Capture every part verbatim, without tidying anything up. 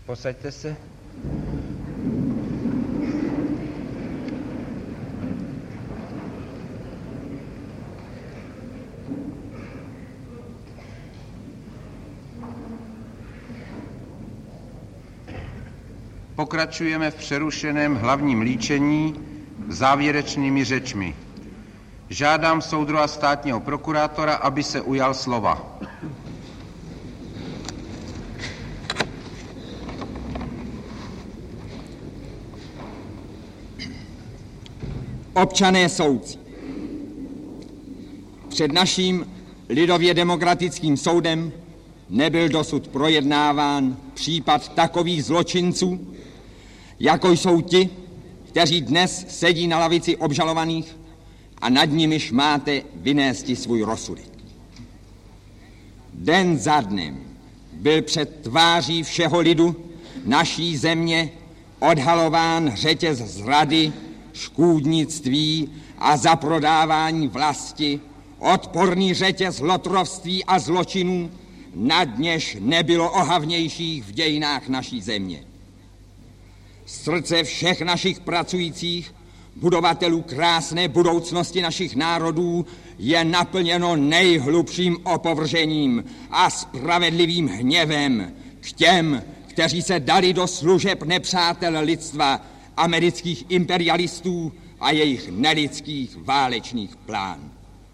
Posaďte se. Pokračujeme v přerušeném hlavním líčení závěrečnými řečmi. Žádám soudruha státního prokurátora, aby se ujal slova. Občané soudci, před naším lidově demokratickým soudem nebyl dosud projednáván případ takových zločinců, jako jsou ti, kteří dnes sedí na lavici obžalovaných a nad nimiž máte vynésti svůj rozsudek. Den za dnem byl před tváří všeho lidu naší země odhalován řetěz zrady, škůdnictví a zaprodávání vlasti, odporný řetěz lotrovství a zločinů, nad něž nebylo ohavnějších v dějinách naší země. Srdce všech našich pracujících, budovatelů krásné budoucnosti našich národů, je naplněno nejhlubším opovržením a spravedlivým hněvem k těm, kteří se dali do služeb nepřátel lidstva, amerických imperialistů a jejich nelidských válečných plánů.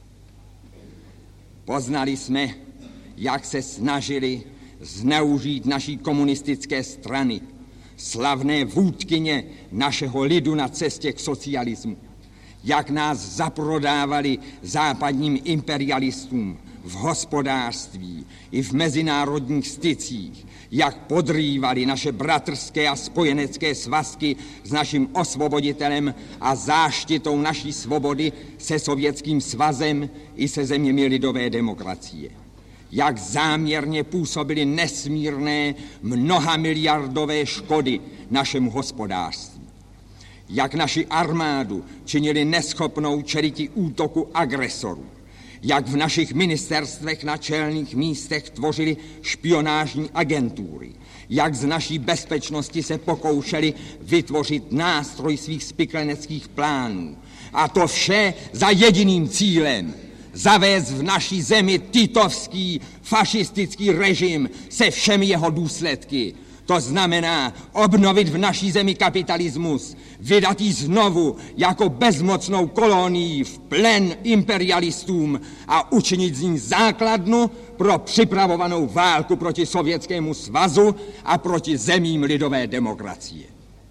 Poznali jsme, jak se snažili zneužít naší komunistické strany, slavné vůdkyně našeho lidu na cestě k socialismu, jak nás zaprodávali západním imperialistům v hospodářství i v mezinárodních stycích, jak podrývali naše bratrské a spojenecké svazky s naším osvoboditelem a záštitou naší svobody se Sovětským svazem i se zeměmi lidové demokracie. Jak záměrně působily nesmírné mnohamiliardové škody našemu hospodářství. Jak naši armádu činili neschopnou čeliti útoku agresorů. Jak v našich ministerstvech na čelných místech tvořili špionážní agentury. Jak z naší bezpečnosti se pokoušeli vytvořit nástroj svých spikleneckých plánů. A to vše za jediným cílem. Zavést v naší zemi titovský fašistický režim se všemi jeho důsledky. To znamená obnovit v naší zemi kapitalismus, vydat ji znovu jako bezmocnou kolonii v plen imperialistům a učinit z ní základnu pro připravovanou válku proti Sovětskému svazu a proti zemím lidové demokracie.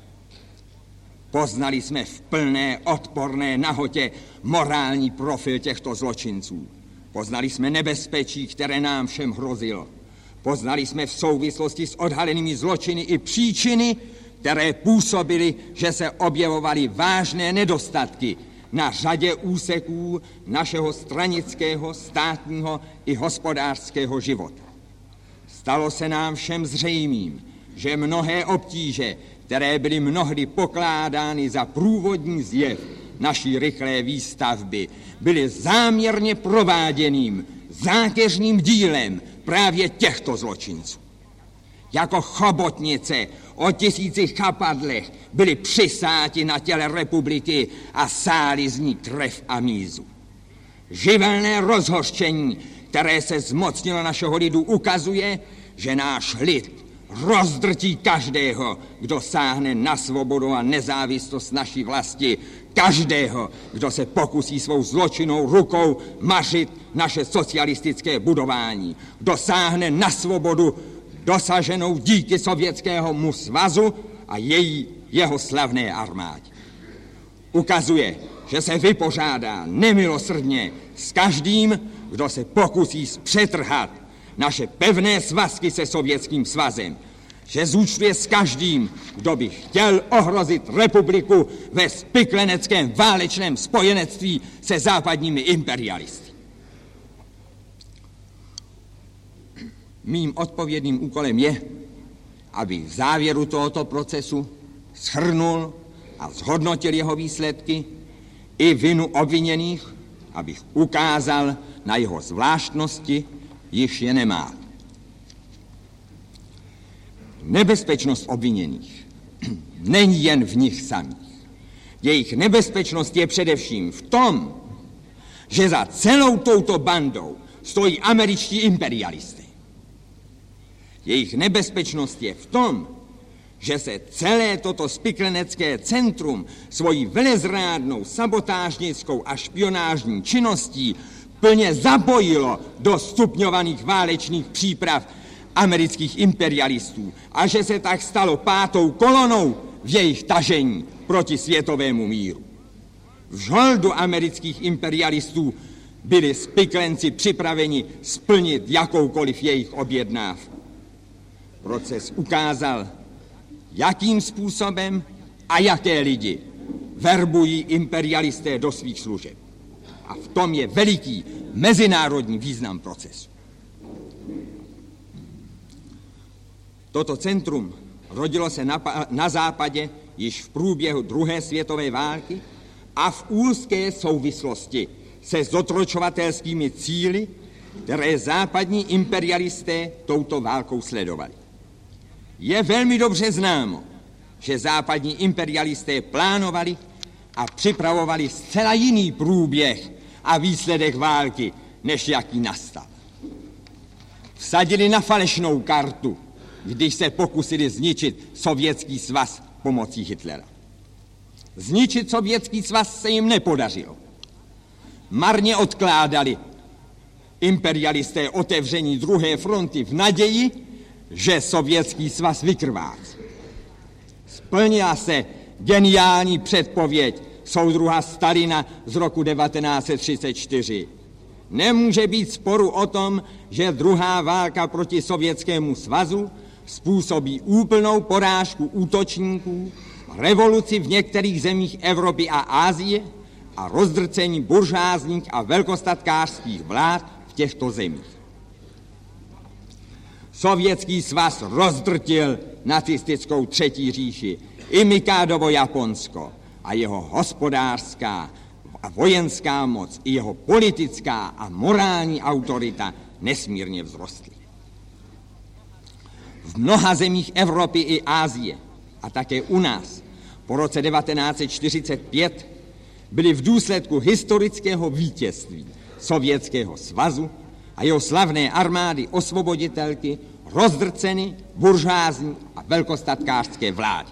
Poznali jsme v plné odporné nahotě morální profil těchto zločinců. Poznali jsme nebezpečí, které nám všem hrozilo. Poznali jsme v souvislosti s odhalenými zločiny i příčiny, které působily, že se objevovaly vážné nedostatky na řadě úseků našeho stranického, státního i hospodářského života. Stalo se nám všem zřejmým, že mnohé obtíže, které byly mnohdy pokládány za průvodní zjev naší rychlé výstavby, byly záměrně prováděným zákeřným dílem právě těchto zločinců. Jako chobotnice o tisíci chapadlech byli přisáti na těle republiky a sáli z ní krev a mízu. Živelné rozhořčení, které se zmocnilo našeho lidu, ukazuje, že náš lid rozdrtí každého, kdo sáhne na svobodu a nezávislost naší vlasti, každého, kdo se pokusí svou zločinnou rukou mařit naše socialistické budování, kdo sáhne na svobodu dosaženou díky Sovětskému svazu a její, jeho slavné armádě. Ukazuje, že se vypořádá nemilosrdně s každým, kdo se pokusí zpřetrhat naše pevné svazky se Sovětským svazem, že zúčtuje s každým, kdo by chtěl ohrozit republiku ve spikleneckém válečném spojenectví se západními imperialisty. Mým odpovědným úkolem je, aby v závěru tohoto procesu shrnul a zhodnotil jeho výsledky i vinu obviněných, abych ukázal na jeho zvláštnosti, již je nemá. Nebezpečnost obviněných není jen v nich samých. Jejich nebezpečnost je především v tom, že za celou touto bandou stojí američtí imperialisté. Jejich nebezpečnost je v tom, že se celé toto spiklenecké centrum svojí velezrádnou sabotážnickou a špionážní činností plně zapojilo do stupňovaných válečných příprav amerických imperialistů a že se tak stalo pátou kolonou v jejich tažení proti světovému míru. V žoldu amerických imperialistů byli spiklenci připraveni splnit jakoukoliv jejich objednávku. Proces ukázal, jakým způsobem a jaké lidi verbují imperialisté do svých služeb. A v tom je veliký mezinárodní význam procesu. Toto centrum rodilo se na, na západě již v průběhu druhé světové války a v úzké souvislosti se zotročovatelskými cíli, které západní imperialisté touto válkou sledovali. Je velmi dobře známo, že západní imperialisté plánovali a připravovali zcela jiný průběh a výsledek války, než jaký nastal. Vsadili na falešnou kartu, když se pokusili zničit Sovětský svaz pomocí Hitlera. Zničit Sovětský svaz se jim nepodařilo. Marně odkládali imperialisté otevření druhé fronty v naději, že Sovětský svaz vykrvácí. Splnila se geniální předpověď soudruha Stalina z roku devatenáct set třicet čtyři. Nemůže být sporu o tom, že druhá válka proti Sovětskému svazu způsobí úplnou porážku útočníků, revoluci v některých zemích Evropy a Asie a rozdrcení buržázních a velkostatkářských vlád v těchto zemích. Sovětský svaz rozdrtil nacistickou třetí říši i Mikádovo Japonsko a jeho hospodářská a vojenská moc i jeho politická a morální autorita nesmírně vzrostly. V mnoha zemích Evropy i Asie a také u nás po roce devatenáct set čtyřicet pět byly v důsledku historického vítězství Sovětského svazu a jeho slavné armády osvoboditelky rozdrceny buržázní a velkostatkářské vlády.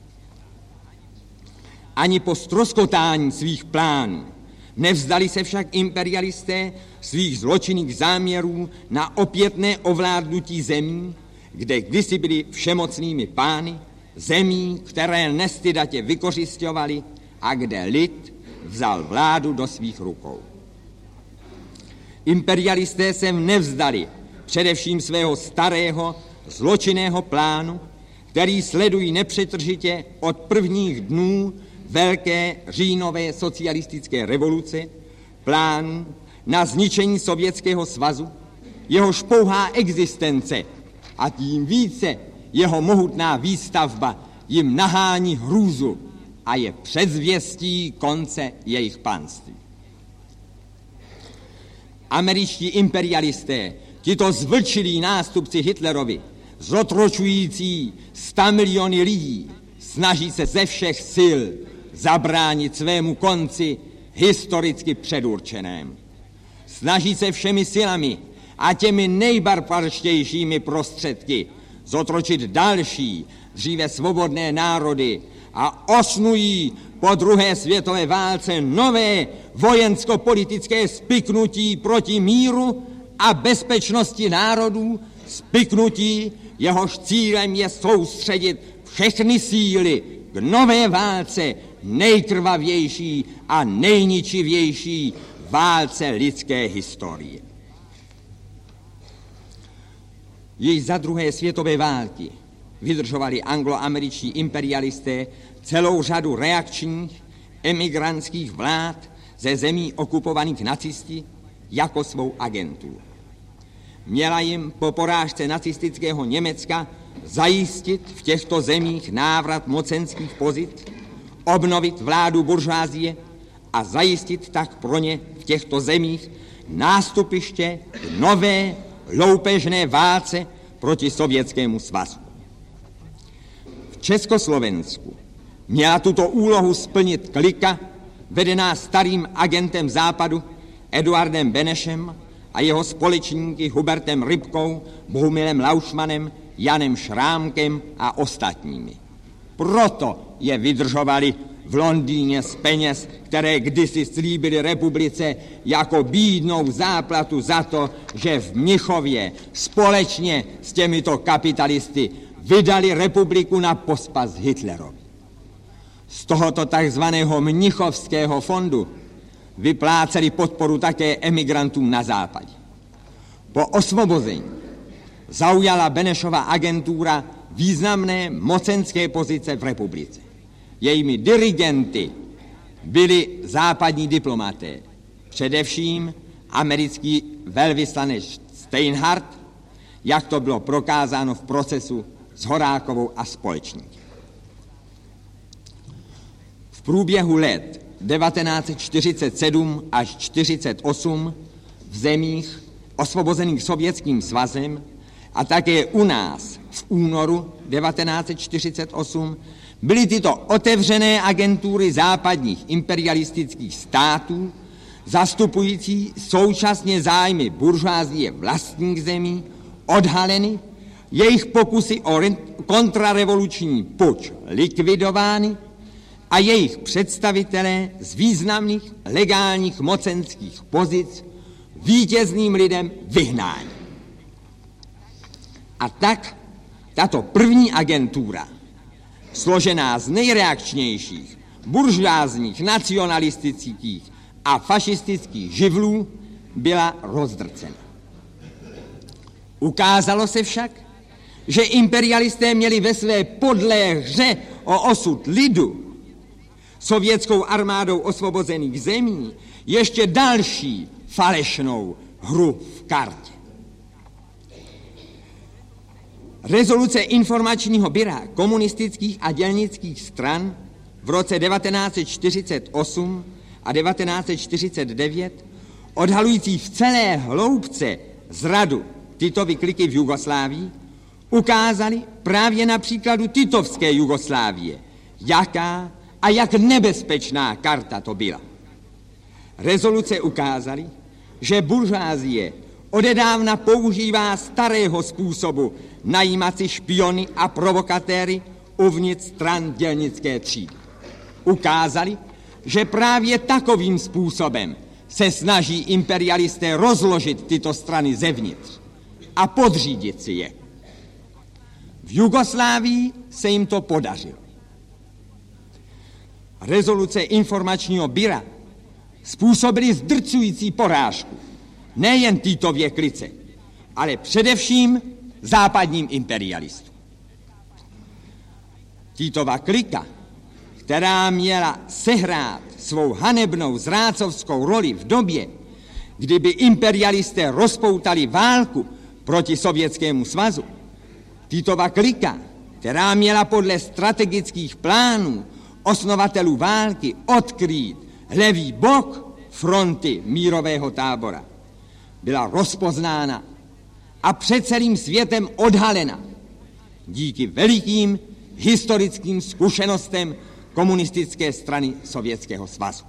Ani po ztroskotání svých plánů nevzdali se však imperialisté svých zločinných záměrů na opětné ovládnutí zemí, kde kdysi byli všemocnými pány, zemí, které nestydatě vykořisťovali a kde lid vzal vládu do svých rukou. Imperialisté se nevzdali především svého starého zločinného plánu, který sledují nepřetržitě od prvních dnů velké říjnové socialistické revoluce, plán na zničení Sovětského svazu, jehož pouhá existence a tím více jeho mohutná výstavba jim nahání hrůzu a je předzvěstí konce jejich panství. Američtí imperialisté, tito zvlčilí nástupci Hitlerovi, zotročující sta miliony lidí, snaží se ze všech sil zabránit svému konci historicky předurčenému. Snaží se všemi silami a těmi nejbarbarštějšími prostředky zotročit další, dříve svobodné národy a osnují po druhé světové válce nové vojensko-politické spiknutí proti míru a bezpečnosti národů, spiknutí, jehož cílem je soustředit všechny síly k nové válce, nejkrvavější a nejničivější válce lidské historie. Již za druhé světové války vydržovali angloameričtí imperialisté celou řadu reakčních emigrantských vlád ze zemí okupovaných nacisty jako svou agenturu. Měla jim po porážce nacistického Německa zajistit v těchto zemích návrat mocenských pozic, obnovit vládu buržázie a zajistit tak pro ně v těchto zemích nástupiště k nové loupežné válce proti Sovětskému svazu. V Československu měla tuto úlohu splnit klika, vedená starým agentem západu Eduardem Benešem a jeho společníky Hubertem Rybkou, Bohumilem Laušmanem, Janem Šrámkem a ostatními. Proto je vydržovali v Londýně z peněz, které kdysi slíbili republice jako bídnou záplatu za to, že v Mnichově společně s těmito kapitalisty vydali republiku na pospas Hitlerovi. Z tohoto takzvaného Mnichovského fondu vypláceli podporu také emigrantům na západě. Po osvobození zaujala Benešova agentura významné mocenské pozice v republice. Jejími dirigenty byli západní diplomaté, především americký velvyslanec Steinhardt, jak to bylo prokázáno v procesu s Horákovou a společníky. V průběhu let devatenáct set čtyřicet sedm až čtyřicet osm v zemích osvobozených Sovětským svazem a také u nás v únoru devatenáct set čtyřicet osm byly tyto otevřené agentury západních imperialistických států, zastupující současně zájmy buržoazie vlastních zemí, odhaleny, jejich pokusy o kontrarevoluční puč likvidovány a jejich představitelé z významných legálních mocenských pozic vítězným lidem vyhnáni. A tak tato první agentura, složená z nejreakčnějších, buržoázních, nacionalistických a fašistických živlů, byla rozdrcena. Ukázalo se však, že imperialisté měli ve své podlé hře o osud lidu sovětskou armádou osvobozených zemí ještě další falešnou hru v kartě. Rezoluce informačního byra komunistických a dělnických stran v roce devatenáct set čtyřicet osm a devatenáct set čtyřicet devět, odhalující v celé hloubce zradu Titovy kliky v Jugoslávii, ukázali právě na příkladu titovské Jugoslávie, jaká a jak nebezpečná karta to byla. Rezoluce ukázaly, že buržoazie odedávna používá starého způsobu najímat si špiony a provokatéry uvnitř stran dělnické třídy. Ukázali, že právě takovým způsobem se snaží imperialisté rozložit tyto strany zevnitř a podřídit si je. V Jugoslávii se jim to podařilo. Rezoluce informačního byra způsobily zdrcující porážku nejen Titově klice, ale především západním imperialistům. Titova klika, která měla sehrát svou hanebnou zrácovskou roli v době, kdyby imperialisté rozpoutali válku proti Sovětskému svazu, Titova klika, která měla podle strategických plánů osnovatelů války odkrýt levý bok fronty mírového tábora, byla rozpoznána a před celým světem odhalena díky velikým historickým zkušenostem komunistické strany Sovětského svazu.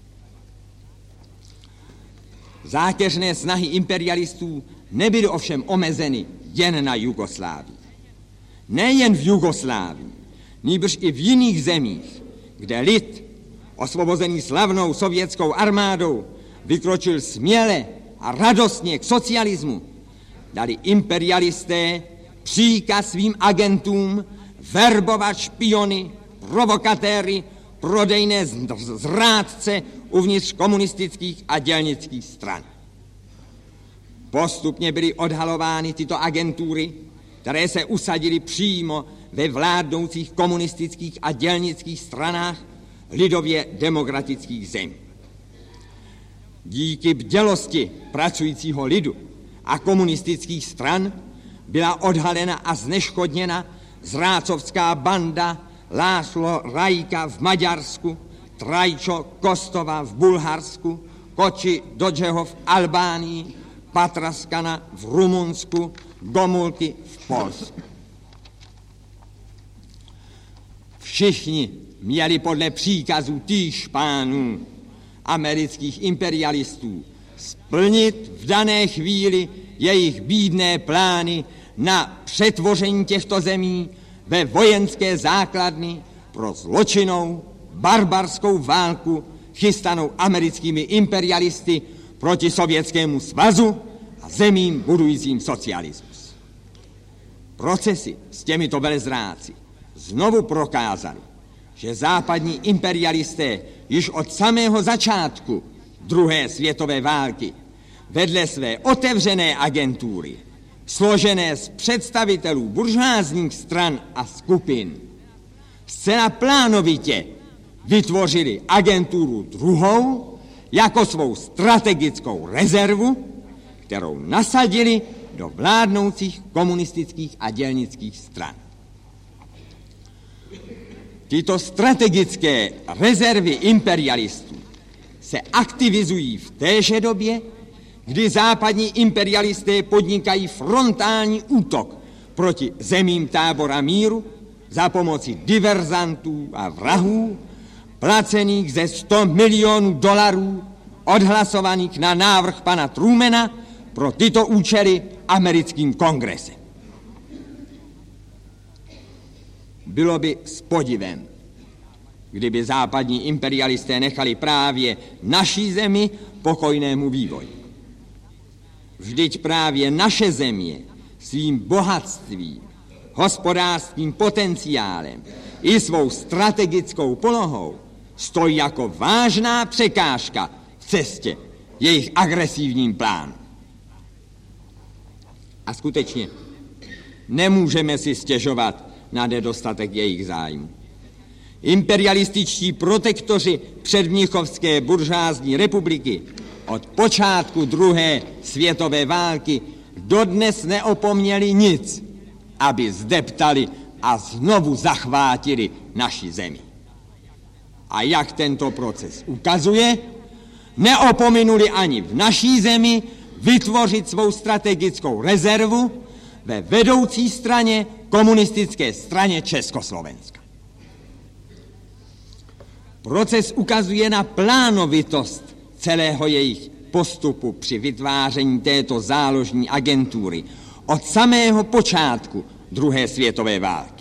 Zákeřné snahy imperialistů nebyly ovšem omezeny jen na Jugoslávii. Nejen v Jugoslávii, nýbrž i v jiných zemích, kde lid, osvobozený slavnou sovětskou armádou, vykročil směle a radostně k socialismu, dali imperialisté příkaz svým agentům verbovat špiony, provokatéry, prodejné zrádce uvnitř komunistických a dělnických stran. Postupně byly odhalovány tyto agentury, které se usadily přímo ve vládnoucích komunistických a dělnických stranách lidově demokratických zemí. Díky bdělosti pracujícího lidu a komunistických stran byla odhalena a zneškodněna zrácovská banda László Rajka v Maďarsku, Trajčo Kostova v Bulharsku, Koči Dodžehov v Albánii, Patraskana v Rumunsku, Gomulky v Polsku. Všichni měli podle příkazů týž pánů, amerických imperialistů, splnit v dané chvíli jejich bídné plány na přetvoření těchto zemí ve vojenské základny pro zločinnou, barbarskou válku chystanou americkými imperialisty proti Sovětskému svazu a zemím budujícím socialismus. Procesy s těmito velezráci znovu prokázali, že západní imperialisté již od samého začátku druhé světové války vedle své otevřené agentury, složené z představitelů buržoázních stran a skupin, zcela plánovitě vytvořili agenturu druhou jako svou strategickou rezervu, kterou nasadili do vládnoucích komunistických a dělnických stran. Tyto strategické rezervy imperialistů se aktivizují v téže době, kdy západní imperialisté podnikají frontální útok proti zemím tábora míru za pomoci diverzantů a vrahů, placených ze sto milionů dolarů, odhlasovaných na návrh pana Trumana pro tyto účely americkým kongresem. Bylo by s podivem, kdyby západní imperialisté nechali právě naší zemi pokojnému vývoji. Vždyť právě naše země svým bohatstvím, hospodářským potenciálem i svou strategickou polohou stojí jako vážná překážka v cestě jejich agresivním plánu. A skutečně nemůžeme si stěžovat na nedostatek jejich zájmu. Imperialističtí protektoři předmnichovské buržoázní republiky od počátku druhé světové války dodnes neopomněli nic, aby zdeptali a znovu zachvátili naši zemi. A jak tento proces ukazuje, neopominuli ani v naší zemi vytvořit svou strategickou rezervu ve vedoucí straně komunistické straně Československa. Proces ukazuje na plánovitost celého jejich postupu při vytváření této záložní agentury od samého počátku druhé světové války.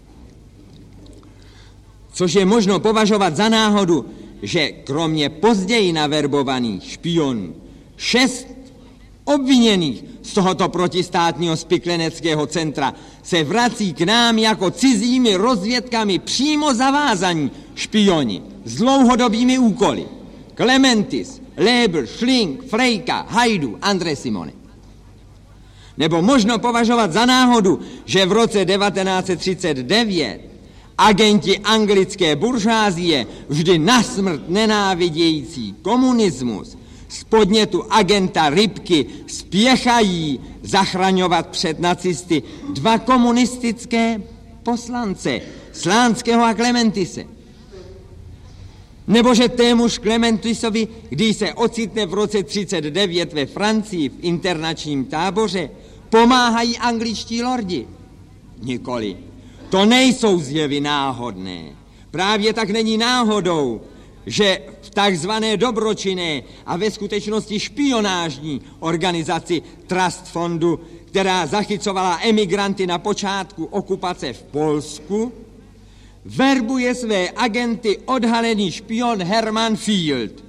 Což je možno považovat za náhodu, že kromě později naverbovaných špionů šest obviněných z tohoto protistátního spikleneckého centra se vrací k nám jako cizími rozvědkami přímo zavázaní špioni s dlouhodobými úkoly. Klementis, Lebel, Schling, Frejka, Hajdu, André Simone. Nebo možno považovat za náhodu, že v roce devatenáct set třicet devět agenti anglické buržázie, vždy nasmrt nenávidějící komunismus, z podnětu agenta Rybky spěchají zachraňovat před nacisty dva komunistické poslance, Slánského a Klementise. Nebo že témuž Klementisovi, když se ocitne v roce třicet devět ve Francii v internačním táboře, pomáhají angličtí lordi. Nikoli. To nejsou zjevy náhodné. Právě tak není náhodou, že v takzvané dobročinné a ve skutečnosti špionážní organizaci Trust Fondu, která zachycovala emigranty na počátku okupace v Polsku, verbuje své agenty odhalený špion Herman Field.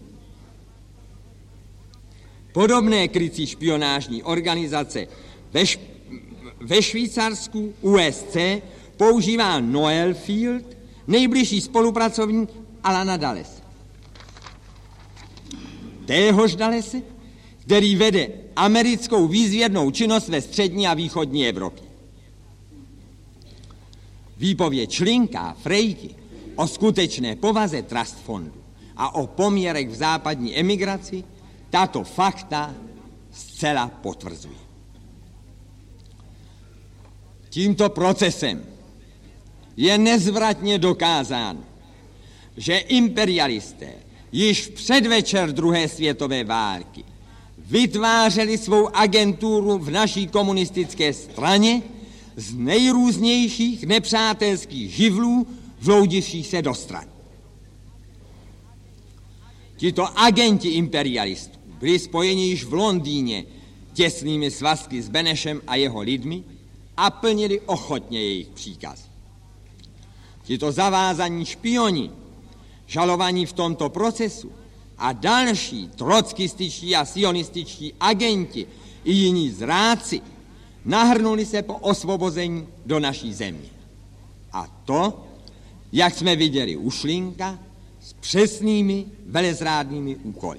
Podobné krycí špionážní organizace ve, š... ve Švýcarsku U S C používá Noel Field, nejbližší spolupracovník Alana Dallese. Téhož Dallese, který vede americkou výzvědnou činnost ve střední a východní Evropě. Výpověď Schlinka a Frejky o skutečné povaze Trust Fondu a o poměrech v západní emigraci tato fakta zcela potvrzuje. Tímto procesem je nezvratně dokázáno, že imperialisté již v předvečer druhé světové války vytvářeli svou agenturu v naší komunistické straně z nejrůznějších nepřátelských živlů vloudivších se do stran. Tito agenti imperialistů byli spojeni již v Londýně těsnými svazky s Benešem a jeho lidmi a plnili ochotně jejich příkaz. Tito zavázaní špioni, žalovaní v tomto procesu a další trockističtí a sionističtí agenti i jiní zrádci nahrnuli se po osvobození do naší země. A to, jak jsme viděli u Šlinka, s přesnými velezrádnými úkoly.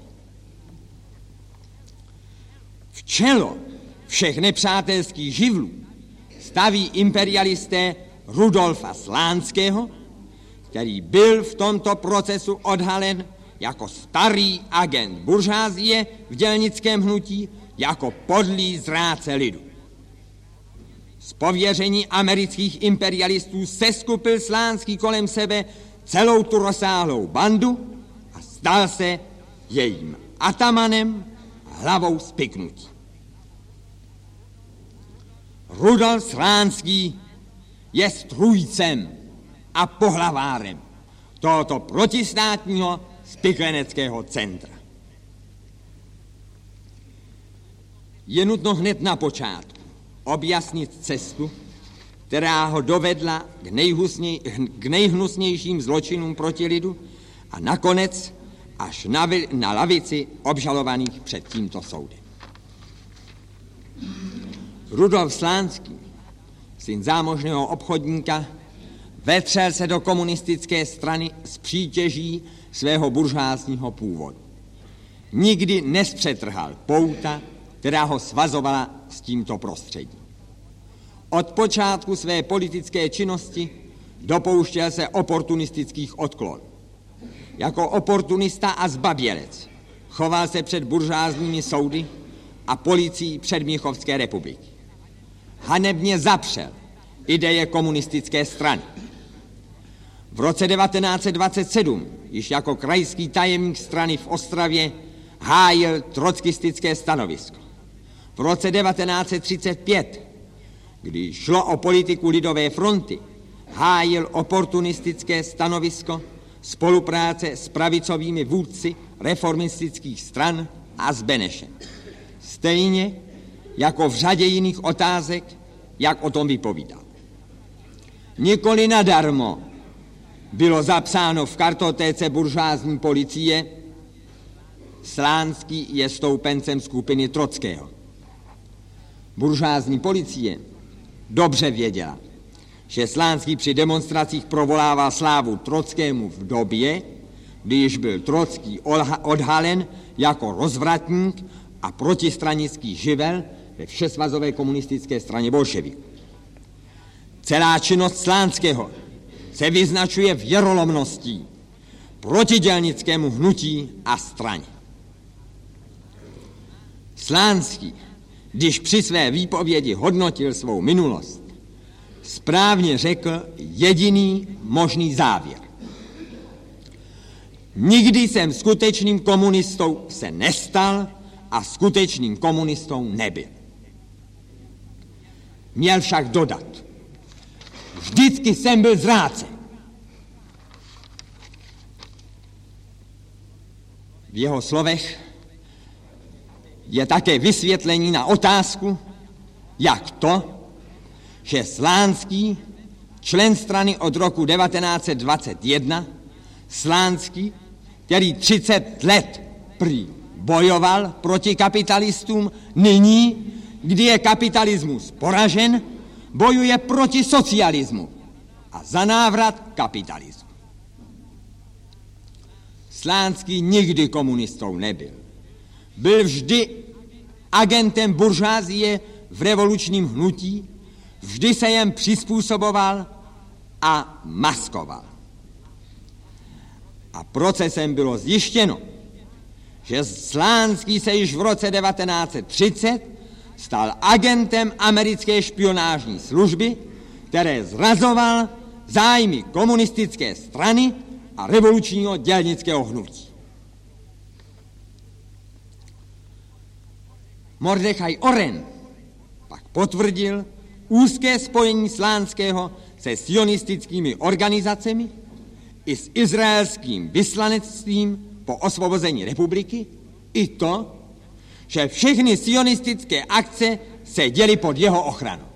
V čelo všech nepřátelských živlů staví imperialisté Rudolfa Slánského, který byl v tomto procesu odhalen jako starý agent buržázie v dělnickém hnutí, jako podlý zrádce lidu. Z pověření amerických imperialistů seskupil Slánský kolem sebe celou tu rozsáhlou bandu a stal se jejím atamanem a hlavou spiknutí. Rudolf Slánský je strůjcem a pohlavárem tohoto protistátního spikleneckého centra. Je nutno hned na počátku objasnit cestu, která ho dovedla k, nejhusněj, k nejhnusnějším zločinům proti lidu a nakonec až na, na lavici obžalovaných před tímto soudem. Rudolf Slánský, syn zámožného obchodníka, vetřel se do komunistické strany s přítěží svého buržázního původu. Nikdy nespřetrhal pouta, která ho svazovala s tímto prostředím. Od počátku své politické činnosti dopouštěl se oportunistických odklonů. Jako oportunista a zbabělec choval se před buržázními soudy a policií předmnichovské republiky. Hanebně zapřel ideje komunistické strany. V roce devatenáct set dvacet sedm již jako krajský tajemník strany v Ostravě hájil trockistické stanovisko. V roce devatenáct set třicet pět, když šlo o politiku Lidové fronty, hájil oportunistické stanovisko spolupráce s pravicovými vůdci reformistických stran a s Benešem. Stejně jako v řadě jiných otázek, jak o tom vypovídal. Nikoli nadarmo bylo zapsáno v kartotéce buržázní policie: Slánský je stoupencem skupiny Trockého. Buržázní policie dobře věděla, že Slánský při demonstracích provolával slávu Trockému v době, když byl Trocký odhalen jako rozvratník a protistranický živel ve všesvazové komunistické straně bolševiků. Celá činnost Slánského se vyznačuje věrolomností proti dělnickému hnutí a straně. Slánský, když při své výpovědi hodnotil svou minulost, správně řekl jediný možný závěr. Nikdy jsem skutečným komunistou se nestal a skutečným komunistou nebyl. Měl však dodat: vždycky jsem byl zrádce. V jeho slovech je také vysvětlení na otázku, jak to, že Slánský, člen strany od roku devatenáct set dvacet jedna, Slánský, který třicet let prý bojoval proti kapitalistům, nyní, kdy je kapitalismus poražen, bojuje proti socialismu a za návrat kapitalismu. Slánský nikdy komunistou nebyl. Byl vždy agentem buržázie v revolučním hnutí, vždy se jen přizpůsoboval a maskoval. A procesem bylo zjištěno, že Slánský se již v roce devatenáct set třicet stal agentem americké špionážní služby, které zrazoval zájmy komunistické strany a revolučního dělnického hnutí. Mordechaj Oren pak potvrdil úzké spojení Slánského se sionistickými organizacemi i s izraelským vyslanectvím po osvobození republiky, i to, že všechny sionistické akce se děly pod jeho ochranou.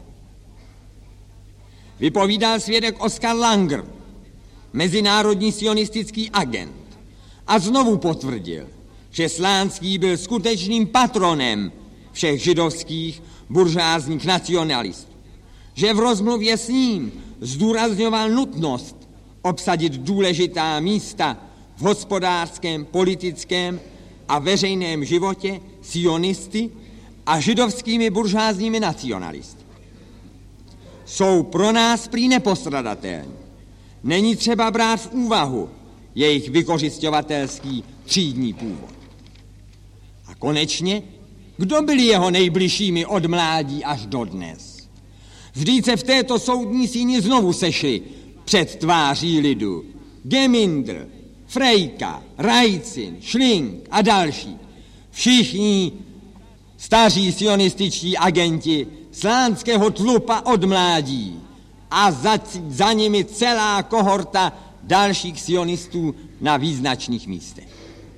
Vypovídal svědek Oskar Langer, mezinárodní sionistický agent, a znovu potvrdil, že Slánský byl skutečným patronem všech židovských buržázních nacionalistů, že v rozmluvě s ním zdůrazňoval nutnost obsadit důležitá místa v hospodářském, politickém a veřejném životě sionisty a židovskými buržázními nacionalisty. Jsou pro nás prý nepostradatelní. Není třeba brát v úvahu jejich vykořisťovatelský třídní původ. A konečně, kdo byli jeho nejbližšími od mládí až do dnes? Vždyť se v této soudní síni znovu sešli před tváří lidu Gemindr, Frejka, Rajcin, Šlink a další. Všichni staří sionističtí agenti slánského tlupa od mládí a za, za nimi celá kohorta dalších sionistů na význačných místech.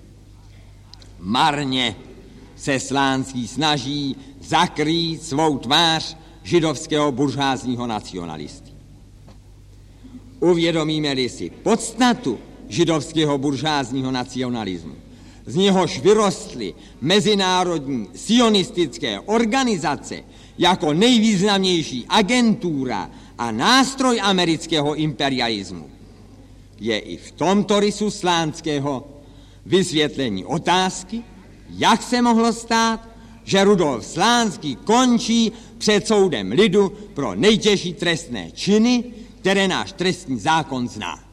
Marně se Slánský snaží zakrýt svou tvář židovského buržázního nacionalisty. Uvědomíme-li si podstatu židovského buržázního nacionalismu, z něhož vyrostly mezinárodní sionistické organizace jako nejvýznamnější agentura a nástroj amerického imperialismu, je i v tomto rysu Slánského vysvětlení otázky, jak se mohlo stát, že Rudolf Slánský končí před soudem lidu pro nejtěžší trestné činy, které náš trestní zákon zná.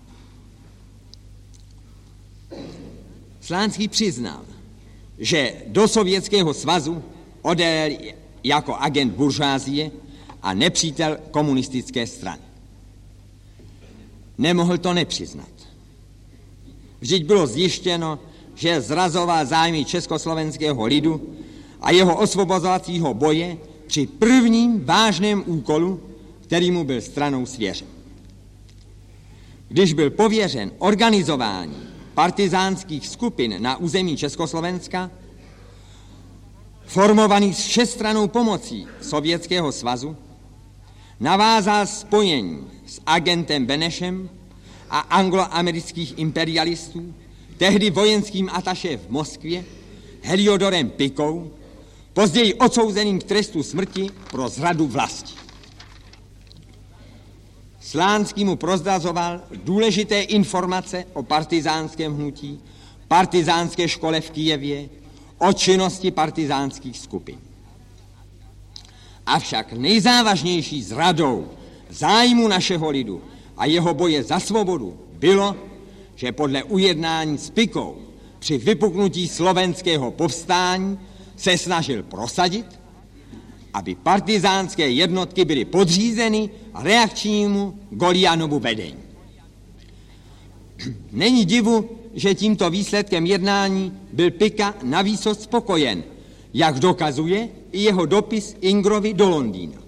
Slánský přiznal, že do Sovětského svazu odjel jako agent buržázie a nepřítel komunistické strany. Nemohl to nepřiznat. Vždyť bylo zjištěno, že zrazoval zájmy československého lidu a jeho osvobozovacího boje při prvním vážném úkolu, který mu byl stranou svěřen. Když byl pověřen organizování partizánských skupin na území Československa, formovaných s všestrannou pomocí Sovětského svazu, navázal spojení s agentem Benešem a angloamerických imperialistů, tehdy vojenským ataše v Moskvě, Heliodorem Pikou, později odsouzeným k trestu smrti pro zradu vlasti. Slánský mu prozrazoval důležité informace o partizánském hnutí, partizánské škole v Kyjevě, o činnosti partizánských skupin. Avšak nejzávažnější zradou zájmu našeho lidu a jeho boje za svobodu bylo, že podle ujednání s Pikou při vypuknutí slovenského povstání se snažil prosadit, aby partizánské jednotky byly podřízeny reakčnímu Golianovu vedení. Není divu, že tímto výsledkem jednání byl Pika navýsost spokojen, jak dokazuje i jeho dopis Ingrovi do Londýna.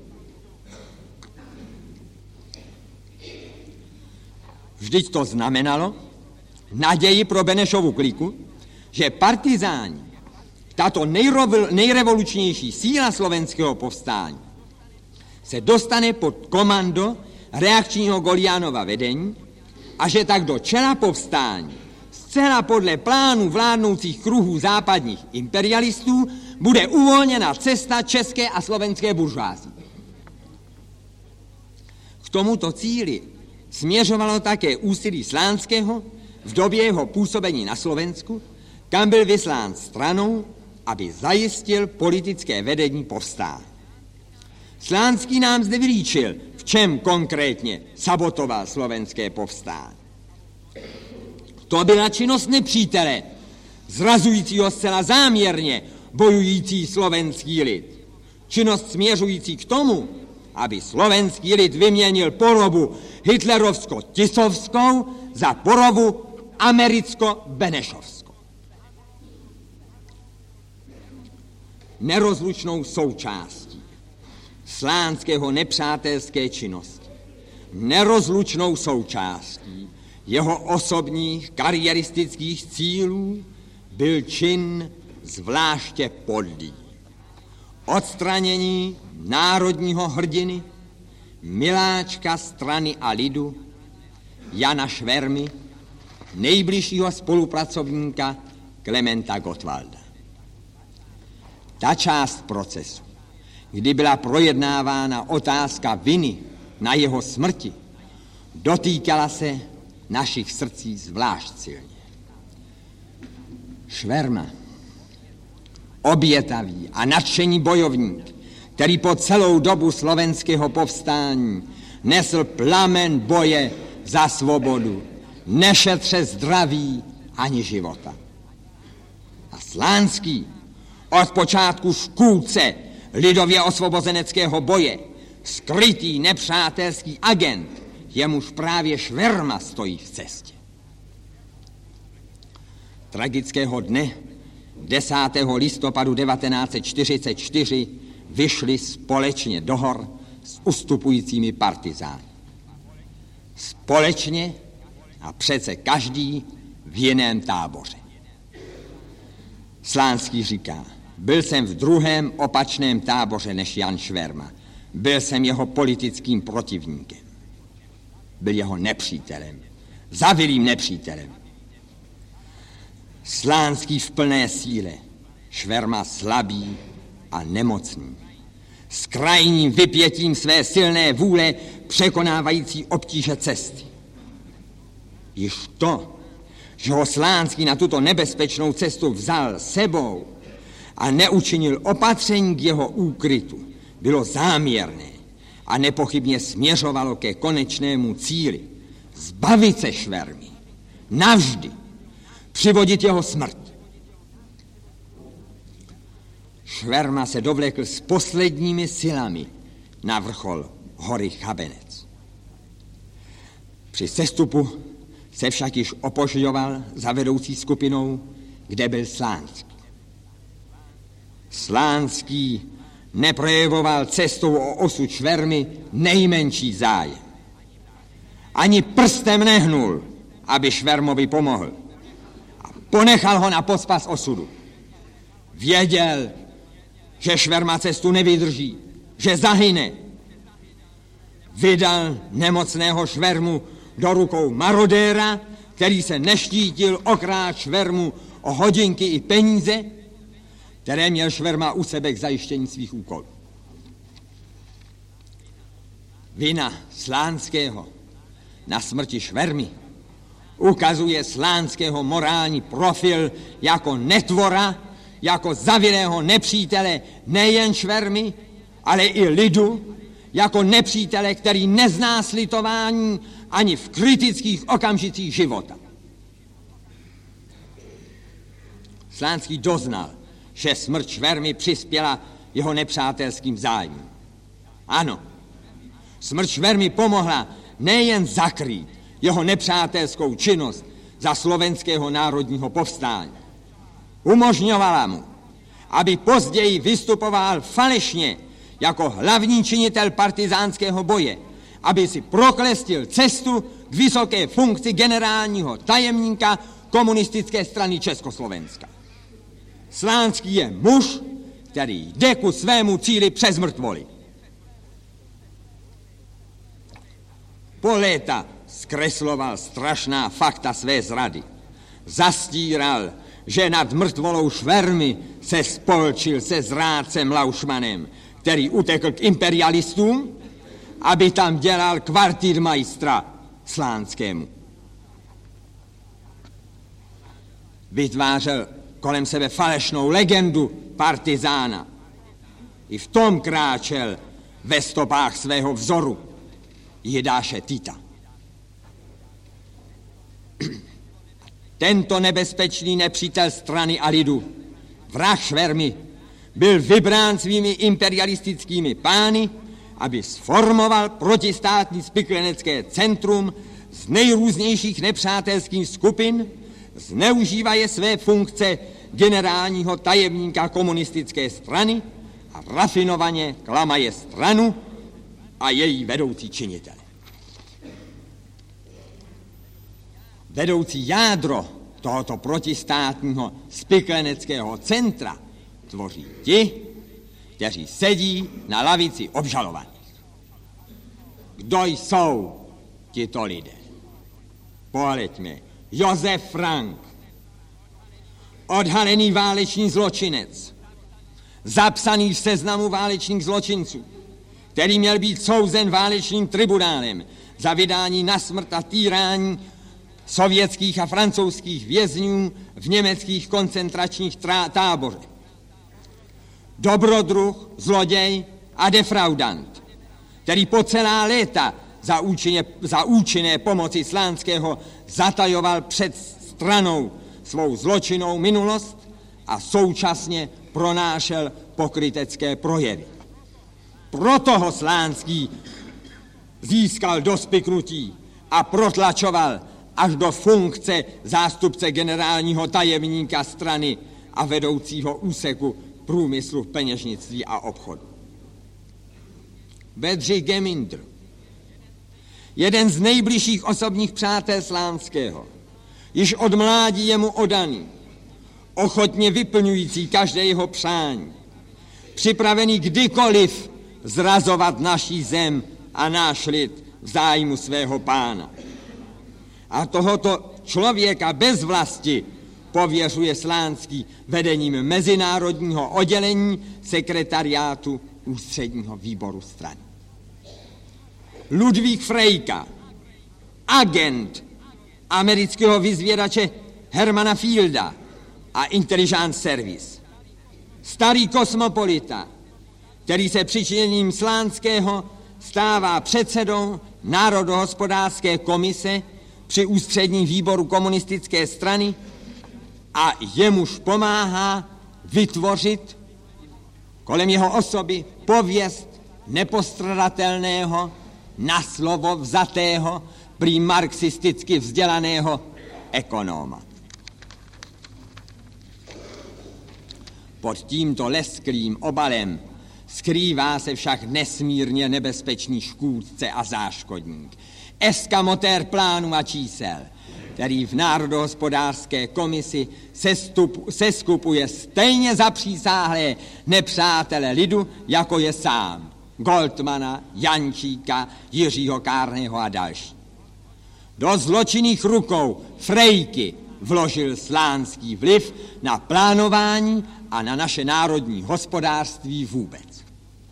Vždyť to znamenalo naději pro Benešovu kliku, že partizáni, tato nejrevolučnější síla slovenského povstání, se dostane pod komando reakčního Goliánova vedení a že tak do čela povstání zcela podle plánu vládnoucích kruhů západních imperialistů bude uvolněna cesta české a slovenské buržázie. K tomuto cíli směřovalo také úsilí Slánského v době jeho působení na Slovensku, kam byl vyslán stranou, aby zajistil politické vedení povstání. Slánský nám zde vylíčil, v čem konkrétně sabotoval slovenské povstání. To byla činnost nepřítele, zrazujícího zcela záměrně bojující slovenský lid. Činnost směřující k tomu, aby slovenský lid vyměnil porobu hitlerovsko-tisovskou za porobu americko-benešovskou. Nerozlučnou součástí Slánského nepřátelské činnosti nerozlučnou součástí jeho osobních kariéristických cílů byl čin zvláště podlý. Odstranění národního hrdiny, miláčka strany a lidu, Jana Švermy, nejbližšího spolupracovníka Klementa Gottwalda. Ta část procesu, kdy byla projednávána otázka viny na jeho smrti, dotýkala se našich srdcí zvlášť silně. Šverma, obětavý a nadšený bojovník, který po celou dobu slovenského povstání nesl plamen boje za svobodu, nešetře zdraví ani života. A Slánský, od počátku škůdce lidově osvobozeneckého boje, skrytý nepřátelský agent, jemuž právě Šverma stojí v cestě. Tragického dne desátého listopadu devatenáct set čtyřicet čtyři vyšli společně do hor s ustupujícími partizány. Společně a přece každý v jiném táboře. Slánský říká, byl jsem v druhém opačném táboře než Jan Šverma. Byl jsem jeho politickým protivníkem. Byl jeho nepřítelem, zavilým nepřítelem. Slánský v plné síle, Šverma slabý a nemocný. S krajním vypětím své silné vůle překonávající obtíže cesty. Již to, že ho Slánský na tuto nebezpečnou cestu vzal sebou a neučinil opatření k jeho úkrytu, bylo záměrné a nepochybně směřovalo ke konečnému cíli. Zbavit se Švermy. Navždy. Přivodit jeho smrt. Šverma se dovlekl s posledními silami na vrchol hory Chabenec. Při sestupu se však již opožďoval za vedoucí skupinou, kde byl Slánský. Slánský neprojevoval cestou o osud Švermy nejmenší zájem. Ani prstem nehnul, aby Švermovi pomohl. A ponechal ho na pospas osudu. Věděl, že Šverma cestu nevydrží, že zahyne. Vydal nemocného Švermu do rukou marodéra, který se neštítil okrát Švermu o hodinky i peníze, které měl Šverma u sebe k zajištění svých úkolů. Vina Slánského na smrti Švermy ukazuje Slánského morální profil jako netvora, jako zavilého nepřítele nejen Švermy, ale i lidu, jako nepřítele, který nezná slitování ani v kritických okamžicích života. Slánský doznal, že smrt Švermy přispěla jeho nepřátelským zájmům. Ano, smrt Švermy pomohla nejen zakrýt jeho nepřátelskou činnost za slovenského národního povstání. Umožňovala mu, aby později vystupoval falešně jako hlavní činitel partizánského boje, aby si proklestil cestu k vysoké funkci generálního tajemníka komunistické strany Československa. Slánský je muž, který jde ku svému cíli přes mrtvoly. Po léta zkresloval strašná fakta své zrady. Zastíral, že nad mrtvolou Švermy se spolčil se zrádcem Laušmanem, který utekl k imperialistům, aby tam dělal kvartýrmajstra Slánskému. Vytvářel kolem sebe falešnou legendu partizána. I v tom kráčel ve stopách svého vzoru Jidáše Tita. Tento nebezpečný nepřítel strany a lidu, vrah Švermy, byl vybrán svými imperialistickými pány, aby sformoval protistátní spiklenecké centrum z nejrůznějších nepřátelských skupin, zneužívaje své funkce generálního tajemníka komunistické strany a rafinovaně klamaje stranu a její vedoucí činitele. Vedoucí jádro tohoto protistátního spikleneckého centra tvoří ti, kteří sedí na lavici obžalovaných. Kdo jsou tito lidé? Pohleďme. Josef Frank, odhalený válečný zločinec, zapsaný v seznamu válečných zločinců, který měl být souzen válečným tribunálem za vydání na smrt a týrání sovětských a francouzských vězňů v německých koncentračních táborech. Dobrodruh, zloděj a defraudant, který po celá léta za, účinně, za účinné pomoci Slánského zatajoval před stranou svou zločinnou minulost a současně pronášel pokrytecké projevy. Proto ho Slánský získal do spiknutí a protlačoval až do funkce zástupce generálního tajemníka strany a vedoucího úseku průmyslu, peněžnictví a obchodu. Bedřich Gemindr, jeden z nejbližších osobních přátel Slánského, již od mládí jemu oddaný, ochotně vyplňující každé jeho přání, připravený kdykoliv zrazovat naší zem a náš lid v zájmu svého pána. A tohoto člověka bez vlasti pověřuje Slánský vedením mezinárodního oddělení sekretariátu ústředního výboru strany. Ludvík Frejka, agent amerického vyzvědače Hermana Fielda a Intelligence Service. Starý kosmopolita, který se přičiněním Slánského stává předsedou Národohospodářské komise při ústředním výboru komunistické strany a jemuž pomáhá vytvořit kolem jeho osoby pověst nepostradatelného, na slovo vzatého, prý marxisticky vzdělaného ekonoma. Pod tímto lesklým obalem skrývá se však nesmírně nebezpečný škůdce a záškodník, eskamotér plánů a čísel, který v Národohospodářské komisi sestup, seskupuje stejně zapřísáhlé nepřátele lidu, jako je sám, Goldmana, Jančíka, Jiřího Kárného a další. Do zločinných rukou Frejky vložil Slánský vliv na plánování a na naše národní hospodářství vůbec.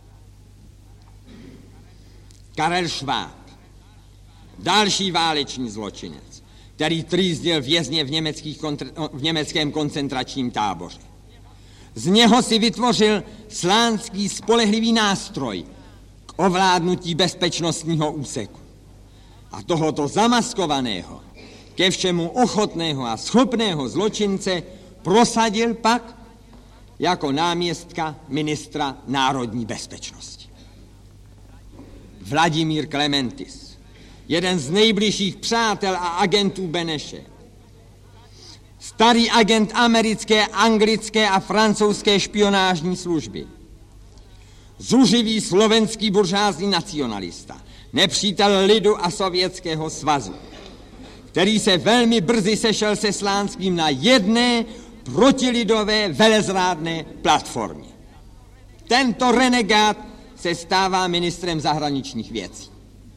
Karel Schwab, další válečný zločinec, který trýznil vězně v, německých kontr- v německém koncentračním táboře. Z něho si vytvořil Slánský spolehlivý nástroj k ovládnutí bezpečnostního úseku. A tohoto zamaskovaného, ke všemu ochotného a schopného zločince prosadil pak jako náměstka ministra národní bezpečnosti. Vladimír Klementis, jeden z nejbližších přátel a agentů Beneše, starý agent americké, anglické a francouzské špionážní služby, zuřivý slovenský buržázní nacionalista, nepřítel lidu a Sovětského svazu, který se velmi brzy sešel se Slánským na jedné protilidové velezrádné platformě. Tento renegát se stává ministrem zahraničních věcí.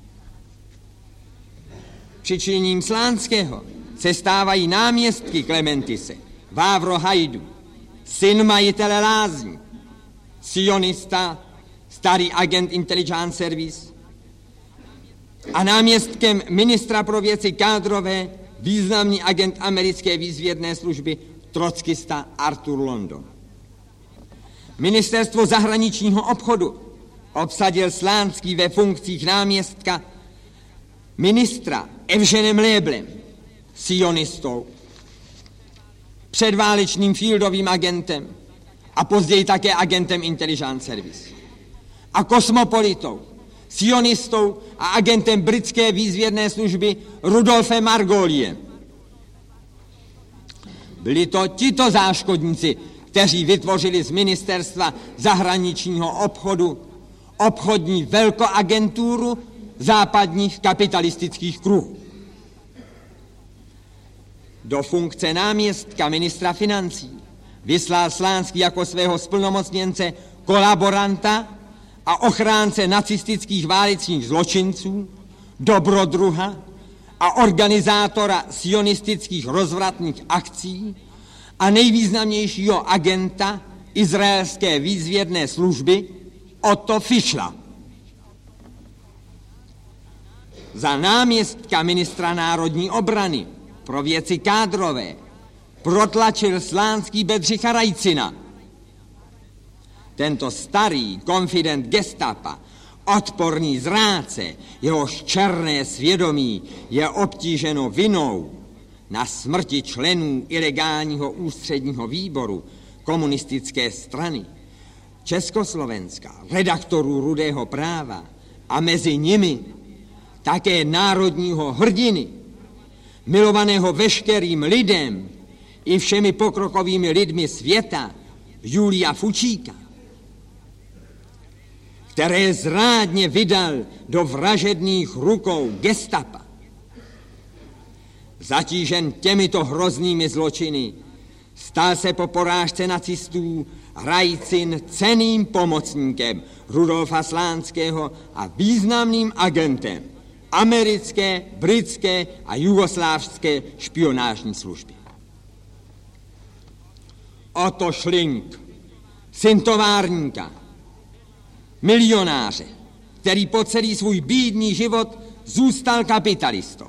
Přičiněním Slánského se stávají náměstky Klementise, Vávro Hajdu, syn majitele lázní, sionista, starý agent Intelligence Service a náměstkem ministra pro věci kádrové, významný agent americké výzvědné služby, trockista Arthur London. Ministerstvo zahraničního obchodu obsadil Slánský ve funkcích náměstka ministra Evženem Léblem, sionistou, předválečným fieldovým agentem a později také agentem Intelligence Service. A kosmopolitou, sionistou a agentem britské výzvědné služby Rudolfem Margoliem. Byli to tito záškodníci, kteří vytvořili z ministerstva zahraničního obchodu obchodní velkoagenturu západních kapitalistických kruhů. do funkce náměstka ministra financí vyslal Slánský jako svého splnomocněnce kolaboranta a ochránce nacistických válečných zločinců, dobrodruha a organizátora sionistických rozvratných akcí a nejvýznamnějšího agenta izraelské výzvědné služby Otto Fischla. Za náměstka ministra národní obrany pro věci kádrové protlačil Slánský Bedřicha Rajcina. Tento starý konfident gestapa, odporný zrádce, jehož černé svědomí je obtíženo vinou na smrti členů ilegálního ústředního výboru komunistické strany Československa, redaktorů Rudého práva a mezi nimi také národního hrdiny, milovaného veškerým lidem i všemi pokrokovými lidmi světa, Julia Fučíka, které zrádně vydal do vražedných rukou gestapa. Zatížen těmito hroznými zločiny stal se po porážce nacistů Rajcin cenným pomocníkem Rudolfa Slánského a významným agentem americké, britské a jugoslávské špionážní služby. Otto Schlink, syn továrníka, milionáře, který po celý svůj bídný život zůstal kapitalistou.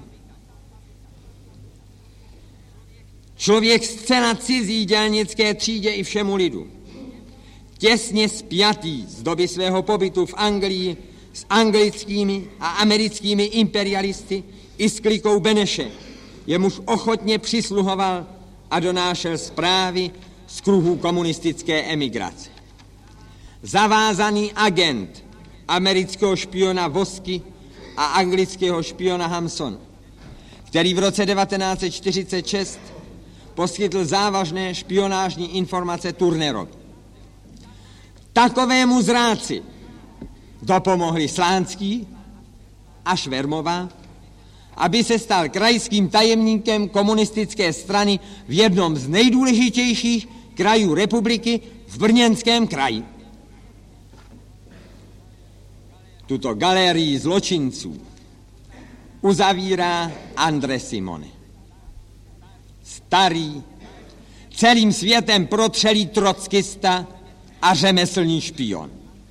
Člověk zcela cizí dělnické třídě i všemu lidu, těsně spjatý z doby svého pobytu v Anglii s anglickými a americkými imperialisty i s klikou Beneše, jemuž ochotně přisluhoval a donášel zprávy z kruhů komunistické emigrace. Zavázaný agent amerického špiona Vosky a anglického špiona Hampsona, který v roce devatenáct set čtyřicet šest poskytl závažné špionážní informace Turnerovi. Takovému zrádci dopomohli Slánský a Švermová, aby se stal krajským tajemníkem komunistické strany v jednom z nejdůležitějších krajů republiky v Brněnském kraji. Tuto galerii zločinců uzavírá André Simone. Starý, celým světem protřelý trockista a řemeslný špion.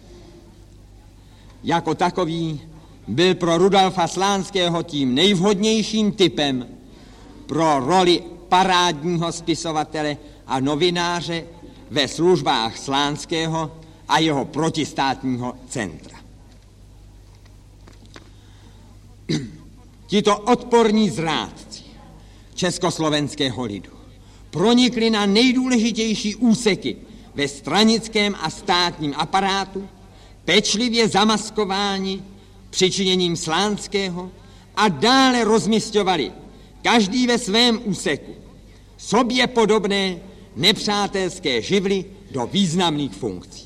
Jako takový byl pro Rudolfa Slánského tím nejvhodnějším typem pro roli parádního spisovatele a novináře ve službách Slánského a jeho protistátního centra. Tito odporní zrádci československého lidu pronikli na nejdůležitější úseky ve stranickém a státním aparátu, pečlivě zamaskováni přičiněním Slánského a dále rozmisťovali každý ve svém úseku sobě podobné nepřátelské živly do významných funkcí.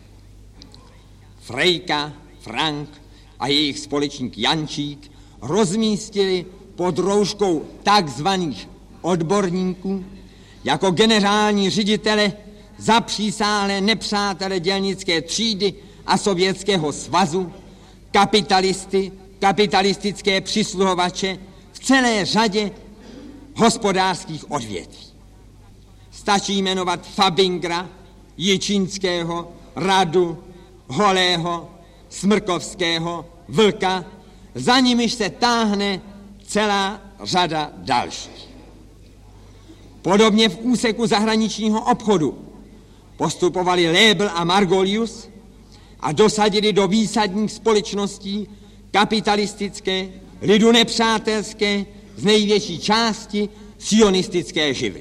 Frejka, Frank a jejich společník Jančík rozmístili pod rouškou takzvaných odborníků jako generální ředitele zapřísálé nepřátele dělnické třídy a Sovětského svazu, kapitalisty, kapitalistické přisluhovače v celé řadě hospodářských odvětví. Stačí jmenovat Fabingra, Jičínského, Radu, Holého, Smrkovského, Vlka, za nimiž se táhne celá řada dalších. Podobně v úseku zahraničního obchodu postupovali Lébl a Margolius a dosadili do výsadních společností kapitalistické, lidu nepřátelské, z největší části sionistické živly.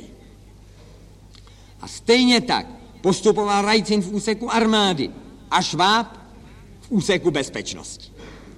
A stejně tak postupoval Rajcin v úseku armády a Šváb v úseku bezpečnosti.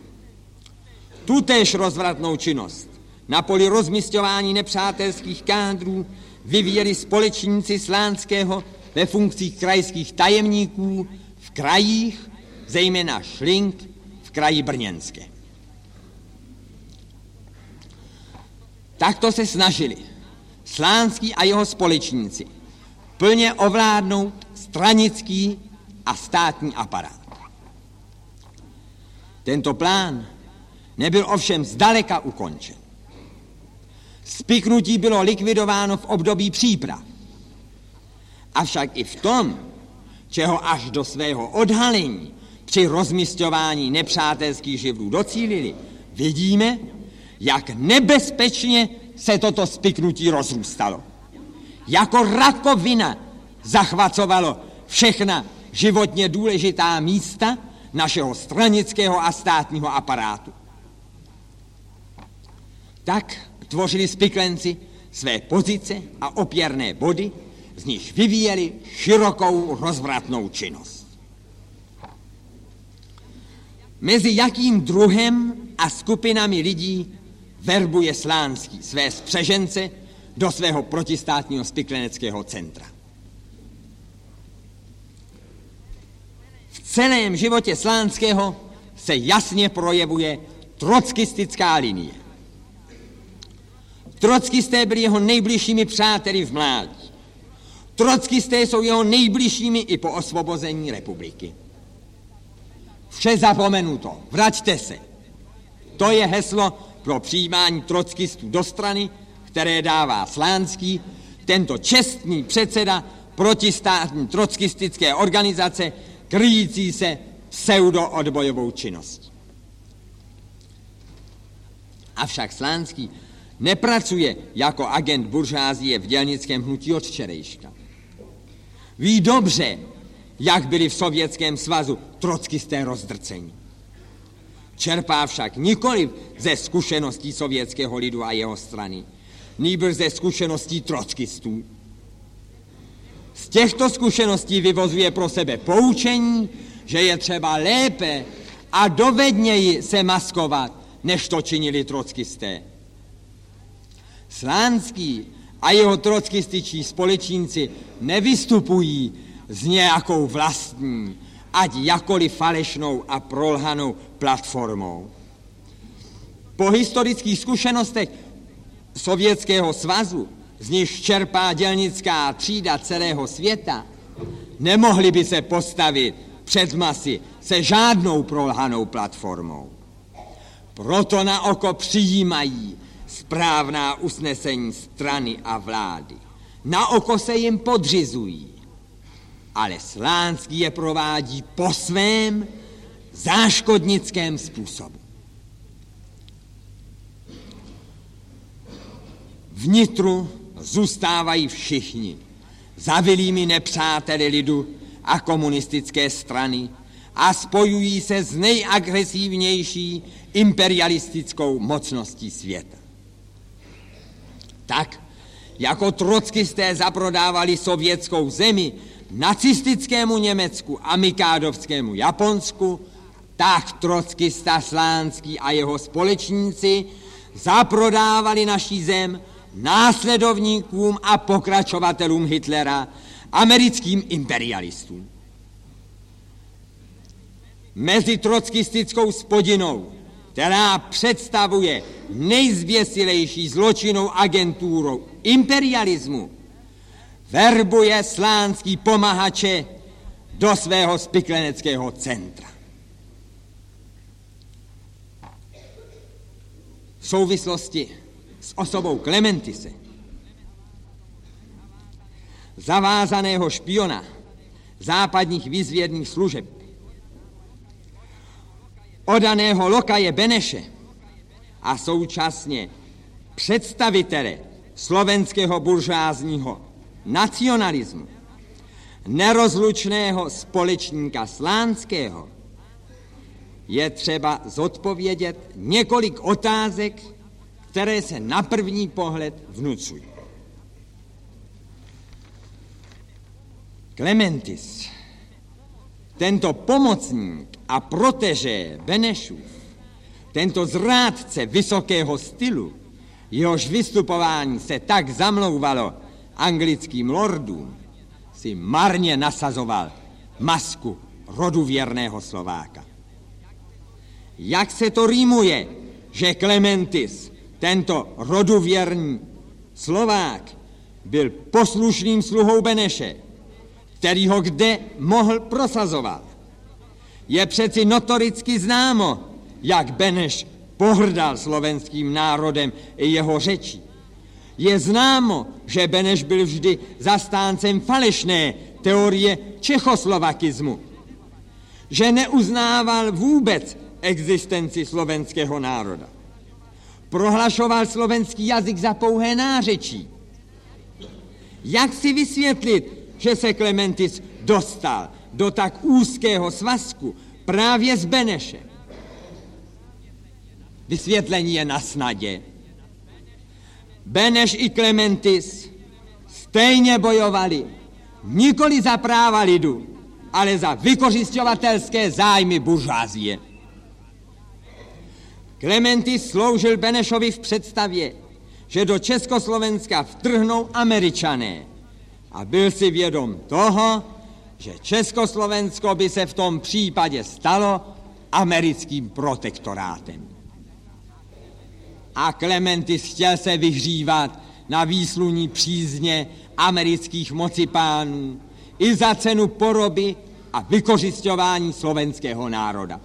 Tutéž rozvratnou činnost na poli rozmisťování nepřátelských kádrů vyvíjeli společníci Slánského ve funkcích krajských tajemníků v krajích, zejména Schlink v kraji Brněnské. Takto se snažili Slánský a jeho společníci plně ovládnout stranický a státní aparát. Tento plán nebyl ovšem zdaleka ukončen. Spiknutí bylo likvidováno v období příprav. Avšak i v tom, čeho až do svého odhalení při rozmisťování nepřátelských živlů docílili, vidíme, jak nebezpečně se toto spiknutí rozrůstalo. Jako rakovina zachvacovalo všechna životně důležitá místa našeho stranického a státního aparátu. Tak tvořili spiklenci své pozice a opěrné body, z níž vyvíjeli širokou rozvratnou činnost. Mezi jakým druhem a skupinami lidí verbuje Slánský své spřežence do svého protistátního spikleneckého centra. V celém životě Slánského se jasně projevuje trockistická linie. Trockisté byli jeho nejbližšími přáteli v mládí. Trockisté jsou jeho nejbližšími i po osvobození republiky. Vše zapomenuto, vraťte se. To je heslo pro přijímání trockistů do strany, které dává Slánský, tento čestný předseda protistátní trockistické organizace, kryjící se pseudoodbojovou činností. Avšak Slánský nepracuje jako agent buržázie v dělnickém hnutí od včerejška. Ví dobře, jak byli v Sovětském svazu trockisté rozdrcení. Čerpá však nikoliv ze zkušeností sovětského lidu a jeho strany, nýbrž ze zkušeností trockistů. Z těchto zkušeností vyvozuje pro sebe poučení, že je třeba lépe a dovedněji se maskovat, než to činili trockisté. Slánský a jeho trockističtí společníci nevystupují s nějakou vlastní, ať jakoliv falešnou a prolhanou platformou. Po historických zkušenostech Sovětského svazu, z nichž čerpá dělnická třída celého světa, nemohli by se postavit před masy se žádnou prolhanou platformou. Proto na oko přijímají správná usnesení strany a vlády. Na oko se jim podřizují, ale Slánský je provádí po svém záškodnickém způsobu. Vnitru zůstávají všichni zavilými nepřáteli lidu a komunistické strany a spojují se s nejagresivnější imperialistickou mocností světa. Tak, jako trockisté zaprodávali sovětskou zemi nacistickému Německu a mikádovskému Japonsku, tak trockista Slánský a jeho společníci zaprodávali naší zem následovníkům a pokračovatelům Hitlera, americkým imperialistům. Mezi trockistickou spodinou, která představuje nejzběsilejší zločinnou agenturu imperialismu, verbuje Slánský pomahače do svého spikleneckého centra. V souvislosti s osobou Klementise, zavázaného špiona západních výzvědných služeb, oddaného lokaje Beneše a současně představitele slovenského buržázního nacionalismu, nerozlučného společníka Slánského, je třeba zodpovědět několik otázek, které se na první pohled vnucují. Klementis, tento pomocník a protežé Benešův, tento zrádce vysokého stylu, jehož vystupování se tak zamlouvalo anglickým lordům, si marně nasazoval masku roduvěrného Slováka. Jak se to rýmuje, že Klementis, tento roduvěrný Slovák, byl poslušným sluhou Beneše, který ho kde mohl prosazovat. Je přeci notoricky známo, jak Beneš pohrdal slovenským národem i jeho řečí. Je známo, že Beneš byl vždy zastáncem falešné teorie čechoslovakismu, že neuznával vůbec existenci slovenského národa. Prohlašoval slovenský jazyk za pouhé nářečí. Jak si vysvětlit, že se Klementis dostal do tak úzkého svazku právě s Benešem? Vysvětlení je na snadě. Beneš i Klementis stejně bojovali nikoli za práva lidu, ale za vykořisťovatelské zájmy buržázie. Klementis sloužil Benešovi v představě, že do Československa vtrhnou Američané a byl si vědom toho, že Československo by se v tom případě stalo americkým protektorátem. A Klementis chtěl se vyhřívat na výsluní přízně amerických mocipánů i za cenu poroby a vykořisťování slovenského národa.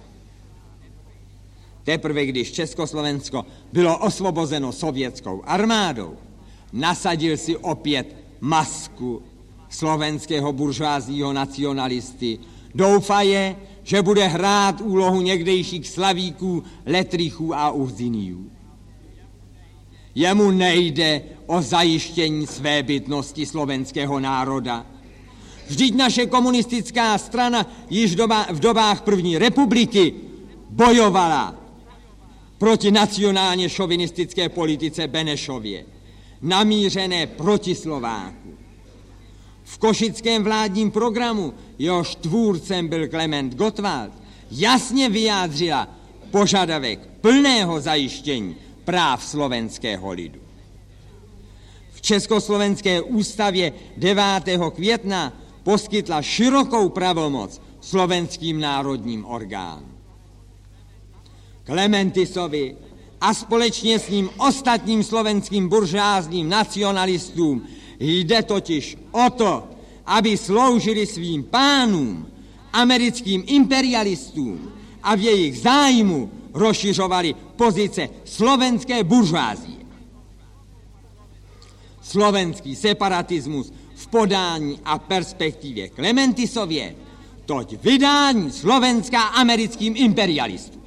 Teprve když Československo bylo osvobozeno sovětskou armádou, nasadil si opět masku slovenského buržoázního nacionalisty, doufaje, že bude hrát úlohu někdejších slavíků, letrichů a urziniů. Jemu nejde o zajištění svébytnosti slovenského národa. Vždyť naše komunistická strana již doba, v dobách první republiky bojovala proti nacionálně šovinistické politice Benešově, namířené proti Slováku. V košickém vládním programu, jehož tvůrcem byl Klement Gottwald, jasně vyjádřila požadavek plného zajištění práv slovenského lidu. V Československé ústavě devátého května poskytla širokou pravomoc slovenským národním orgánům. Klementisovi a společně s ním ostatním slovenským buržázním nacionalistům jde totiž o to, aby sloužili svým pánům, americkým imperialistům a v jejich zájmu rozšiřovali pozice slovenské buržázie. Slovenský separatismus v podání a perspektivě Klementisově, toť vydání Slovenska americkým imperialistům.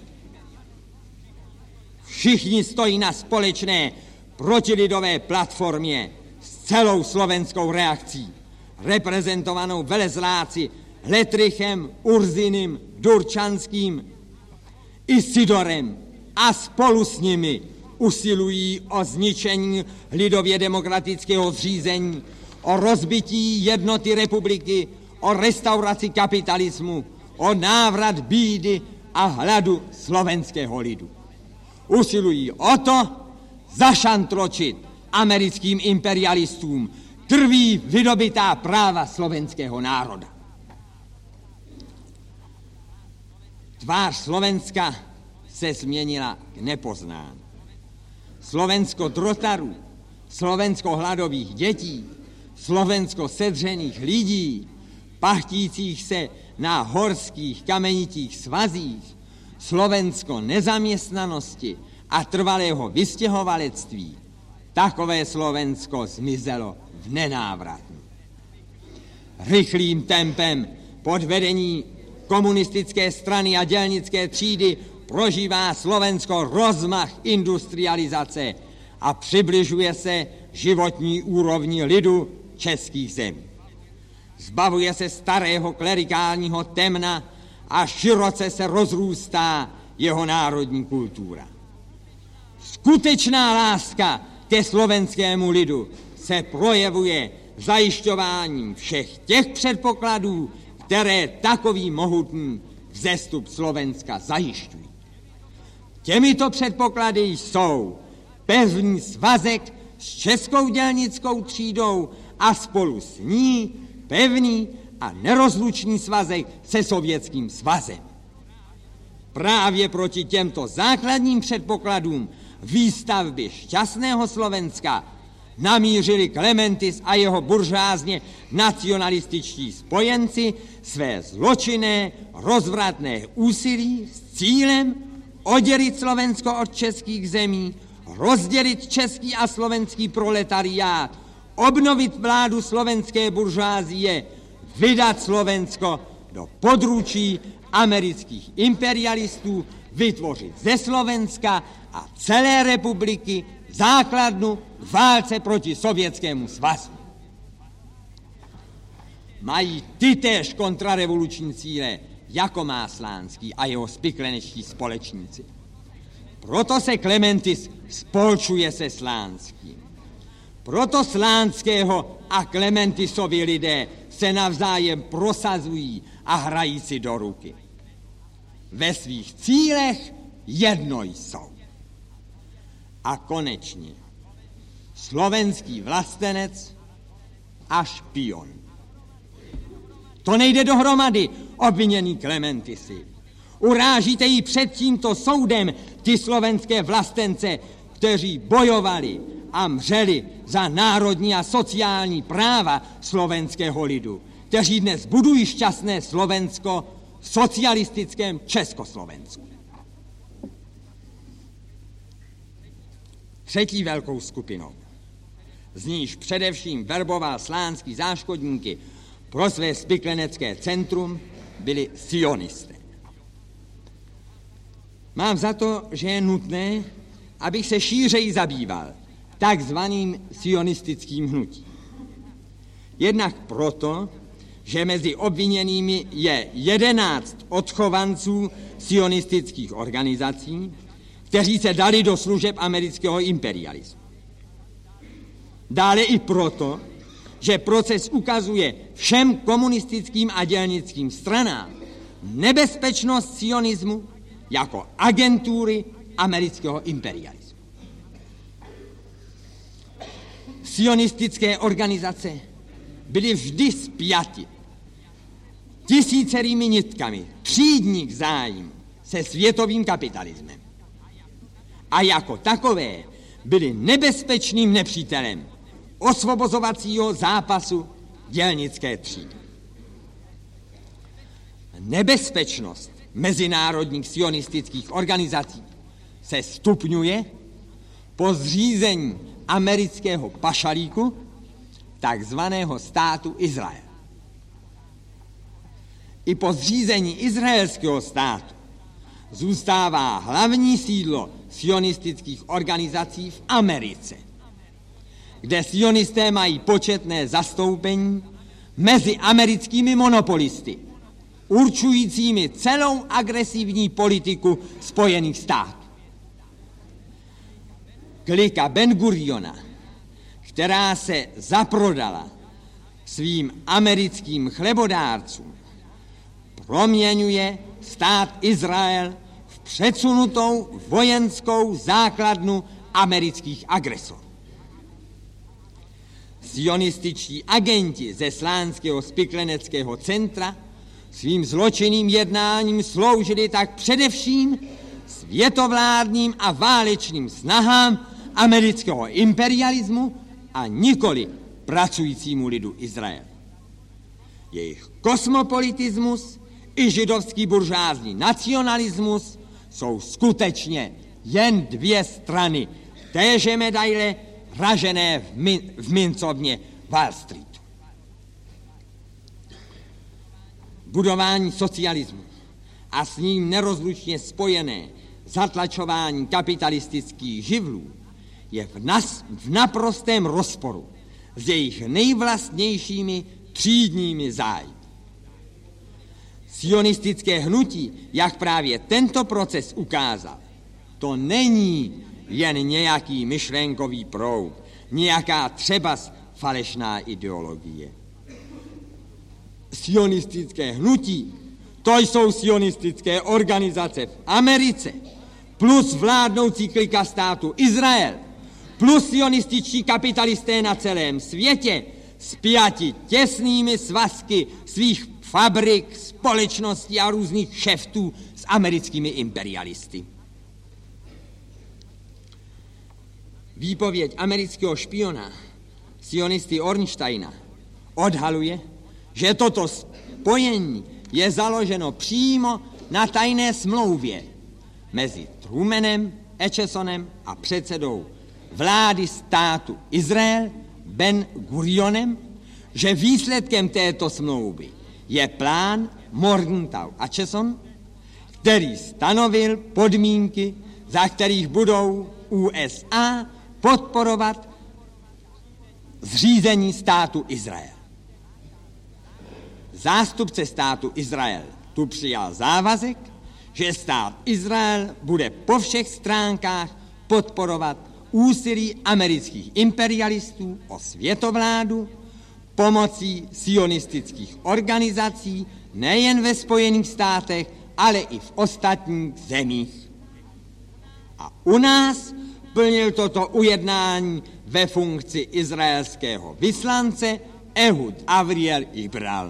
Všichni stojí na společné protilidové platformě s celou slovenskou reakcí, reprezentovanou velezláci Letrichem, Urzinem, Durčanským i Sidorem a spolu s nimi usilují o zničení lidově demokratického zřízení, o rozbití jednoty republiky, o restauraci kapitalismu, o návrat bídy a hladu slovenského lidu. Usilují o to zašantročit americkým imperialistům krví vydobitá práva slovenského národa. Tvář Slovenska se změnila k nepoznání. Slovensko drotarů, Slovensko hladových dětí, Slovensko sedřených lidí, pachtících se na horských kamenitých svazích, Slovensko nezaměstnanosti a trvalého vystěhovalectví, takové Slovensko zmizelo v nenávratnu. Rychlým tempem pod vedení komunistické strany a dělnické třídy prožívá Slovensko rozmach industrializace a přibližuje se životní úrovni lidu českých zemí. Zbavuje se starého klerikálního temna a široce se rozrůstá jeho národní kultura. Skutečná láska ke slovenskému lidu se projevuje zajišťováním všech těch předpokladů, které takový mohutný vzestup Slovenska zajišťují. Těmito předpoklady jsou pevný svazek s českou dělnickou třídou a spolu s ní pevný a nerozlučný svazek se Sovětským svazem. Právě proti těmto základním předpokladům výstavby šťastného Slovenska namířili Klementis a jeho buržázně nacionalističtí spojenci své zločinné, rozvratné úsilí s cílem oddělit Slovensko od českých zemí, rozdělit český a slovenský proletariát, obnovit vládu slovenské buržázie, vydat Slovensko do područí amerických imperialistů, vytvořit ze Slovenska a celé republiky základnu v válce proti Sovětskému svazu. Mají tytéž kontrarevoluční cíle, jako má Slánský a jeho spiklenečtí společníci. Proto se Klementis spolčuje se Slánským. Proto Slánského a Klementisovi lidé se navzájem prosazují a hrají si do ruky. Ve svých cílech jedno jsou. A konečně slovenský vlastenec a špion. To nejde dohromady, obviněný Klementisi. Urážíte jí před tímto soudem ty slovenské vlastence, kteří bojovali a mřeli za národní a sociální práva slovenského lidu, kteří dnes budují šťastné Slovensko v socialistickém Československu. Třetí velkou skupinou, z níž především verboval Slánský záškodníky pro své spiklenecké centrum, byli sionisté. Mám za to, že je nutné, abych se šířeji zabýval takzvaným sionistickým hnutím. Jednak proto, že mezi obviněnými je jedenáct odchovanců sionistických organizací, kteří se dali do služeb amerického imperialismu. Dále i proto, že proces ukazuje všem komunistickým a dělnickým stranám nebezpečnost sionismu jako agentury amerického imperialismu. Sionistické organizace byly vždy spjaty tisícerými nitkami třídních zájmů se světovým kapitalismem. A jako takové byly nebezpečným nepřítelem osvobozovacího zápasu dělnické třídy. Nebezpečnost mezinárodních sionistických organizací se stupňuje po zřízení amerického pašalíku, takzvaného státu Izrael. I po zřízení izraelského státu zůstává hlavní sídlo sionistických organizací v Americe, kde sionisté mají početné zastoupení mezi americkými monopolisty, určujícími celou agresivní politiku Spojených států. Klika Ben-Guriona, která se zaprodala svým americkým chlebodárcům, proměňuje stát Izrael v předsunutou vojenskou základnu amerických agresorů. Sionističtí agenti ze Slánského spikleneckého centra svým zločinným jednáním sloužili tak především světovládním a válečným snahám amerického imperialismu a nikoli pracujícímu lidu Izrael. Jejich kosmopolitismus i židovský buržázní nacionalismus jsou skutečně jen dvě strany téže medaile ražené v, min- v mincovně Wall Streetu. Budování socialismu a s ním nerozlučně spojené zatlačování kapitalistických živlů je v, nas- v naprostém rozporu s jejich nejvlastnějšími třídními zájmy. Sionistické hnutí, jak právě tento proces ukázal, to není jen nějaký myšlenkový proud, nějaká třebas falešná ideologie. Sionistické hnutí, to jsou sionistické organizace v Americe, plus vládnoucí klika státu Izrael, plus sionističtí kapitalisté na celém světě, spjati těsnými svazky svých fabrik, společností a různých šeftů s americkými imperialisty. Výpověď amerického špiona, sionisty Ornsteina, odhaluje, že toto spojení je založeno přímo na tajné smlouvě mezi Trumanem, Achesonem a předsedou vlády státu Izrael Ben Gurionem, že výsledkem této smlouvy je plán Morgenthau-Acheson, který stanovil podmínky, za kterých budou U S A podporovat zřízení státu Izrael. Zástupce státu Izrael tu přijal závazek, že stát Izrael bude po všech stránkách podporovat úsilí amerických imperialistů o světovládu pomocí sionistických organizací nejen ve Spojených státech, ale i v ostatních zemích. A u nás plnil toto ujednání ve funkci izraelského vyslance Ehud Avriel Ibral.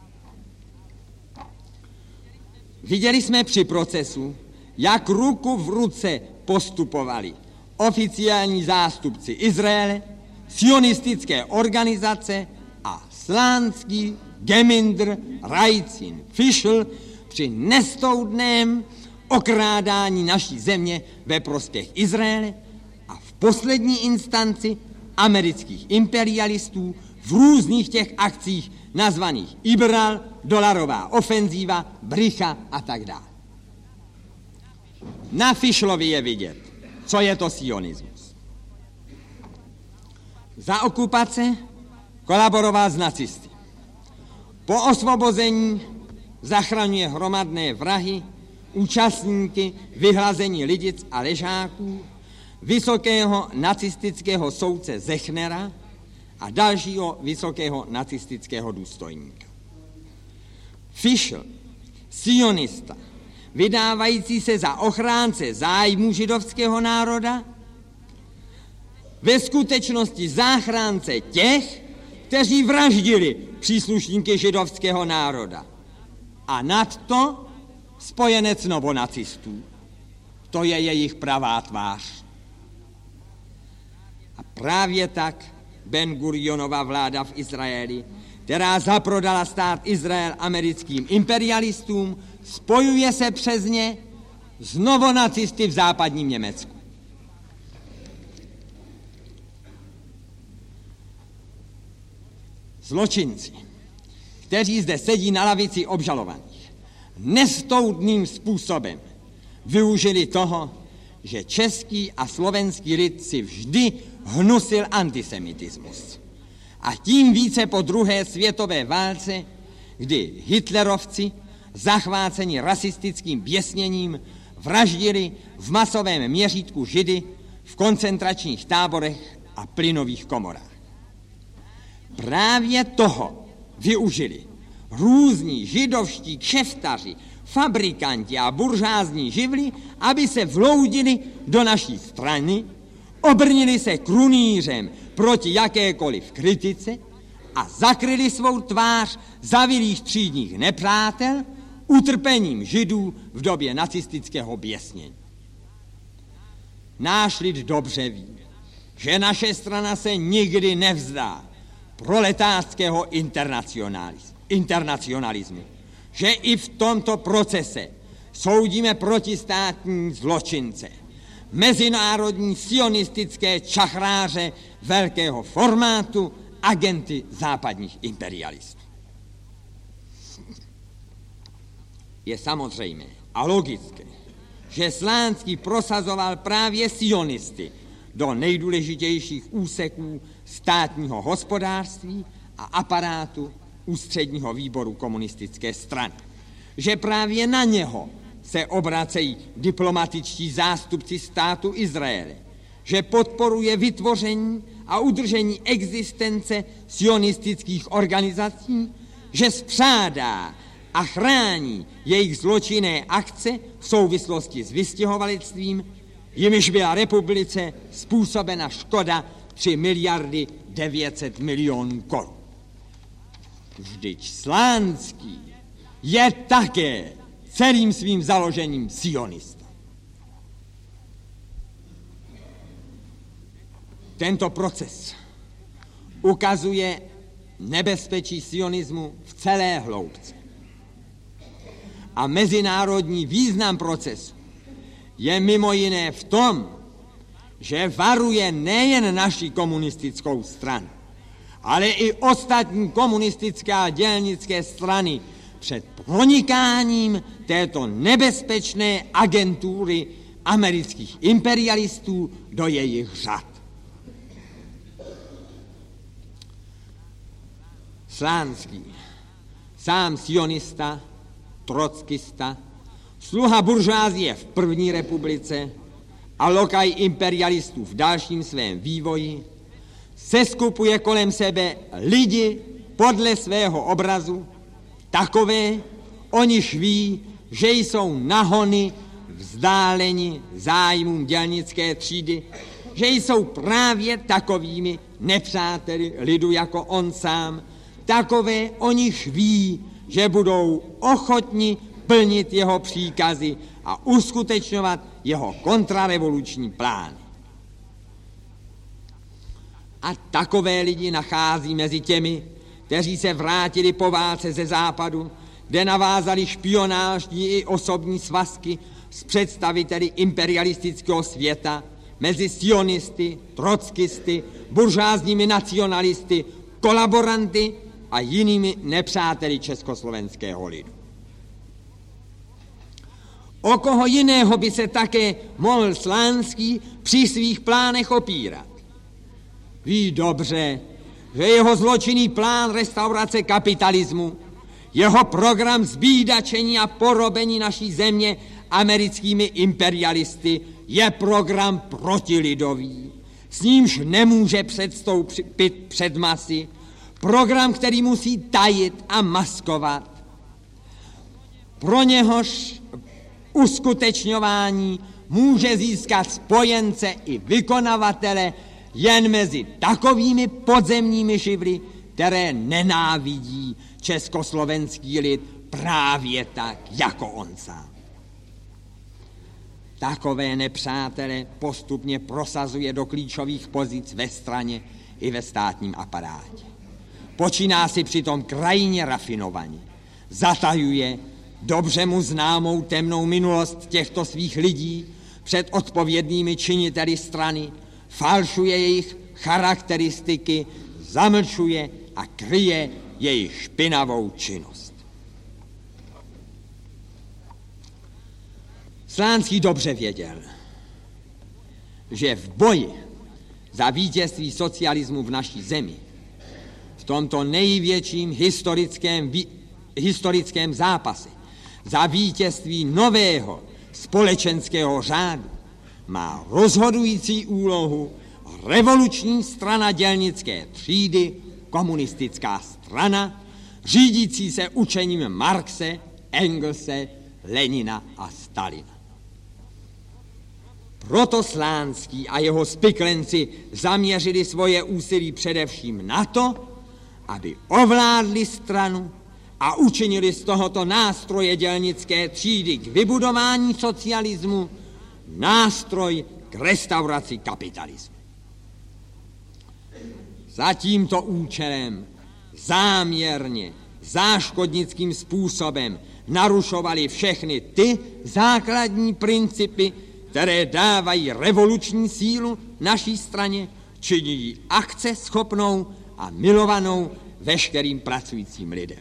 Viděli jsme při procesu, jak ruku v ruce postupovali oficiální zástupci Izraele, sionistické organizace a slánský Gemindr Rajcin Fischl při nestoudném okrádání naší země ve prospěch Izraele a v poslední instanci amerických imperialistů v různých těch akcích nazvaných Ibral, dolarová ofenzíva, Bricha a tak dále. Na Fischlovi je vidět, co je to sionismus. Za okupace kolaboroval s nacisty. Po osvobození zachraňuje hromadné vrahy, účastníky vyhlazení lidic a ležáků, vysokého nacistického soudce Zechnera a dalšího vysokého nacistického důstojníka. Fischl, sionista, vydávající se za ochránce zájmů židovského národa, ve skutečnosti záchránce těch, kteří vraždili příslušníky židovského národa. A nadto spojenec novonacistů. To je jejich pravá tvář. A právě tak Ben Gurionova vláda v Izraeli, která zaprodala stát Izrael americkým imperialistům, spojuje se přes ně s novonacisty v západním Německu. Zločinci, kteří zde sedí na lavici obžalovaných, nestoudným způsobem využili toho, že český a slovenský lid si vždy hnusil antisemitismus. A tím více po druhé světové válce, kdy hitlerovci, zachváceni rasistickým běsněním, vraždili v masovém měřítku Židy v koncentračních táborech a plynových komorách. Právě toho využili různí židovští kšeftaři, fabrikanti a buržázní živly, aby se vloudili do naší strany, obrnili se krunýřem proti jakékoliv kritice a zakryli svou tvář zavilých třídních nepřátel utrpením židů v době nacistického běsnění. Náš lid dobře ví, že naše strana se nikdy nevzdá proletářského internacionalismu, že i v tomto procese soudíme protistátní zločince, mezinárodní sionistické čachráře velkého formátu, agenty západních imperialistů. Je samozřejmé a logické, že Slánský prosazoval právě sionisty do nejdůležitějších úseků státního hospodářství a aparátu ústředního výboru komunistické strany. Že právě na něho se obracejí diplomatičtí zástupci státu Izraele, že podporuje vytvoření a udržení existence sionistických organizací, že spřádá a chrání jejich zločinné akce v souvislosti s vystěhovalectvím, jimiž byla republice způsobena škoda tři miliardy devět set milionů korun. Vždyť Slánský je také celým svým založením sionista. Tento proces ukazuje nebezpečí sionismu v celé hloubce. A mezinárodní význam procesu je mimo jiné v tom, že varuje nejen naši komunistickou stranu, ale i ostatní komunistické a dělnické strany před pronikáním této nebezpečné agentury amerických imperialistů do jejich řad. Slánský, sám sionista, trockista, sluha buržoázie v první republice a lokaj imperialistů v dalším svém vývoji, seskupuje kolem sebe lidi podle svého obrazu, takové, oniž ví, že jsou nahony vzdáleni zájmům dělnické třídy, že jsou právě takovými nepřáteli lidu jako on sám, takové, oniž ví, že budou ochotni plnit jeho příkazy a uskutečňovat jeho kontrarevoluční plány. A takové lidi nachází mezi těmi, kteří se vrátili po válce ze západu, kde navázali špionážní i osobní svazky s představiteli imperialistického světa, mezi sionisty, trockisty, buržázními nacionalisty, kolaboranty a jinými nepřáteli československého lidu. O koho jiného by se také mohl Slánský při svých plánech opírat? Ví dobře, že jeho zločinný plán restaurace kapitalismu, jeho program zbídačení a porobení naší země americkými imperialisty je program protilidový, s nímž nemůže předstoupit před masy, program, který musí tajit a maskovat. Pro něhož uskutečňování může získat spojence i vykonavatele jen mezi takovými podzemními živly, které nenávidí československý lid právě tak, jako on sám. Takové nepřátele postupně prosazuje do klíčových pozic ve straně i ve státním aparátě. Počíná si přitom krajně rafinovaně. Zatajuje dobře mu známou temnou minulost těchto svých lidí před odpovědnými činiteli strany, falšuje jejich charakteristiky, zamlčuje a kryje jejich špinavou činnost. Slánský dobře věděl, že v boji za vítězství socialismu v naší zemi, v tomto největším historickém, historickém zápase za vítězství nového společenského řádu, má rozhodující úlohu revoluční strana dělnické třídy, komunistická strana, řídící se učením Marxe, Engelse, Lenina a Stalina. Proto Slánský a jeho spiklenci zaměřili svoje úsilí především na to, aby ovládli stranu a učinili z tohoto nástroje dělnické třídy k vybudování socialismu nástroj k restauraci kapitalismu. Za tímto účelem záměrně, záškodnickým způsobem narušovali všechny ty základní principy, které dávají revoluční sílu naší straně, činí ji akce schopnou a milovanou veškerým pracujícím lidem.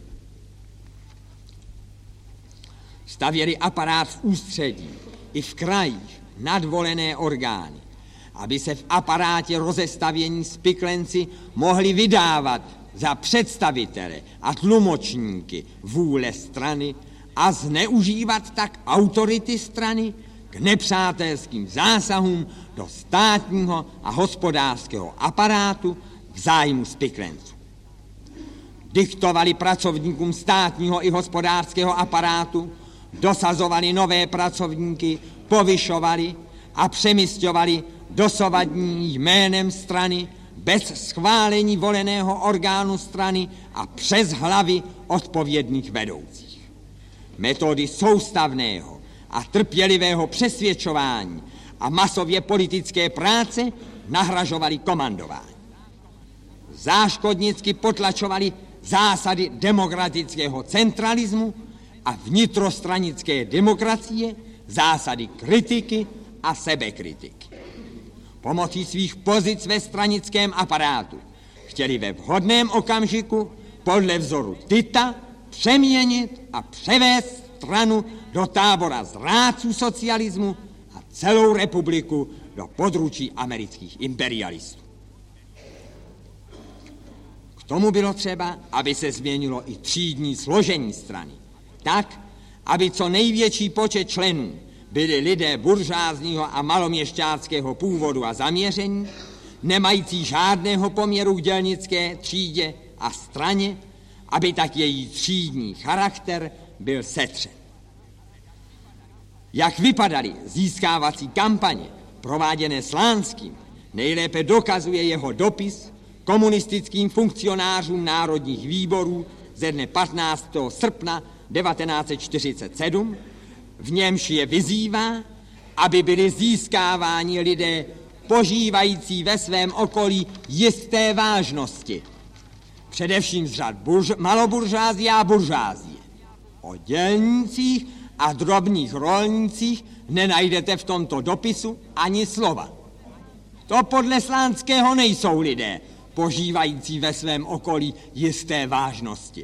Stavěli aparát v ústředí i v krajích nadvolené orgány, aby se v aparátě rozestavění spiklenci mohli vydávat za představitele a tlumočníky vůle strany a zneužívat tak autority strany k nepřátelským zásahům do státního a hospodářského aparátu v zájmu spiklenců. Diktovali pracovníkům státního i hospodářského aparátu, dosazovali nové pracovníky, povyšovali a přemisťovali dosavadní jménem strany bez schválení voleného orgánu strany a přes hlavy odpovědných vedoucích. Metody soustavného a trpělivého přesvědčování a masově politické práce nahražovali komandování. Záškodnicky potlačovali zásady demokratického centralismu a vnitrostranické demokracie, zásady kritiky a sebekritiky. Pomocí svých pozic ve stranickém aparátu chtěli ve vhodném okamžiku podle vzoru Tita přeměnit a převést stranu do tábora zrádců socialismu a celou republiku do područí amerických imperialistů. K tomu bylo třeba, aby se změnilo i třídní složení strany, tak, aby co největší počet členů byli lidé buržázního a maloměšťáckého původu a zaměření, nemající žádného poměru k dělnické třídě a straně, aby tak její třídní charakter byl setřen. Jak vypadaly získávací kampaně prováděné Slánským, nejlépe dokazuje jeho dopis komunistickým funkcionářům národních výborů ze dne patnáctého srpna devatenáct set čtyřicet sedm, v němž je vyzývá, aby byli získáváni lidé požívající ve svém okolí jisté vážnosti, především z řad burž- maloburžázie a buržázie. O dělnících a drobných rolnících nenajdete v tomto dopisu ani slova. To podle Slánského nejsou lidé požívající ve svém okolí jisté vážnosti.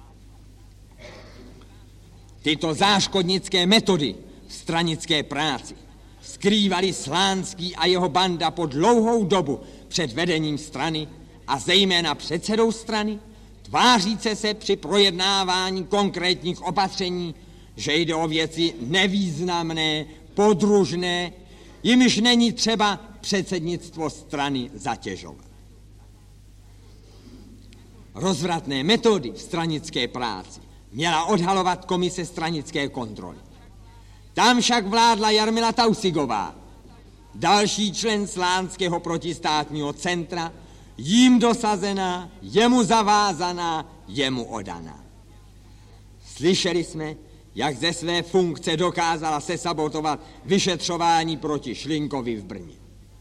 Tyto záškodnické metody v stranické práci skrývali Slánský a jeho banda po dlouhou dobu před vedením strany a zejména předsedou strany, tváříce se při projednávání konkrétních opatření, že jde o věci nevýznamné, podružné, jimiž není třeba předsednictvo strany zatěžovat. Rozvratné metody v stranické práci měla odhalovat komise stranické kontroly. Tam však vládla Jarmila Tausigová, další člen Slánského protistátního centra, jím dosazená, jemu zavázaná, jemu odaná. Slyšeli jsme, jak ze své funkce dokázala sesabotovat vyšetřování proti Šlinkovi v Brně.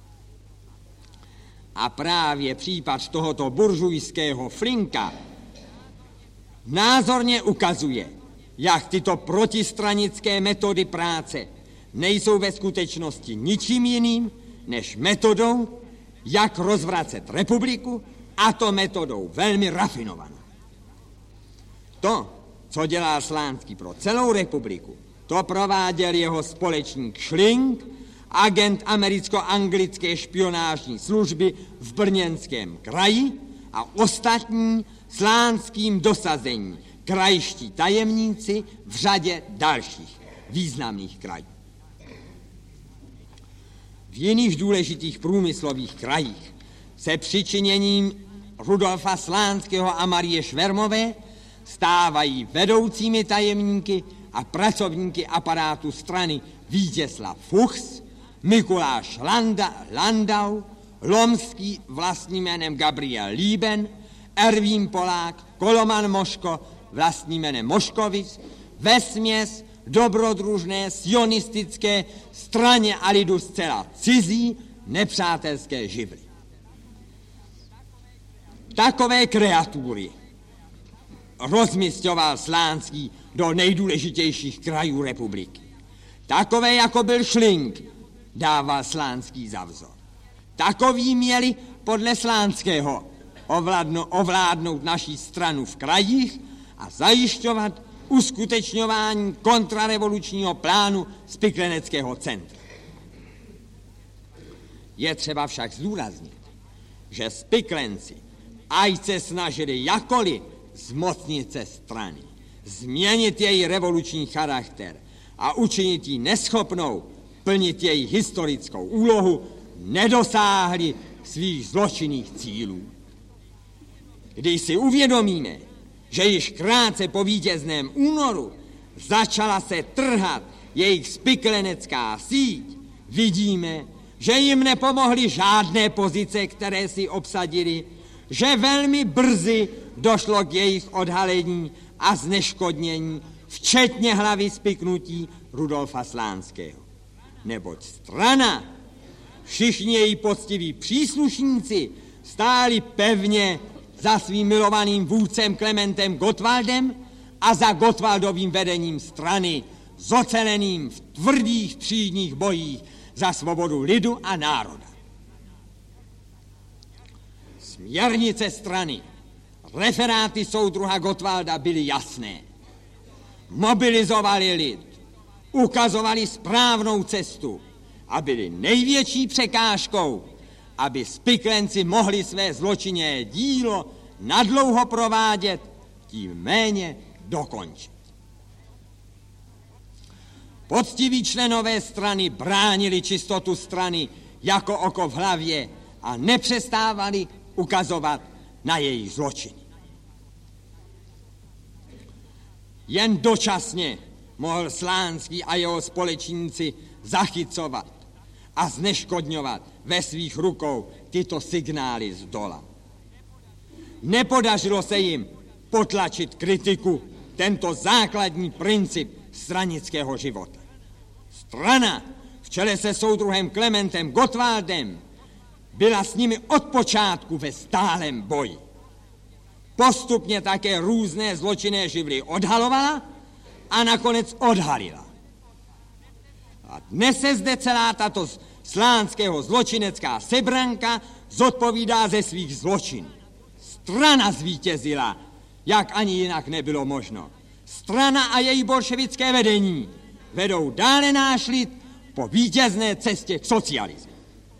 A právě případ tohoto buržujského Flinka názorně ukazuje, jak tyto protistranické metody práce nejsou ve skutečnosti ničím jiným, než metodou, jak rozvracet republiku, a to metodou velmi rafinovanou. To, co dělá Slánský pro celou republiku, to prováděl jeho společník Schlink, agent americko-anglické špionážní služby v Brněnském kraji a ostatní Slánským dosazení krajští tajemníci v řadě dalších významných krajů. V jiných důležitých průmyslových krajích se přičiněním Rudolfa Slánského a Marie Švermové stávají vedoucími tajemníky a pracovníky aparátu strany Vítězslav Fuchs, Mikuláš Landa, Landau, Lomský vlastním jménem Gabriel Lieben, Ervín Polák, Koloman Moško vlastním jménem Moškovic, vesměs dobrodružné sionistické straně a lidu zcela cizí nepřátelské živly. Takové kreatury rozmisťoval Slánský do nejdůležitějších krajů republiky. Takové, jako byl Schlink, dával Slánský za vzor. Takoví měli podle Slánského ovládno, ovládnout naší stranu v krajích a zajišťovat uskutečňování kontrarevolučního plánu Spikleneckého centra. Je třeba však zdůraznit, že Spiklenci, ať se snažili jakoli zmocnit se strany, změnit její revoluční charakter a učinit ji neschopnou plnit její historickou úlohu, nedosáhli svých zločinných cílů. Když si uvědomíme, že již krátce po vítězném únoru začala se trhat jejich spiklenecká síť, vidíme, že jim nepomohly žádné pozice, které si obsadili, že velmi brzy došlo k jejich odhalení a zneškodnění, včetně hlavy spiknutí Rudolfa Slánského. Neboť strana všichni její poctiví příslušníci stáli pevně za svým milovaným vůdcem Klementem Gottwaldem a za Gottwaldovým vedením strany, zoceleným v tvrdých třídních bojích za svobodu lidu a národa. Směrnice strany, referáty soudruha Gottwalda byly jasné. Mobilizovali lid, ukazovali správnou cestu a byli největší překážkou, aby spiklenci mohli své zločinné dílo nadlouho provádět, tím méně dokončit. Poctiví členové strany bránili čistotu strany jako oko v hlavě a nepřestávali ukazovat na její zločiny. Jen dočasně mohl Slánský a jeho společníci zachycovat a zneškodňovat ve svých rukou tyto signály z dola. Nepodařilo se jim potlačit kritiku, tento základní princip stranického života. Strana v čele se soudruhem Klementem Gottwaldem byla s nimi od počátku ve stálem boji. Postupně také různé zločinné živly odhalovala a nakonec odhalila. A dnes se zde celá tato slánského zločinecká sebranka zodpovídá ze svých zločinů. Strana zvítězila, jak ani jinak nebylo možno. Strana a její bolševické vedení vedou dále náš lid po vítězné cestě k socialismu.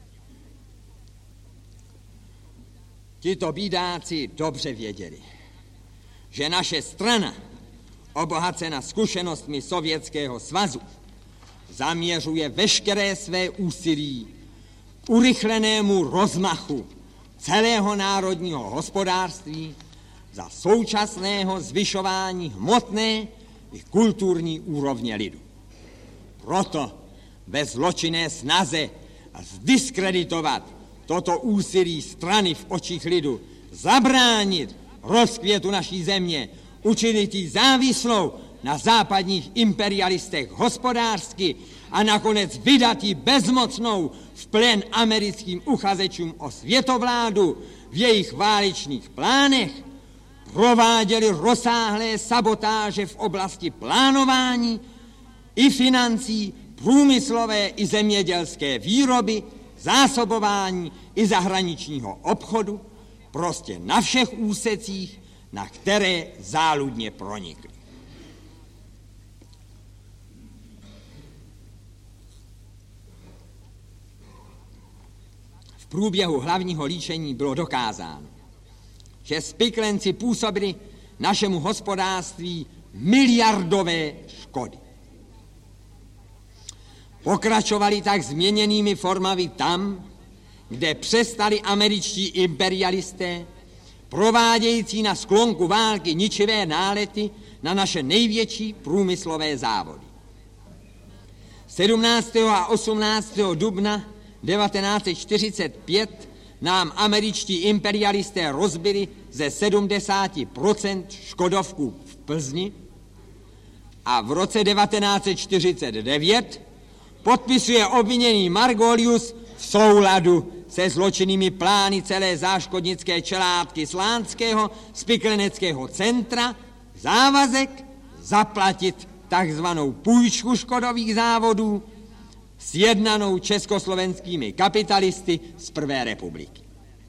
Tito bídáci dobře věděli, že naše strana, obohacena zkušenostmi Sovětského svazu, zaměřuje veškeré své úsilí k urychlenému rozmachu celého národního hospodářství za současného zvyšování hmotné i kulturní úrovně lidu. Proto bez zločinné snaze zdiskreditovat toto úsilí strany v očích lidu, zabránit rozkvětu naší země, učinit ji závislou na západních imperialistech hospodářsky a nakonec vydat ji bezmocnou v plen americkým uchazečům o světovládu v jejich válečných plánech, prováděli rozsáhlé sabotáže v oblasti plánování i financí, průmyslové i zemědělské výroby, zásobování i zahraničního obchodu, prostě na všech úsecích, na které záludně pronikly. V průběhu hlavního líčení bylo dokázáno, že spiklenci působili našemu hospodářství miliardové škody. Pokračovali tak změněnými formami tam, kde přestali američtí imperialisté, provádějící na sklonku války ničivé nálety na naše největší průmyslové závody. sedmnáctého a osmnáctého dubna devatenáct set čtyřicet pět nám američtí imperialisté rozbili ze sedmdesát procent škodovku v Plzni a v roce devatenáct set čtyřicet devět podpisuje obviněný Margolius v souladu se zločinnými plány celé záškodnické čeládky Slánského spikleneckého centra závazek zaplatit takzvanou půjčku škodových závodů sjednanou československými kapitalisty z Prvé republiky.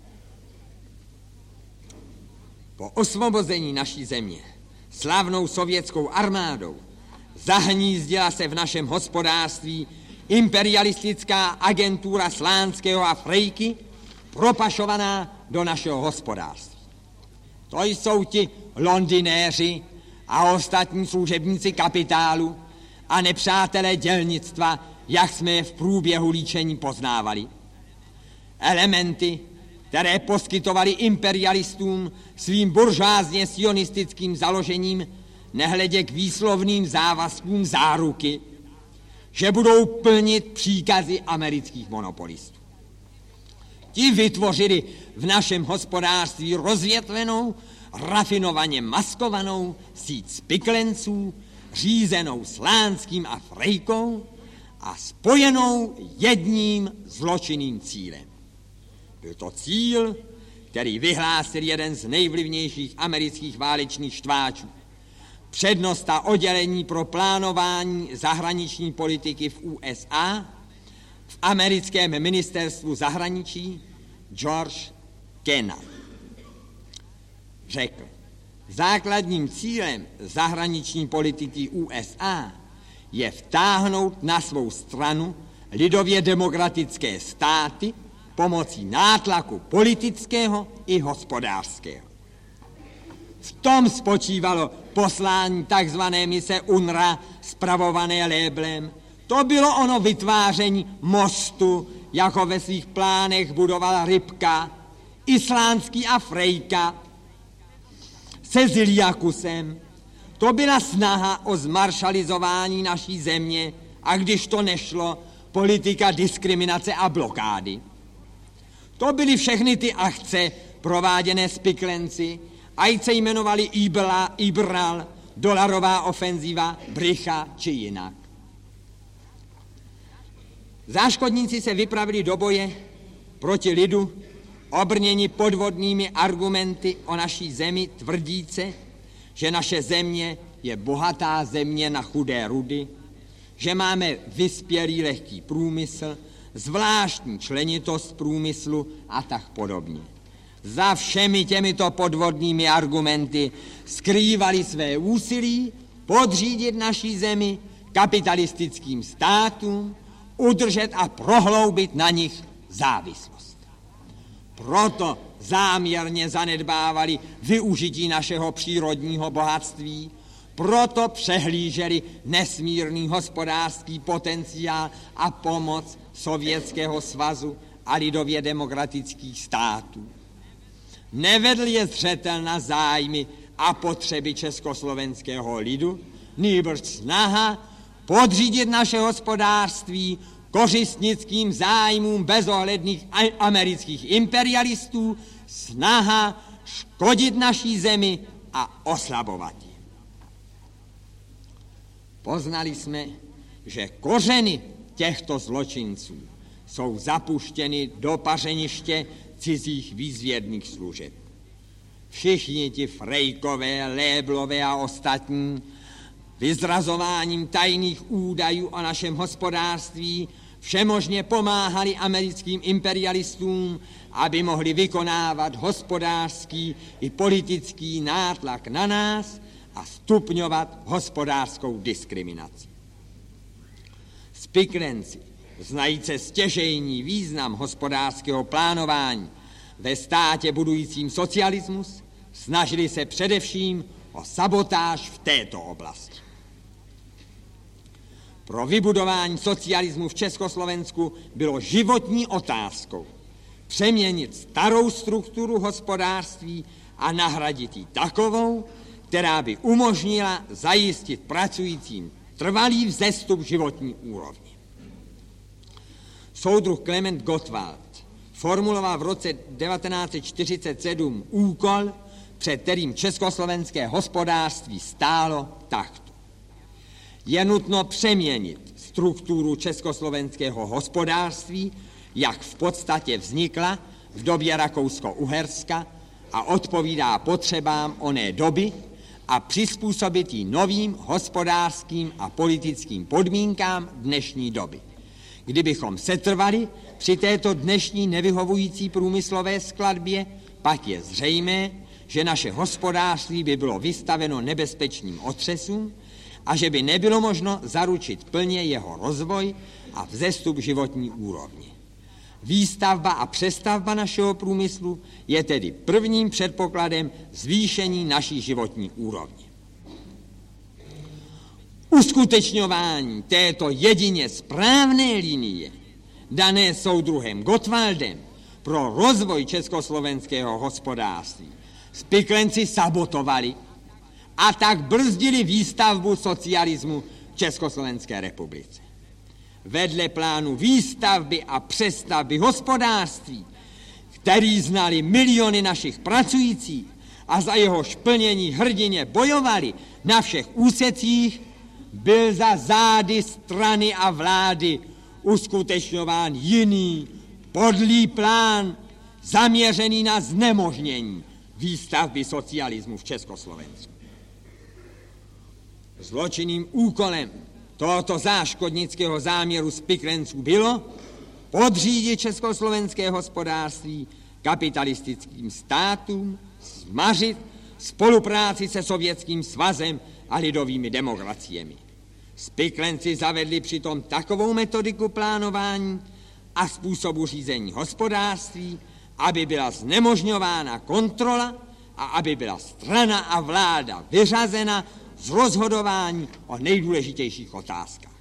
Po osvobození naší země slavnou sovětskou armádou zahnízdila se v našem hospodářství imperialistická agentura Slánského a Frejky, propašovaná do našeho hospodářství. To jsou ti londinéři a ostatní služebníci kapitálu a nepřátelé dělnictva, jak jsme je v průběhu líčení poznávali. Elementy, které poskytovali imperialistům svým buržoázně sionistickým založením, nehledě k výslovným závazkům záruky, že budou plnit příkazy amerických monopolistů. Ti vytvořili v našem hospodářství rozvětvenou, rafinovaně maskovanou síť spiklenců, řízenou Slánským a Frejkou a spojenou jedním zločinným cílem. Byl to cíl, který vyhlásil jeden z nejvlivnějších amerických válečných štváčů. Přednosta oddělení pro plánování zahraniční politiky v U S A v americkém ministerstvu zahraničí George Kennan řekl, základním cílem zahraniční politiky U S A je vtáhnout na svou stranu lidově demokratické státy pomocí nátlaku politického i hospodářského. V tom spočívalo poslání takzvané mise U N R A spravované Léblem. To bylo ono vytváření mostu, jako ve svých plánech budoval Rybka, Islánský a Frejka se Ziliakusem. To byla snaha o zmaršalizování naší země a když to nešlo, politika diskriminace a blokády. To byly všechny ty akce prováděné spiklenci, ať se jmenovali Ibla, Ibral, dolarová ofenziva, Brycha či jinak. Záškodníci se vypravili do boje proti lidu, obrněni podvodnými argumenty o naší zemi, tvrdíce, že naše země je bohatá země na chudé rudy, že máme vyspělý lehký průmysl, zvláštní členitost průmyslu a tak podobně. Za všemi těmito podvodnými argumenty skrývali své úsilí podřídit naší zemi kapitalistickým státům, udržet a prohloubit na nich závislost. Proto záměrně zanedbávali využití našeho přírodního bohatství, proto přehlíželi nesmírný hospodářský potenciál a pomoc Sovětského svazu a lidově demokratických států. Nevedl je zřetel na zájmy a potřeby československého lidu, nýbrž snaha podřídit naše hospodářství kořistnickým zájmům bezohledných amerických imperialistů, snaha škodit naší zemi a oslabovat ji. Poznali jsme, že kořeny těchto zločinců jsou zapuštěny do pařeniště cizích výzvědných služeb. Všichni ti Frejkové, Léblové a ostatní vyzrazováním tajných údajů o našem hospodářství všemožně pomáhali americkým imperialistům, aby mohli vykonávat hospodářský i politický nátlak na nás a stupňovat hospodářskou diskriminaci. Spiklenci, znajíce stěžejní význam hospodářského plánování ve státě budujícím socialismus, snažili se především o sabotáž v této oblasti. Pro vybudování socialismu v Československu bylo životní otázkou přeměnit starou strukturu hospodářství a nahradit ji takovou, která by umožnila zajistit pracujícím trvalý vzestup životní úrovně. Soudruh Klement Gottwald formuloval v roce devatenáct set čtyřicet sedm úkol, před kterým československé hospodářství stálo takto. Je nutno přeměnit strukturu československého hospodářství, jak v podstatě vznikla v době Rakousko-Uherska a odpovídá potřebám oné doby, a přizpůsobit ji novým hospodářským a politickým podmínkám dnešní doby. Kdybychom setrvali při této dnešní nevyhovující průmyslové skladbě, pak je zřejmé, že naše hospodářství by bylo vystaveno nebezpečným otřesům a že by nebylo možno zaručit plně jeho rozvoj a vzestup životní úrovně. Výstavba a přestavba našeho průmyslu je tedy prvním předpokladem zvýšení naší životní úrovně. Uskutečňování této jedině správné linie, dané soudruhem Gottwaldem pro rozvoj československého hospodářství, spiklenci sabotovali a tak brzdili výstavbu socialismu v Československé republice. Vedle plánu výstavby a přestavby hospodářství, který znali miliony našich pracujících a za jeho splnění hrdině bojovali na všech úsecích, byl za zády strany a vlády uskutečňován jiný, podlý plán, zaměřený na znemožnění výstavby socialismu v Československu. Zločinným úkolem tohoto záškodnického záměru spiklenců bylo podřídit československé hospodářství kapitalistickým státům, zmařit spolupráci se Sovětským svazem a lidovými demokraciemi. Spiklenci zavedli přitom takovou metodiku plánování a způsobu řízení hospodářství, aby byla znemožňována kontrola a aby byla strana a vláda vyřazena z rozhodování o nejdůležitějších otázkách.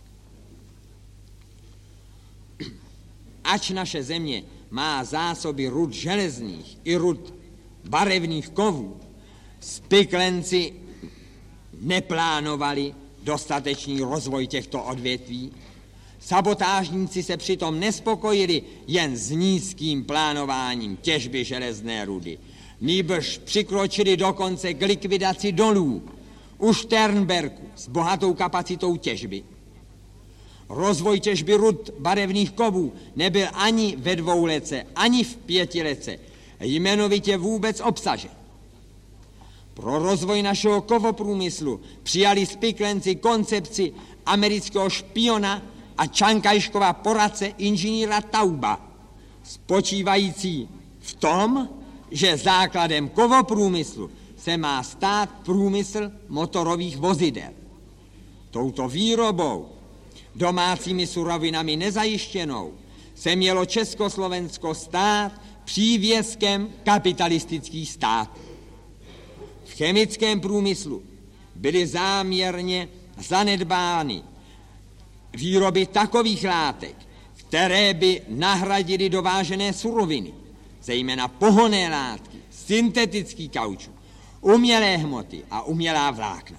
Ač naše země má zásoby rud železných i rud barevných kovů, spiklenci neplánovali dostatečný rozvoj těchto odvětví. Sabotážníci se přitom nespokojili jen s nízkým plánováním těžby železné rudy, nýbrž přikročili dokonce k likvidaci dolů u Šternberku s bohatou kapacitou těžby. Rozvoj těžby rud barevných kovů nebyl ani ve dvoulece, ani v pětilece jmenovitě vůbec obsažen. Pro rozvoj našeho kovoprůmyslu přijali spiklenci koncepci amerického špiona a Čankajškova poradce inženýra Tauba, spočívající v tom, že základem kovoprůmyslu se má stát průmysl motorových vozidel. Touto výrobou, domácími surovinami nezajištěnou, se mělo Československo stát přívěskem kapitalistických států. V chemickém průmyslu byly záměrně zanedbány výroby takových látek, které by nahradily dovážené suroviny, zejména pohonné látky, syntetický kaučuk, umělé hmoty a umělá vlákna.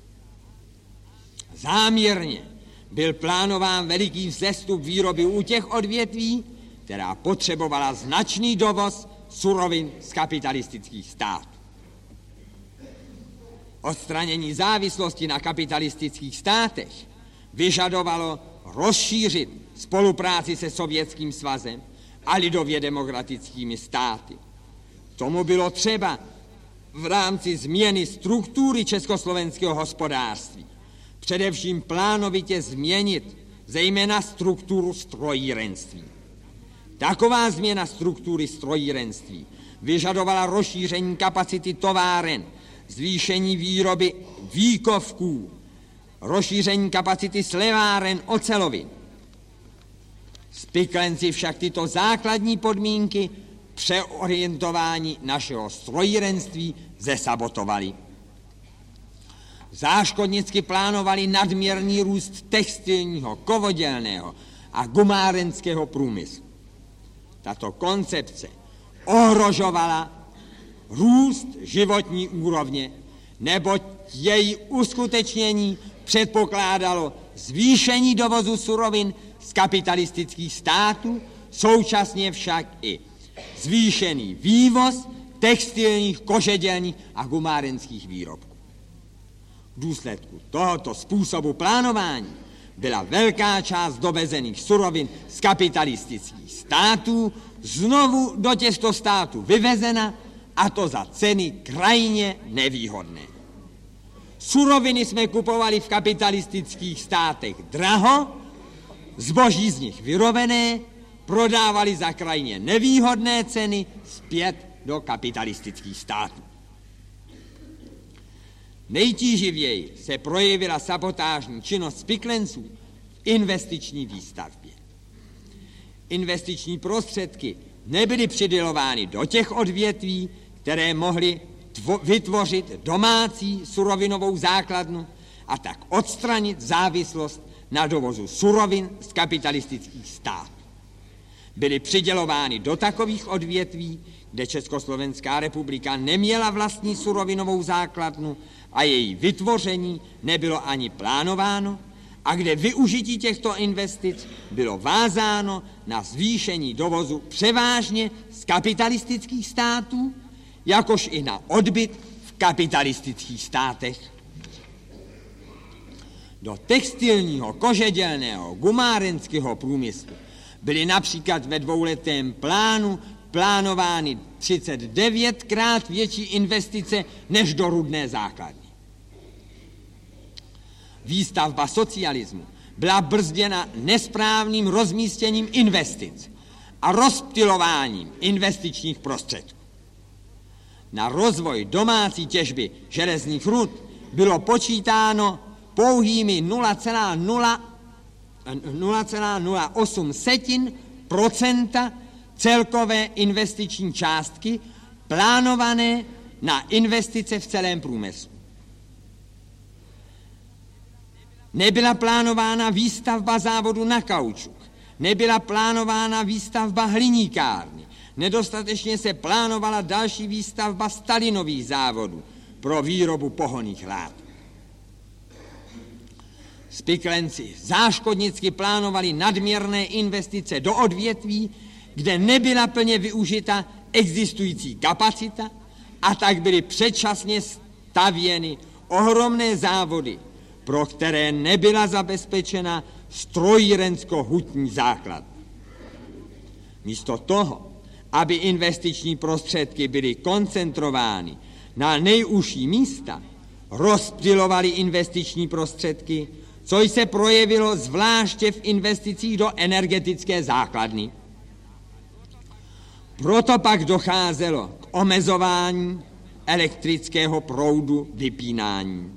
Záměrně byl plánován veliký vzestup výroby u těch odvětví, která potřebovala značný dovoz surovin z kapitalistických států. Odstranění závislosti na kapitalistických státech vyžadovalo rozšířit spolupráci se Sovětským svazem a lidově demokratickými státy. Tomu bylo třeba v rámci změny struktury československého hospodářství především plánovitě změnit zejména strukturu strojírenství. Taková změna struktury strojírenství vyžadovala rozšíření kapacity továren, zvýšení výroby výkovků, rozšíření kapacity sleváren, ocelovin. Spiklenci však tyto základní podmínky přeorientování našeho strojírenství zesabotovali. Záškodnicky plánovali nadměrný růst textilního, kovodělného a gumárenského průmyslu. Tato koncepce ohrožovala růst životní úrovně, neboť její uskutečnění předpokládalo zvýšení dovozu surovin z kapitalistických států, současně však i zvýšený vývoz textilních, kožedělních a gumárenských výrobků. V důsledku tohoto způsobu plánování byla velká část dovezených surovin z kapitalistických států znovu do těchto států vyvezena, a to za ceny krajně nevýhodné. Suroviny jsme kupovali v kapitalistických státech draho, zboží z nich vyrobené prodávali za krajně nevýhodné ceny zpět do kapitalistických států. Nejtíživěji se projevila sabotážní činnost spiklenců v investiční výstavbě. Investiční prostředky nebyly přidělovány do těch odvětví, které mohly tvo- vytvořit domácí surovinovou základnu a tak odstranit závislost na dovozu surovin z kapitalistických států. Byly přidělovány do takových odvětví, kde Československá republika neměla vlastní surovinovou základnu a její vytvoření nebylo ani plánováno a kde využití těchto investic bylo vázáno na zvýšení dovozu převážně z kapitalistických států, jakož i na odbyt v kapitalistických státech. Do textilního, kožedělného, gumárenského průmyslu byly například ve dvouletém plánu plánovány třicet devětkrát větší investice než do rudné základny. Výstavba socialismu byla brzděna nesprávným rozmístěním investic a rozptylováním investičních prostředků. Na rozvoj domácí těžby železných rud bylo počítáno pouhými nula celá nula osm procenta celkové investiční částky plánované na investice v celém průmyslu. Nebyla plánována výstavba závodu na kaučuk, nebyla plánována výstavba hliníkárny, nedostatečně se plánovala další výstavba stalinových závodů pro výrobu pohonných látek. Spiklenci záškodnicky plánovali nadměrné investice do odvětví, kde nebyla plně využita existující kapacita, a tak byly předčasně stavěny ohromné závody, pro které nebyla zabezpečena strojírensko-hutní základ. Místo toho, aby investiční prostředky byly koncentrovány na nejúžší místa, rozptylovaly investiční prostředky, což se projevilo zvláště v investicích do energetické základny. Proto pak docházelo k omezování elektrického proudu vypínání.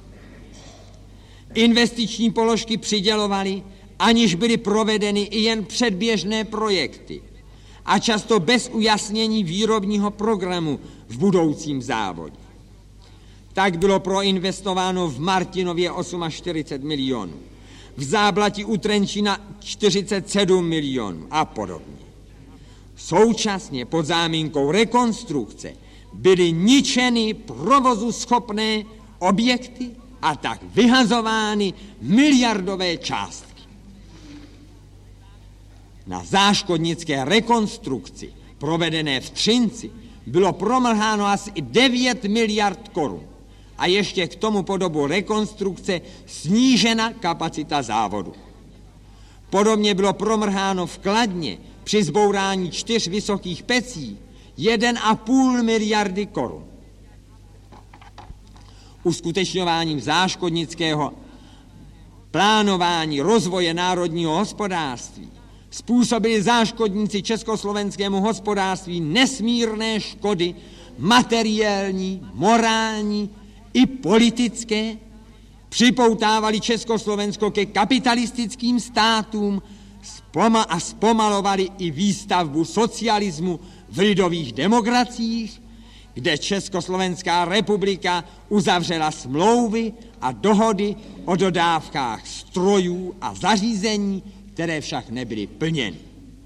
Investiční položky přidělovaly, aniž byly provedeny i jen předběžné projekty a často bez ujasnění výrobního programu v budoucím závodě. Tak bylo proinvestováno v Martinově čtyřicet osm milionů, v Záblatí u Trenčína čtyřicet sedm milionů a podobně. Současně pod záminkou rekonstrukce byly ničeny provozu schopné objekty a tak vyhazovány miliardové částky. Na záškodnické rekonstrukci provedené v Třinci bylo promrháno asi devět miliard korun a ještě k tomu po dobu rekonstrukce snížena kapacita závodu. Podobně bylo promrháno v Kladně při zbourání čtyř vysokých pecí jeden a půl miliardy korun. Uskutečňováním záškodnického plánování rozvoje národního hospodářství způsobili záškodníci československému hospodářství nesmírné škody materiální, morální i politické, připoutávali Československo ke kapitalistickým státům a zpomalovali i výstavbu socialismu v lidových demokraciích, kde Československá republika uzavřela smlouvy a dohody o dodávkách strojů a zařízení, které však nebyly plněny.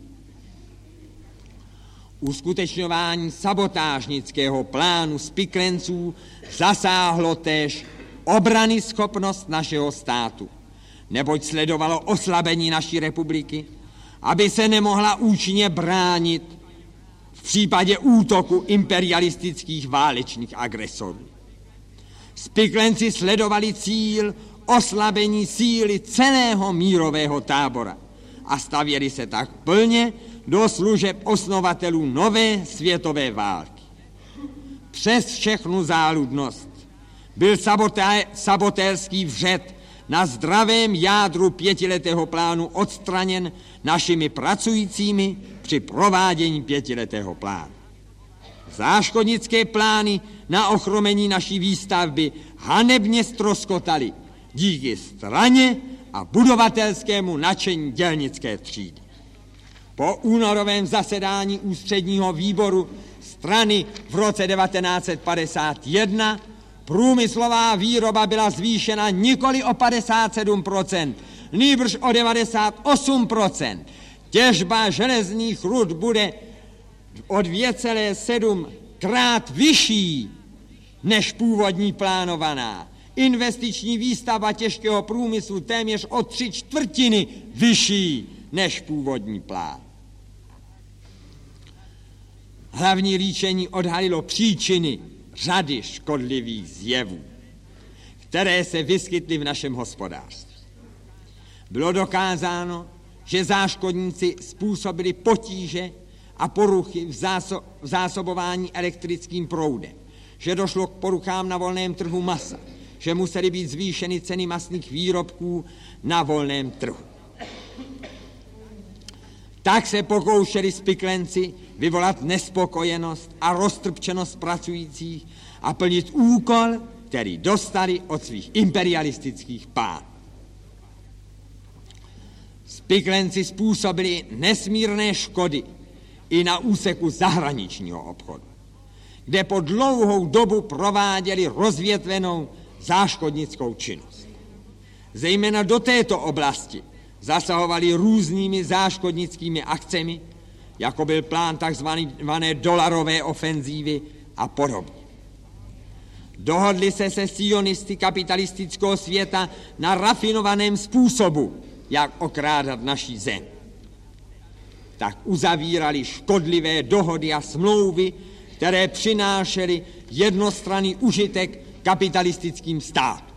Uskutečňování sabotážnického plánu spiklenců zasáhlo též obrany schopnost našeho státu, neboť sledovalo oslabení naší republiky, aby se nemohla účinně bránit v případě útoku imperialistických válečných agresorů. Spiklenci sledovali cíl oslabení síly celého mírového tábora a stavěli se tak plně do služeb osnovatelů nové světové války. Přes všechnu záludnost byl saboté, sabotérský vřet na zdravém jádru pětiletého plánu odstraněn našimi pracujícími při provádění pětiletého plánu. Záškodnické plány na ochromení naší výstavby hanebně ztroskotaly díky straně a budovatelskému nadšení dělnické třídy. Po únorovém zasedání ústředního výboru strany v roce devatenáct set padesát jedna průmyslová výroba byla zvýšena nikoli o padesát sedm procent, nýbrž o devadesát osm procent. Těžba železných rud bude o dvě celé sedm krát vyšší než původní plánovaná. Investiční výstavba těžkého průmyslu téměř o tři čtvrtiny vyšší než původní plán. Hlavní líčení odhalilo příčiny řady škodlivých zjevů, které se vyskytly v našem hospodářství. Bylo dokázáno, že záškodníci způsobili potíže a poruchy v, záso- v zásobování elektrickým proudem, že došlo k poruchám na volném trhu masa, že musely být zvýšeny ceny masných výrobků na volném trhu. Tak se pokoušeli spiklenci vyvolat nespokojenost a roztrpčenost pracujících a plnit úkol, který dostali od svých imperialistických pánů. Spiklenci způsobili nesmírné škody i na úseku zahraničního obchodu, kde po dlouhou dobu prováděli rozvětvenou záškodnickou činnost. Zejména do této oblasti zasahovali různými záškodnickými akcemi, jako byl plán takzvané dolarové ofenzívy a podobně. Dohodli se se sionisty kapitalistického světa na rafinovaném způsobu, jak okrádat naší zem. Tak uzavírali škodlivé dohody a smlouvy, které přinášely jednostranný užitek kapitalistickým státům.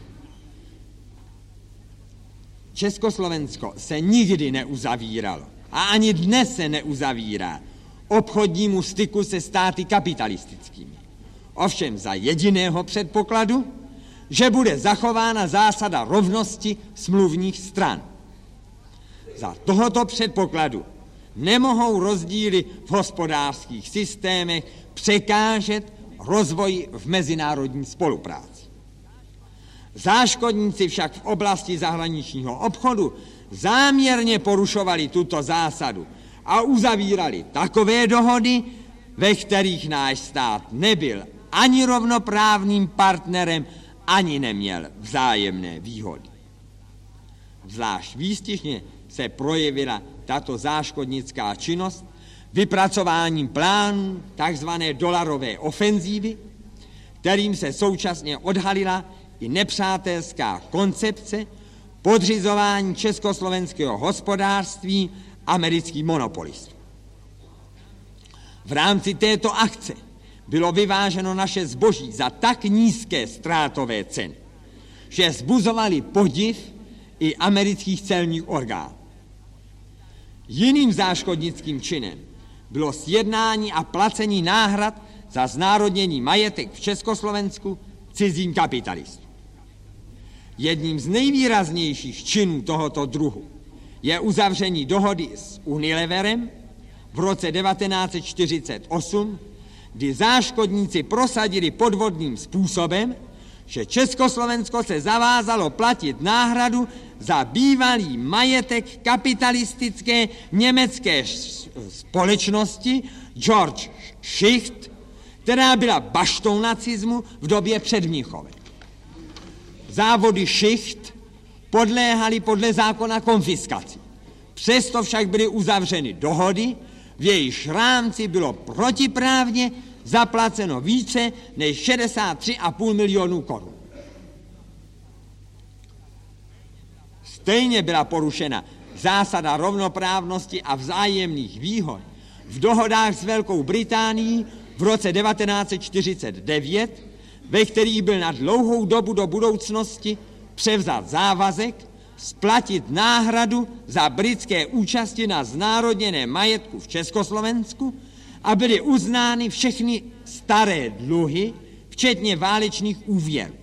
Československo se nikdy neuzavíralo a ani dnes se neuzavírá obchodnímu styku se státy kapitalistickými. Ovšem za jediného předpokladu, že bude zachována zásada rovnosti smluvních stran. Za tohoto předpokladu nemohou rozdíly v hospodářských systémech překážet rozvoji v mezinárodní spolupráci. Záškodníci však v oblasti zahraničního obchodu záměrně porušovali tuto zásadu a uzavírali takové dohody, ve kterých náš stát nebyl ani rovnoprávným partnerem, ani neměl vzájemné výhody. Zvlášť výstižně se projevila tato záškodnická činnost vypracováním plánů takzvané dolarové ofenzívy, kterým se současně odhalila i nepřátelská koncepce podřizování československého hospodářství americkým monopolistům. V rámci této akce bylo vyváženo naše zboží za tak nízké ztrátové ceny, že vzbuzovali podiv i amerických celních orgánů. Jiným záškodnickým činem bylo sjednání a placení náhrad za znárodněný majetek v Československu cizím kapitalistům. Jedním z nejvýraznějších činů tohoto druhu je uzavření dohody s Unileverem v roce devatenáct set čtyřicet osm, kdy záškodníci prosadili podvodným způsobem, že Československo se zavázalo platit náhradu za bývalý majetek kapitalistické německé společnosti George Schicht, která byla baštou nacismu v době před Mnichovem. Závody Schicht podléhaly podle zákona konfiskaci. Přesto však byly uzavřeny dohody, v jejíž rámci bylo protiprávně zaplaceno více než šedesát tři a půl milionů korun. Stejně byla porušena zásada rovnoprávnosti a vzájemných výhod v dohodách s Velkou Británií v roce devatenáct set čtyřicet devět, ve kterých byl na dlouhou dobu do budoucnosti převzat závazek splatit náhradu za britské účasti na znárodněném majetku v Československu a byly uznány všechny staré dluhy, včetně válečných úvěrů.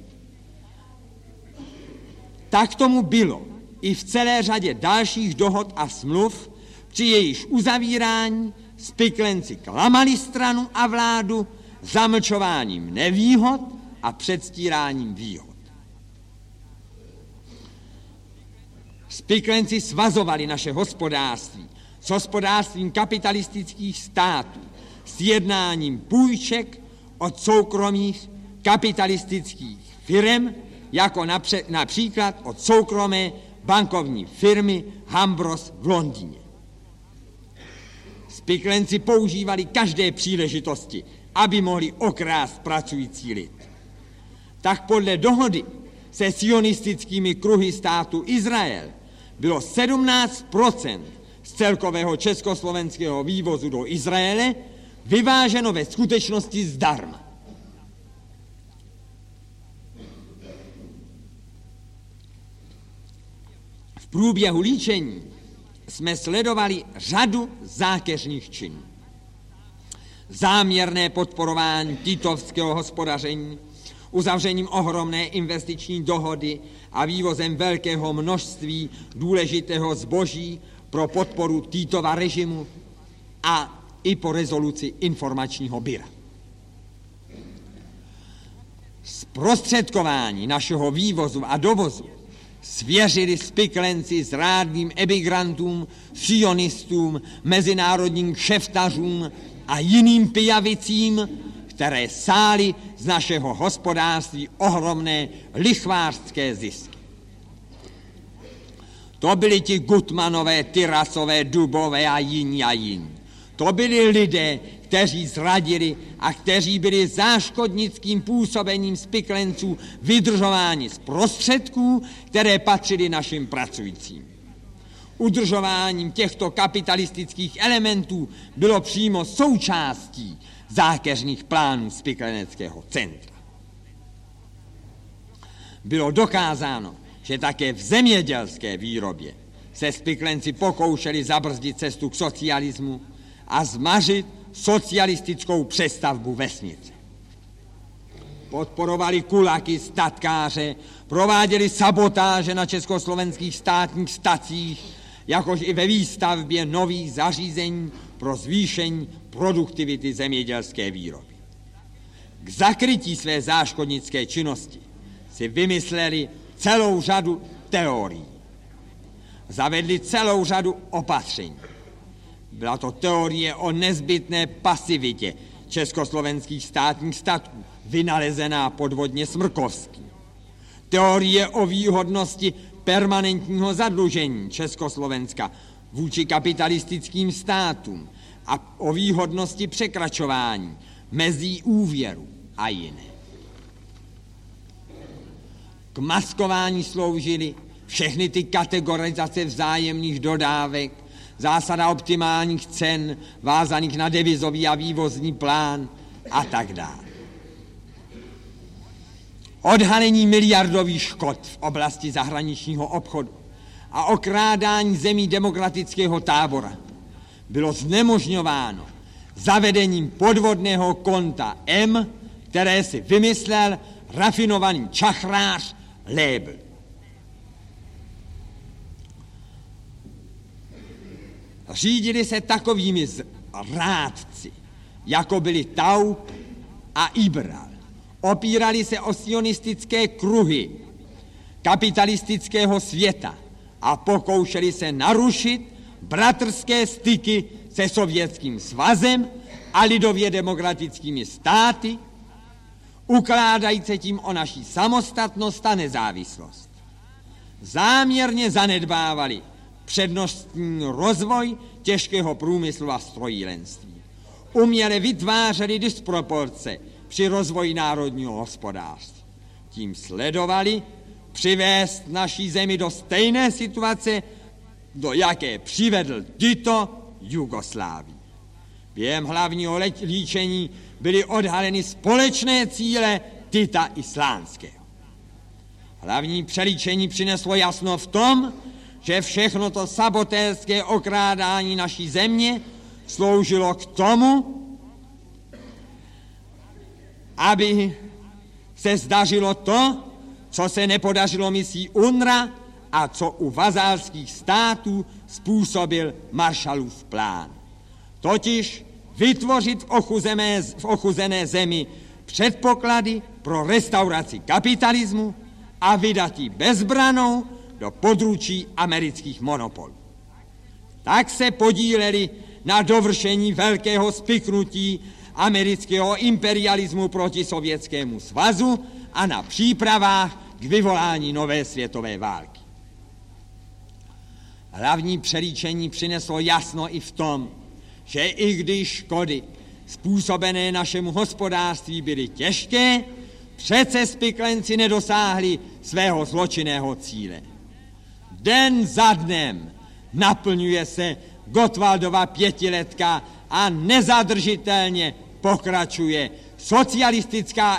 Tak tomu bylo i v celé řadě dalších dohod a smluv, při jejíž uzavírání spiklenci klamali stranu a vládu zamlčováním nevýhod a předstíráním výhod. Spiklenci svazovali naše hospodářství s hospodářstvím kapitalistických států, s jednáním půjček od soukromých kapitalistických firem, jako napře- například od soukromé bankovní firmy Hambros v Londýně. Spiklenci používali každé příležitosti, aby mohli okrást pracující lid. Tak podle dohody se sionistickými kruhy státu Izrael bylo sedmnáct procent z celkového československého vývozu do Izraele vyváženo ve skutečnosti zdarma. V průběhu líčení jsme sledovali řadu zákeřných činů. Záměrné podporování titovského hospodaření, uzavřením ohromné investiční dohody a vývozem velkého množství důležitého zboží pro podporu Titova režimu a i po rezoluci informačního byra. Zprostředkování našeho vývozu a dovozu svěřili spiklenci zrádným emigrantům, sionistům, mezinárodním kšeftařům a jiným pijavicím, které sály z našeho hospodářství ohromné lichvářské zisky. To byli ti Gutmanové, Tyrasové, Dubové a jiní a jiní. To byli lidé, kteří zradili a kteří byli záškodnickým působením spiklenců vydržováni z prostředků, které patřily našim pracujícím. Udržováním těchto kapitalistických elementů bylo přímo součástí zákeřných plánů spikleneckého centra. Bylo dokázáno, že také v zemědělské výrobě se spiklenci pokoušeli zabrzdit cestu k socialismu a zmařit socialistickou přestavbu vesnice. Podporovali kulaky, statkáře, prováděli sabotáže na československých státních stacích, jakož i ve výstavbě nových zařízení pro zvýšení produktivity zemědělské výroby. K zakrytí své záškodnické činnosti si vymysleli celou řadu teorií. Zavedli celou řadu opatření. Byla to teorie o nezbytné pasivitě československých státních statků, vynalezená podvodně Smrkovským. Teorie o výhodnosti permanentního zadlužení Československa vůči kapitalistickým státům a o výhodnosti překračování mezí úvěru a jiné. K maskování sloužily všechny ty kategorizace vzájemných dodávek, zásada optimálních cen vázaných na devizový a vývozní plán a tak dále. Odhalení miliardových škod v oblasti zahraničního obchodu a okrádání zemí demokratického tábora bylo znemožňováno zavedením podvodného konta M, které si vymyslel rafinovaný čachrář Lébl. Řídili se takovými rádci, jako byli Taub a Ibral. Opírali se o sionistické kruhy kapitalistického světa a pokoušeli se narušit bratrské styky se Sovětským svazem a lidově demokratickými státy, ukládající tím o naší samostatnost a nezávislost. Záměrně zanedbávali přednostní rozvoj těžkého průmyslu a strojírenství. Uměle vytvářeli disproporce při rozvoji národního hospodářství. Tím sledovali přivést naší zemi do stejné situace, do jaké přivedl Tito Jugoslávii. Během hlavního líčení byly odhaleny společné cíle Tita Islánského. Hlavní přelíčení přineslo jasno v tom, že všechno to sabotérské okrádání naší země sloužilo k tomu, aby se zdařilo to, co se nepodařilo misí U N R A a co u vazálských států způsobil Marshallův plán. Totiž vytvořit v ochuzené, v ochuzené zemi předpoklady pro restauraci kapitalismu a vydat ji bezbranou do područí amerických monopolů. Tak se podíleli na dovršení velkého spiknutí amerického imperialismu proti Sovětskému svazu a na přípravách k vyvolání nové světové války. Hlavní přelíčení přineslo jasno i v tom, že i když škody způsobené našemu hospodářství byly těžké, přece spiklenci nedosáhli svého zločinného cíle. Den za dnem naplňuje se Gottwaldova pětiletka a nezadržitelně pokračuje socialistická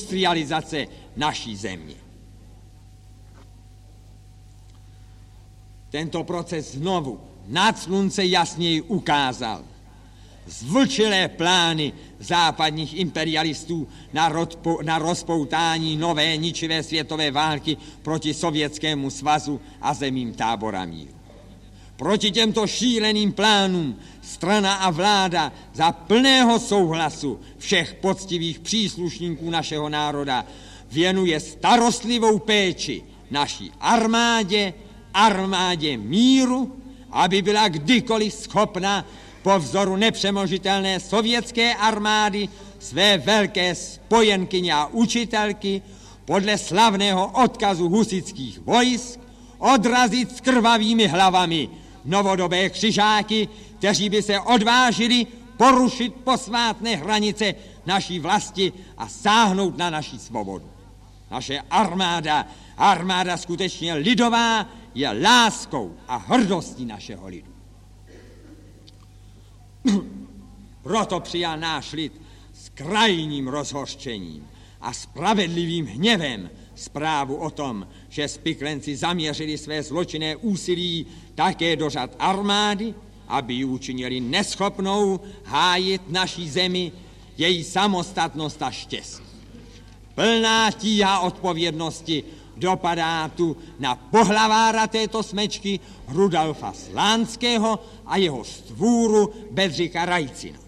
industrializace naší země. Tento proces znovu nad slunce jasněji ukázal zvlčilé plány západních imperialistů na, rodpo, na rozpoutání nové ničivé světové války proti Sovětskému svazu a zemím tábora míru. Proti těmto šíleným plánům strana a vláda za plného souhlasu všech poctivých příslušníků našeho národa věnuje starostlivou péči naší armádě, armádě míru, aby byla kdykoliv schopna po vzoru nepřemožitelné sovětské armády své velké spojenkyně a učitelky podle slavného odkazu husitských vojsk odrazit s krvavými hlavami novodobé křižáky, kteří by se odvážili porušit posvátné hranice naší vlasti a sáhnout na naši svobodu. Naše armáda, armáda skutečně lidová, je láskou a hrdostí našeho lidu. Proto přijal náš lid s krajním rozhořčením a spravedlivým hněvem zprávu o tom, že spiklenci zaměřili své zločinné úsilí také do řad armády, aby ji učinili neschopnou hájit naší zemi, její samostatnost a štěstí. Plná tíha odpovědnosti dopadá tu na pohlavára této smečky Rudolfa Slánského a jeho stvůru Bedřicha Rajcina.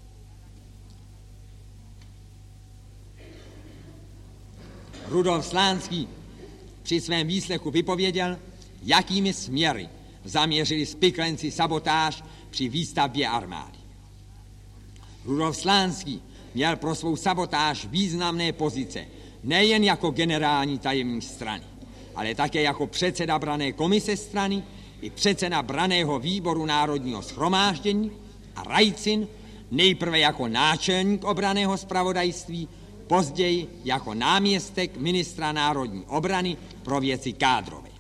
Rudolf Slánský při svém výslechu vypověděl, jakými směry zaměřili spiklenci sabotáž při výstavbě armády. Rudolf Slánský měl pro svou sabotáž významné pozice, nejen jako generální tajemník strany, ale také jako předseda branné komise strany i předseda branného výboru Národního shromáždění a Rajcin nejprve jako náčelník obranného zpravodajství, později jako náměstek ministra národní obrany pro věci kádrové.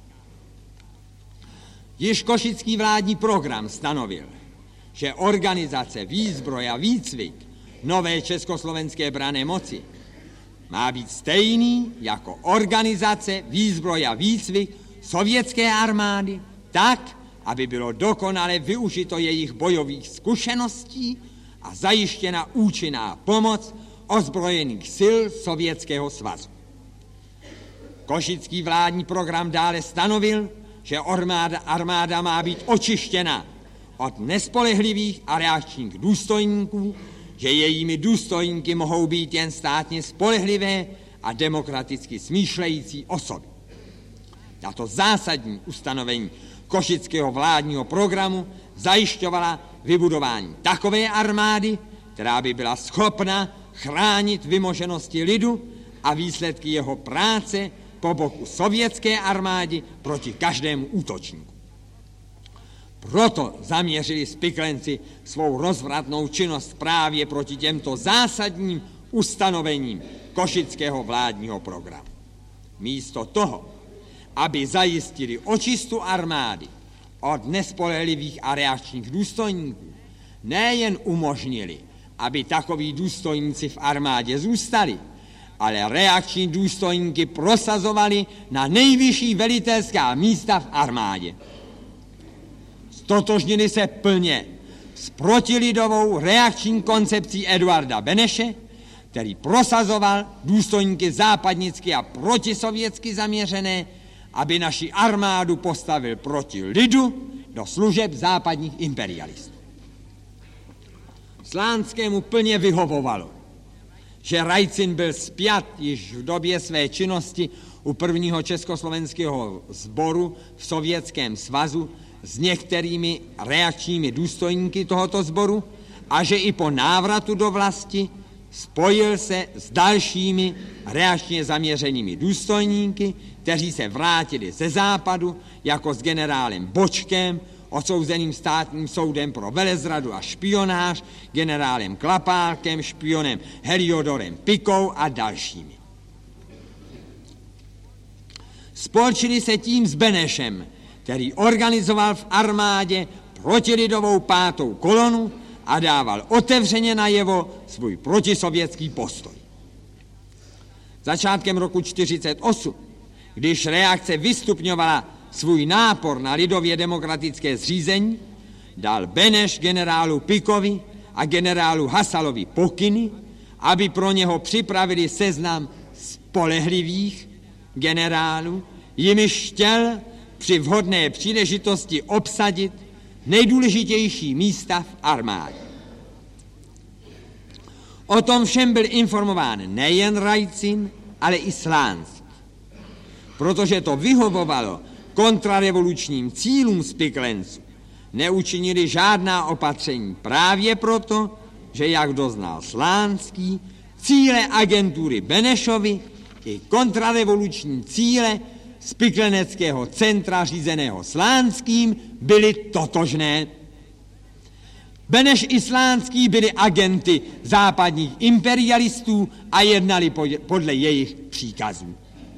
Již košický vládní program stanovil, že organizace, výzbroj a výcvik nové československé branné moci má být stejný jako organizace, výzbroj a výcvik sovětské armády tak, aby bylo dokonale využito jejich bojových zkušeností a zajištěna účinná pomoc ozbrojených sil Sovětského svazu. Košický vládní program dále stanovil, že armáda, armáda má být očištěna od nespolehlivých a reakčních důstojníků, že jejími důstojníky mohou být jen státně spolehlivé a demokraticky smýšlející osoby. Tato zásadní ustanovení košického vládního programu zajišťovala vybudování takové armády, která by byla schopna chránit vymoženosti lidu a výsledky jeho práce po boku sovětské armády proti každému útočníku. Proto zaměřili spiklenci svou rozvratnou činnost právě proti těmto zásadním ustanovením košického vládního programu. Místo toho, aby zajistili očistu armády od nespolehlivých a reakčních důstojníků, nejen umožnili, aby takoví důstojníci v armádě zůstali, ale reakční důstojníky prosazovali na nejvyšší velitelská místa v armádě. Stotožnili se plně s protilidovou reakční koncepcí Eduarda Beneše, který prosazoval důstojníky západnicky a protisovětsky zaměřené, aby naši armádu postavil proti lidu do služeb západních imperialistů. Slánskému plně vyhovovalo, že Rajcin byl spjat již v době své činnosti u prvního československého sboru v Sovětském svazu s některými reakčními důstojníky tohoto sboru a že i po návratu do vlasti spojil se s dalšími reakčně zaměřenými důstojníky, kteří se vrátili ze západu, jako s generálem Bočkem, odsouzeným státním soudem pro velezradu a špionáž, generálem Klapálkem, špionem Heliodorem Pikou a dalšími. Spolčili se tím s Benešem, který organizoval v armádě protilidovou pátou kolonu a dával otevřeně najevo svůj protisovětský postoj. Začátkem roku čtyřicet osm, když reakce vystupňovala svůj nápor na lidově demokratické zřízení, dal Beneš generálu Pikovi a generálu Hasalovi pokyny, aby pro něho připravili seznam spolehlivých generálů, jimiž chtěl při vhodné příležitosti obsadit nejdůležitější místa v armádě. O tom všem byl informován nejen Rajcin, ale i Slánský, protože to vyhovovalo kontrarevolučním cílům Spiklenců. Neučinili žádná opatření právě proto, že, jak doznal Slánský, cíle agentury Benešovi i kontrarevoluční cíle spikleneckého centra řízeného Slánským byly totožné. Beneš i Slánský byli agenty západních imperialistů a jednali podle jejich příkazů.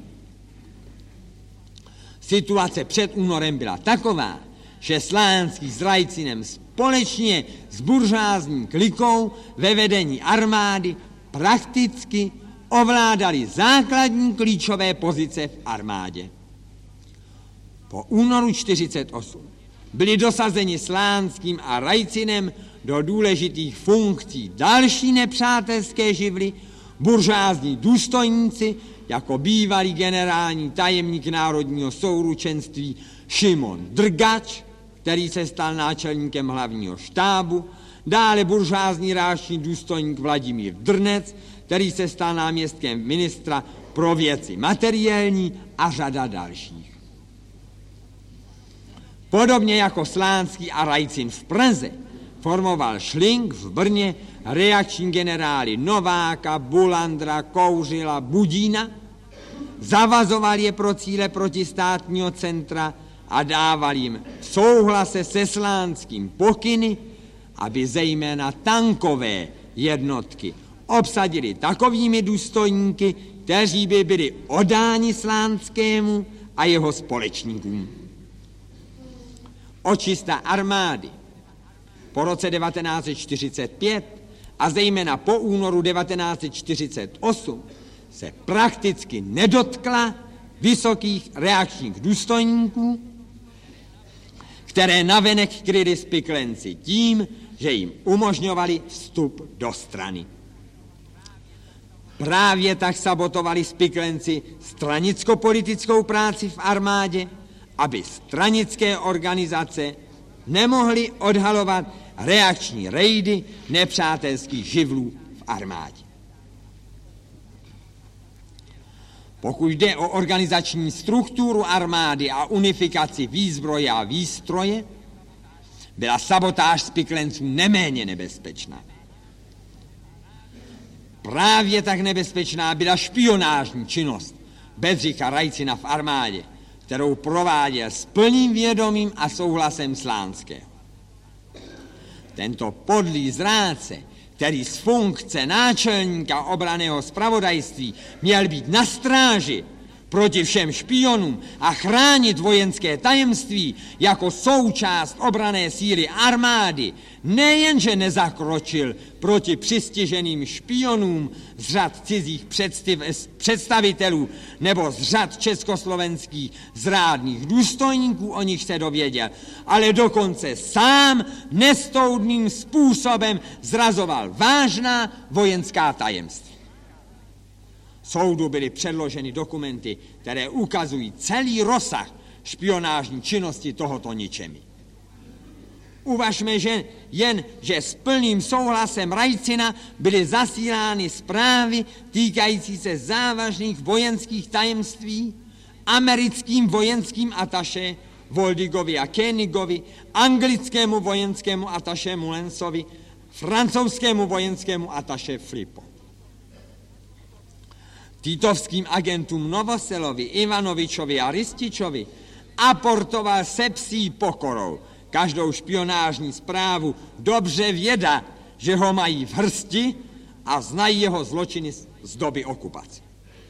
Situace před únorem byla taková, že Slánský s Rajcinem společně s buržázní klikou ve vedení armády prakticky ovládali základní klíčové pozice v armádě. Po únoru čtyřicet osm byli dosazeni Slánským a Rajcinem do důležitých funkcí další nepřátelské živly, buržázní důstojníci, jako bývalý generální tajemník Národního souručenství Šimon Drgač, který se stal náčelníkem hlavního štábu, dále buržázní ráční důstojník Vladimír Drnec, který se stal náměstkem ministra pro věci materiální a řada dalších. Podobně jako Slánský a Rajcin v Praze formoval Šlink v Brně reakční generály Nováka, Bulandra, Kouřila, Budína, zavazoval je pro cíle protistátního centra a dával jim v souhlase se Slánským pokyny, aby zejména tankové jednotky obsadili takovými důstojníky, kteří by byli oddáni Slánskému a jeho společníkům. Očista armády po roce devatenáct set čtyřicet pět a zejména po únoru devatenáct set čtyřicet osm se prakticky nedotkla vysokých reakčních důstojníků, které navenek kryli Spiklenci tím, že jim umožňovali vstup do strany. Právě tak sabotovali Spiklenci stranicko-politickou práci v armádě, aby stranické organizace nemohly odhalovat reakční rejdy nepřátelských živlů v armádě. Pokud jde o organizační strukturu armády a unifikaci výzbroje a výstroje, byla sabotáž Spiklenců neméně nebezpečná. Právě tak nebezpečná byla špionážní činnost Bedřicha Rajcina v armádě, kterou prováděl s plným vědomím a souhlasem Slánského. Tento podlý zrádce, který z funkce náčelníka obranného zpravodajství měl být na stráži proti všem špionům a chránit vojenské tajemství jako součást obranné síly armády, nejenže nezakročil proti přistiženým špionům z řad cizích představitelů nebo z řad československých zrádných důstojníků, o nich se dověděl, ale dokonce sám nestoudným způsobem zrazoval vážná vojenská tajemství. Soudu byly předloženy dokumenty, které ukazují celý rozsah špionážní činnosti tohoto ničemi. Uvažme, že jen, že s plným souhlasem Rajcina byly zasílány zprávy týkající se závažných vojenských tajemství americkým vojenským ataše Voldigovi a Koenigovi, anglickému vojenskému ataše Mulensovi, francouzskému vojenskému ataše Flipo. Titovským agentům Novoselovi, Ivanovičovi a Rističovi aportoval se psí pokorou každou špionážní zprávu, dobře věda, že ho mají v hrsti a znají jeho zločiny z doby okupace.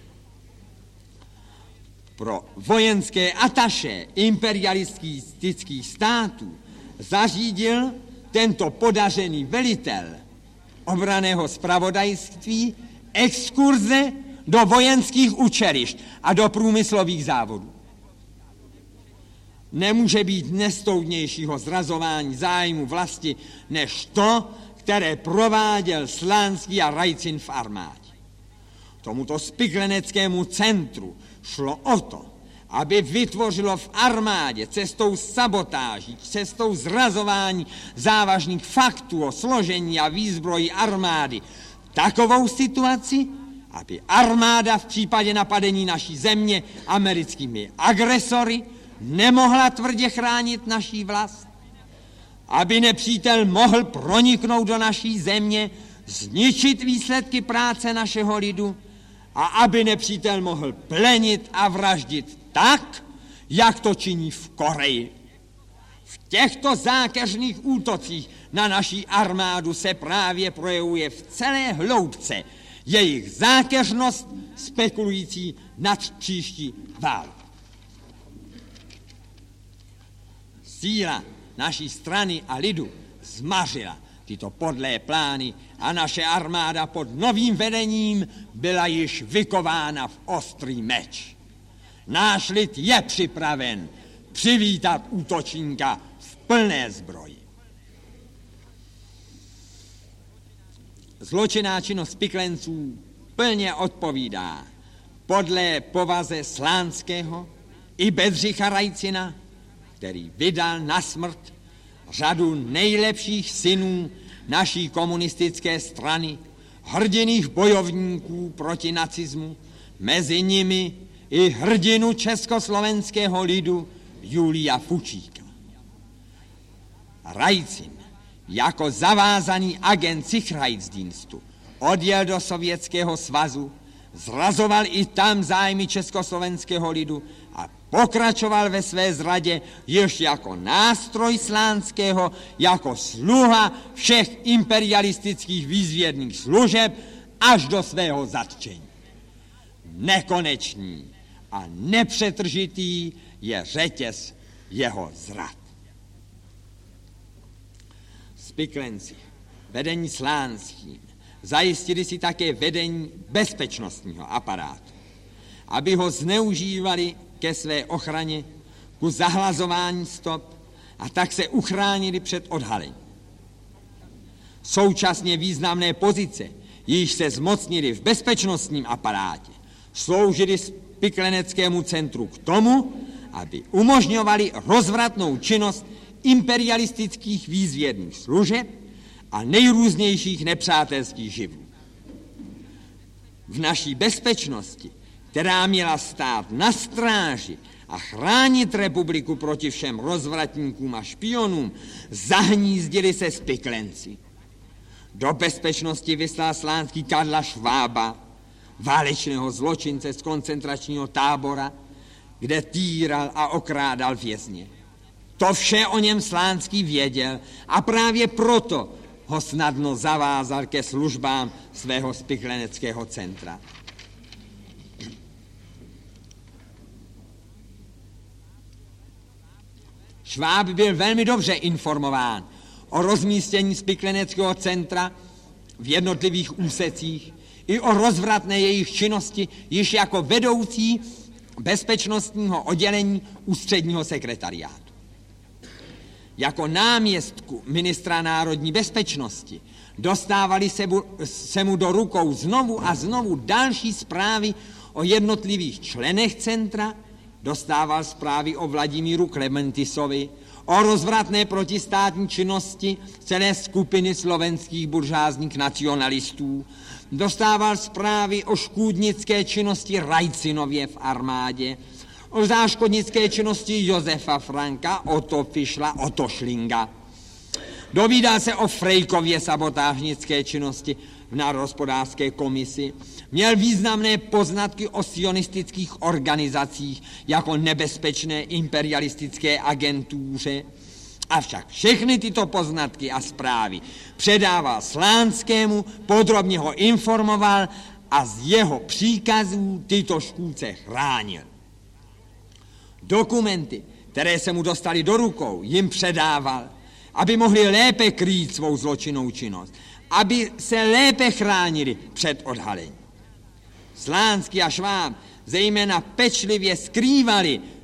Pro vojenské ataše imperialistických států zařídil tento podařený velitel obranného zpravodajství exkurze do vojenských učilišť a do průmyslových závodů. nemůže být nestoudnějšího zrazování zájmu vlasti než to, které prováděl Slánský a Rajcin v armádě. Tomuto spikleneckému centru šlo o to, aby vytvořilo v armádě cestou sabotáží, cestou zrazování závažných faktů o složení a výzbroji armády takovou situaci, aby armáda v případě napadení naší země americkými agresory nemohla tvrdě chránit naší vlast, aby nepřítel mohl proniknout do naší země, zničit výsledky práce našeho lidu a aby nepřítel mohl plenit a vraždit tak, jak to činí v Koreji. V těchto zákeřných útocích na naší armádu se právě projevuje v celé hloubce jejich zákeřnost spekulující nad příští válku. Síla naší strany a lidu zmařila tyto podlé plány a naše armáda pod novým vedením byla již vykována v ostrý meč. Náš lid je připraven přivítat útočníka v plné zbroji. Zločinná činnost spiklenců plně odpovídá podle povaze Slánského i Bedřicha Rajcina, který vydal na smrt řadu nejlepších synů naší komunistické strany, hrdinných bojovníků proti nacismu, mezi nimi i hrdinu československého lidu Julia Fučíka. Rajcin jako zavázaný agent Sicherheitsdienstu odjel do Sovětského svazu, zrazoval i tam zájmy československého lidu a pokračoval ve své zradě již jako nástroj Slánského, jako sluha všech imperialistických výzvědných služeb až do svého zatčení. Nekonečný a nepřetržitý je řetěz jeho zrad. Spiklenci, vedení Slánským, zajistili si také vedení bezpečnostního aparátu, aby ho zneužívali ke své ochraně, ku zahlazování stop a tak se uchránili před odhalením. Současně významné pozice, již se zmocnili v bezpečnostním aparátě, sloužili spikleneckému centru k tomu, aby umožňovali rozvratnou činnost imperialistických výzvědných služeb a nejrůznějších nepřátelských živlů. V naší bezpečnosti, která měla stát na stráži a chránit republiku proti všem rozvratníkům a špionům, zahnízdili se spiklenci. Do bezpečnosti vyslal Slánský Karla Švába, válečného zločince z koncentračního tábora, kde týral a okrádal vězně. To vše o něm Slánský věděl a právě proto ho snadno zavázal ke službám svého spikleneckého centra. Šváb byl velmi dobře informován o rozmístění spikleneckého centra v jednotlivých úsecích i o rozvratné jejich činnosti již jako vedoucí bezpečnostního oddělení ústředního sekretariátu. Jako náměstku ministra národní bezpečnosti dostávali se, bu, se mu do rukou znovu a znovu další zprávy o jednotlivých členech centra, dostával zprávy o Vladimíru Klementisovi, o rozvratné protistátní činnosti celé skupiny slovenských buržázních nacionalistů, dostával zprávy o škůdnické činnosti Rajcinově v armádě, o záškodnické činnosti Josefa Franka, Otto Fischla, Otto Schlinga. Dovídal se o Frejkově sabotážnické činnosti v Národohospodářské komisi, měl významné poznatky o sionistických organizacích jako nebezpečné imperialistické agentuře, avšak všechny tyto poznatky a zprávy předával Slánskému, podrobně ho informoval a z jeho příkazů tyto škůdce chránil. Dokumenty, které se mu dostali do rukou, jim předával, aby mohli lépe krýt svou zločinnou činnost, aby se lépe chránili před odhalením. Slánský a Šváb zejména pečlivě skrývali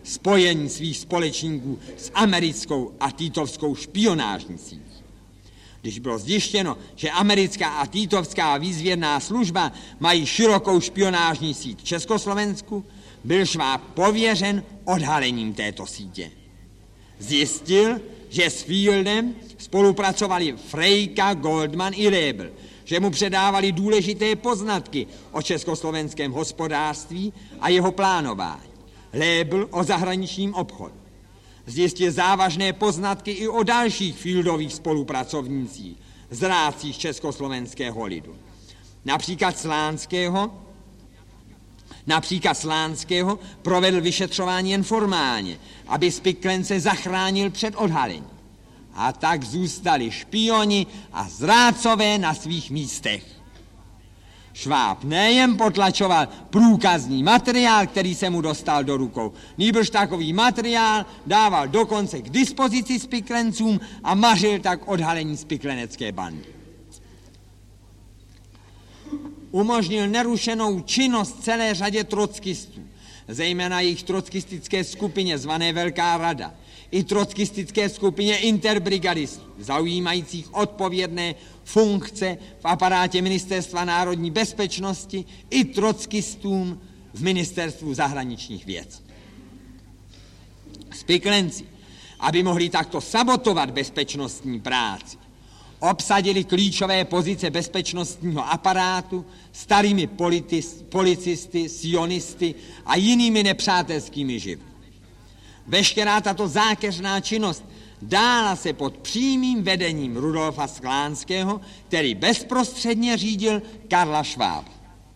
spojení svých společníků s americkou a týtovskou špionážní sítí. Když bylo zjištěno, že americká a týtovská výzvědná služba mají širokou špionážní síť v Československu, byl Šváb pověřen odhalením této sítě. Zjistil, že s Fieldem spolupracovali Frejka, Goldman i Lebl, že mu předávali důležité poznatky o československém hospodářství a jeho plánování. Lebl o zahraničním obchodu. Zjistil závažné poznatky i o dalších Fieldových spolupracovnících, zrádcích československého lidu. Například Slánského, například Slánského provedl vyšetřování jen formálně, aby Spiklence zachránil před odhalením. A tak zůstali špioni a zrádcové na svých místech. Šváb nejen potlačoval průkazní materiál, který se mu dostal do rukou, nýbrž takový materiál dával dokonce k dispozici Spiklencům a mařil tak odhalení spiklenecké bandy. Umožnil nerušenou činnost celé řadě trockistů, zejména jejich trockistické skupině zvané Velká rada, i trockistické skupině interbrigadistů, zaujímajících odpovědné funkce v aparátě Ministerstva národní bezpečnosti, i trockistům v Ministerstvu zahraničních věcí. Spiklenci, aby mohli takto sabotovat bezpečnostní práci, obsadili klíčové pozice bezpečnostního aparátu starými politis, policisty, sionisty a jinými nepřátelskými živly. Veškerá tato zákeřná činnost dála se pod přímým vedením Rudolfa Slánského, který bezprostředně řídil Karla Švába.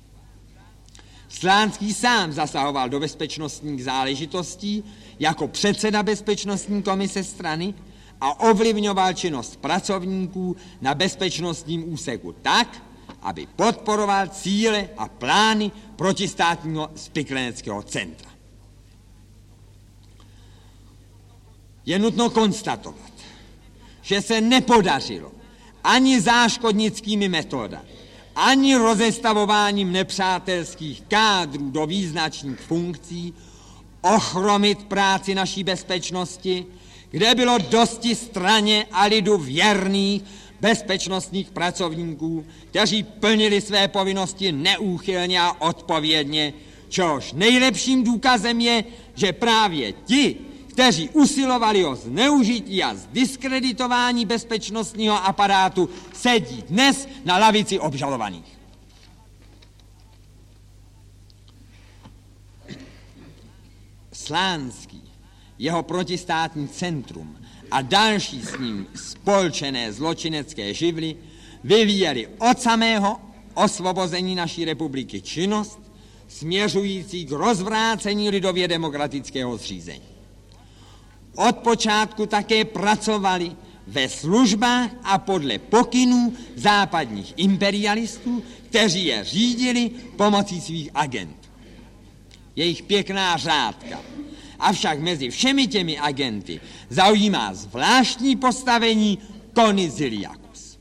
Slánský sám zasahoval do bezpečnostních záležitostí jako předseda bezpečnostní komise strany a ovlivňoval činnost pracovníků na bezpečnostním úseku tak, aby podporoval cíle a plány protistátního spikleneckého centra. Je nutno konstatovat, že se nepodařilo ani záškodnickými metodami, ani rozestavováním nepřátelských kádrů do význačných funkcí ochromit práci naší bezpečnosti, kde bylo dosti straně a lidu věrných bezpečnostních pracovníků, kteří plnili své povinnosti neúchylně a odpovědně, čehož nejlepším důkazem je, že právě ti, kteří usilovali o zneužití a zdiskreditování bezpečnostního aparátu, sedí dnes na lavici obžalovaných. Slánský, jeho protistátní centrum a další s ním spolčené zločinecké živly vyvíjeli od samého osvobození naší republiky činnost směřující k rozvrácení lidově demokratického zřízení. Od počátku také pracovali ve službách a podle pokynů západních imperialistů, kteří je řídili pomocí svých agentů. Jejich pěkná řádka. Avšak mezi všemi těmi agenty zaujímá zvláštní postavení Kony Ziliakus.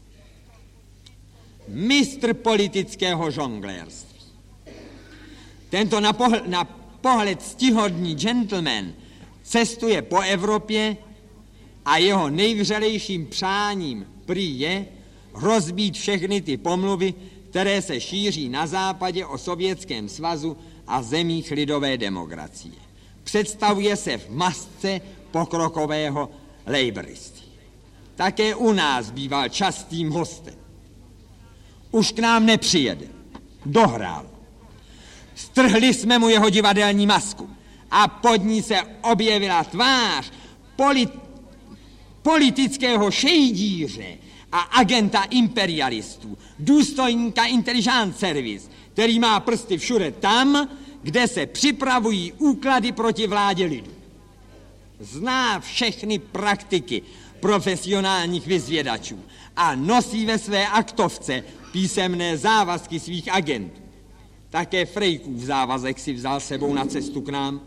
Mistr politického žonglérství. Tento na pohled, na pohled ctihodný gentleman cestuje po Evropě a jeho nejvřelejším přáním prý je rozbít všechny ty pomluvy, které se šíří na západě o Sovětském svazu a zemích lidové demokracie. Představuje se v masce pokrokového lejbristy. Také u nás býval častým hostem. Už k nám nepřijede. Dohrál. Strhli jsme mu jeho divadelní masku a pod ní se objevila tvář polit, politického šejdíře a agenta imperialistů, důstojníka Intelligence Service, který má prsty všude tam, kde se připravují úklady proti vládě lidu. Zná všechny praktiky profesionálních vyzvědačů a nosí ve své aktovce písemné závazky svých agentů. Také Frejkův závazek si vzal sebou na cestu k nám.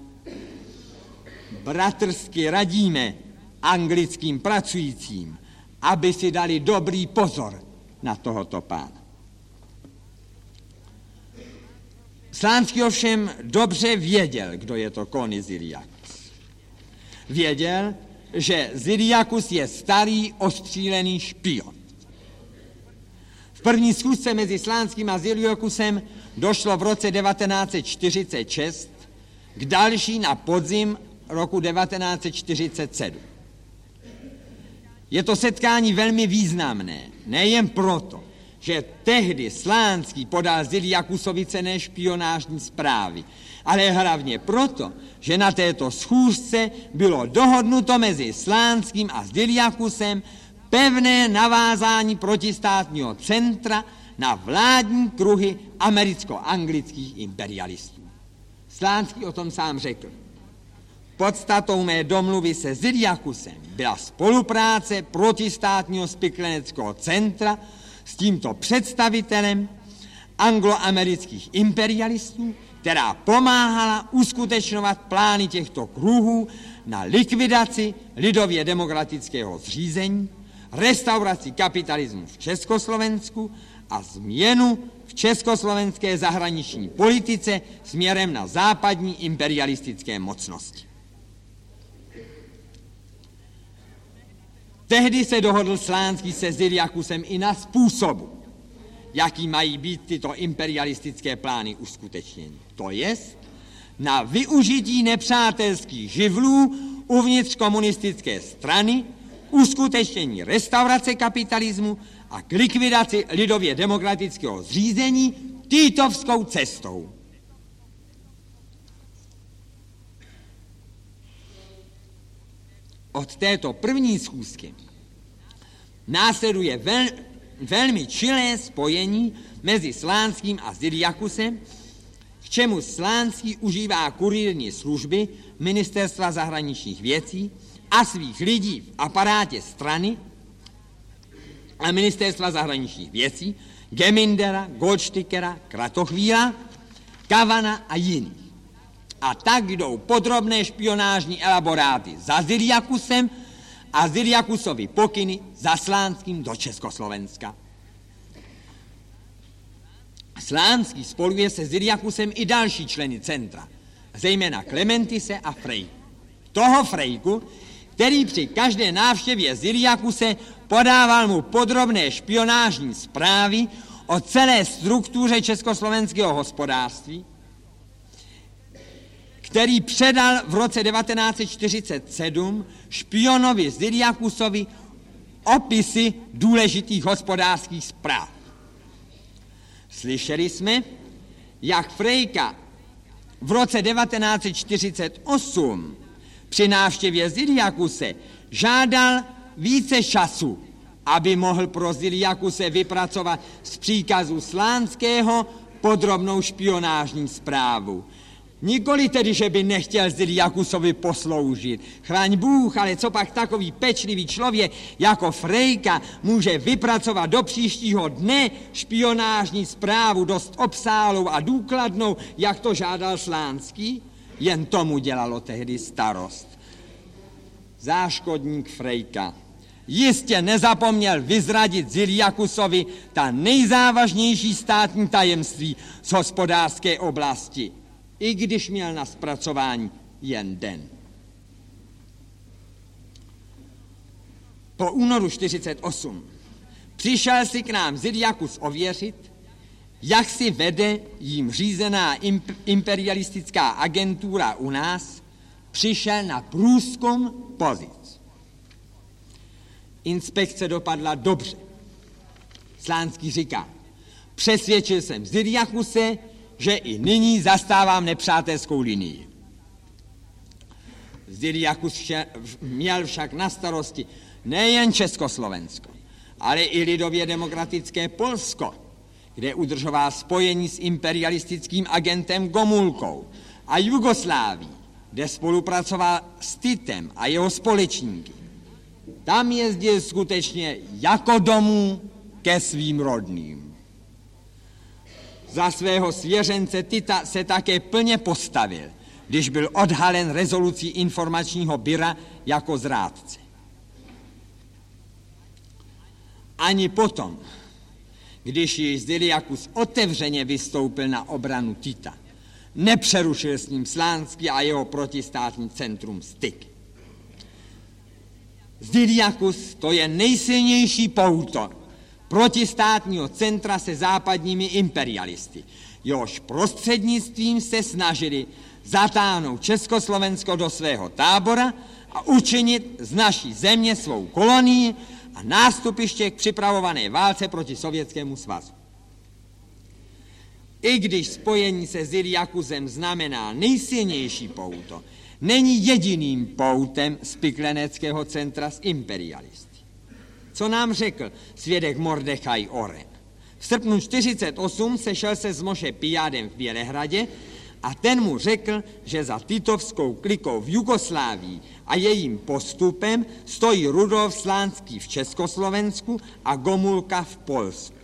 Bratrsky radíme anglickým pracujícím, aby si dali dobrý pozor na tohoto pána. Slánský ovšem dobře věděl, kdo je to Kony Ziliakus. Věděl, že Zyriakus je starý ostřílený špion. V první schůzce mezi Slánským a Zyriakusem došlo v roce devatenáct set čtyřicet šest k další na podzim roku devatenáct set čtyřicet sedm. Je to setkání velmi významné, nejen proto, že tehdy Slánský podal Zyriakusovi cenné špionážní zprávy, ale hlavně proto, že na této schůzce bylo dohodnuto mezi Slánským a Zyriakusem pevné navázání protistátního centra na vládní kruhy americko-anglických imperialistů. Slánský o tom sám řekl. Podstatou mé domluvy se Zyriakusem byla spolupráce protistátního spikleneckého centra s tímto představitelem angloamerických imperialistů, která pomáhala uskutečňovat plány těchto kruhů na likvidaci lidově demokratického zřízení, restauraci kapitalismu v Československu a změnu v československé zahraniční politice směrem na západní imperialistické mocnosti. Tehdy se dohodl Slánský se Zyriakusem i na způsobu, jaký mají být tyto imperialistické plány uskutečněny. To jest na využití nepřátelských živlů uvnitř komunistické strany, uskutečnění restaurace kapitalismu a k likvidaci lidově demokratického zřízení týtovskou cestou. Od této první schůzky následuje vel, velmi čilé spojení mezi Slánským a Zyriakusem, k čemu Slánský užívá kurýrní služby Ministerstva zahraničních věcí a svých lidí v aparátě strany a Ministerstva zahraničních věcí, Gemindera, Goldstickera, Kratochvíla, Kavana a jiných. A tak jdou podrobné špionážní elaboráty za Zyriakusem a Zyriakusovi pokyny za Slánským do Československa. Slánský spoluje se Zyriakusem i další členy centra, zejména Klementise a Frejku. Toho Frejku, který při každé návštěvě Zyriakuse podával mu podrobné špionážní zprávy o celé struktuře československého hospodářství, který předal v roce devatenáct set čtyřicet sedm špionovi Zyriakusovi opisy důležitých hospodářských zpráv. Slyšeli jsme, jak Frejka v roce devatenáct set čtyřicet osm při návštěvě Zyriakuse žádal více času, aby mohl pro Zyriakuse vypracovat z příkazu Slánského podrobnou špionážní zprávu. Nikoli tedy, že by nechtěl Zyriakusovi posloužit. Chraň Bůh, ale co pak takový pečlivý člověk jako Frejka může vypracovat do příštího dne špionážní zprávu dost obsálou a důkladnou, jak to žádal Slánský? Jen tomu dělalo tehdy starost. Záškodník Frejka jistě nezapomněl vyzradit Zyriakusovi ta nejzávažnější státní tajemství z hospodářské oblasti, i když měl na zpracování jen den. Po únoru čtyřicet osm přišel si k nám Zyriakus ověřit, jak si vede jím řízená imperialistická agentura u nás, přišel na průzkum pozic. Inspekce dopadla dobře. Slánský říká, přesvědčil jsem Zyriakuse, že i nyní zastávám nepřátelskou linii. Zyriakus měl však na starosti nejen Československo, ale i lidově demokratické Polsko, kde udržoval spojení s imperialistickým agentem Gomulkou, a Jugoslávii, kde spolupracoval s Titem a jeho společníky. Tam jezdil skutečně jako domů ke svým rodným. Za svého svěřence Tita se také plně postavil, když byl odhalen rezolucí informačního byra jako zrádce. Ani potom, když již Zyriakus otevřeně vystoupil na obranu Tita, nepřerušil s ním Slánský a jeho protistátní centrum styk. Zyriakus to je nejsilnější pouto protistátního centra se západními imperialisty. Jehož prostřednictvím se snažili zatáhnout Československo do svého tábora a učinit z naší země svou kolonii a nástupiště k připravované válce proti Sovětskému svazu. I když spojení se Zyriakusem znamená nejsilnější pouto, není jediným poutem spikleneckého centra s imperialisty. Co nám řekl svědek Mordechaj Oren? V srpnu čtyřicet osm sešel se s Moše Pijádem v Bělehradě a ten mu řekl, že za titovskou klikou v Jugoslávii a jejím postupem stojí Rudolf Slánský v Československu a Gomulka v Polsku.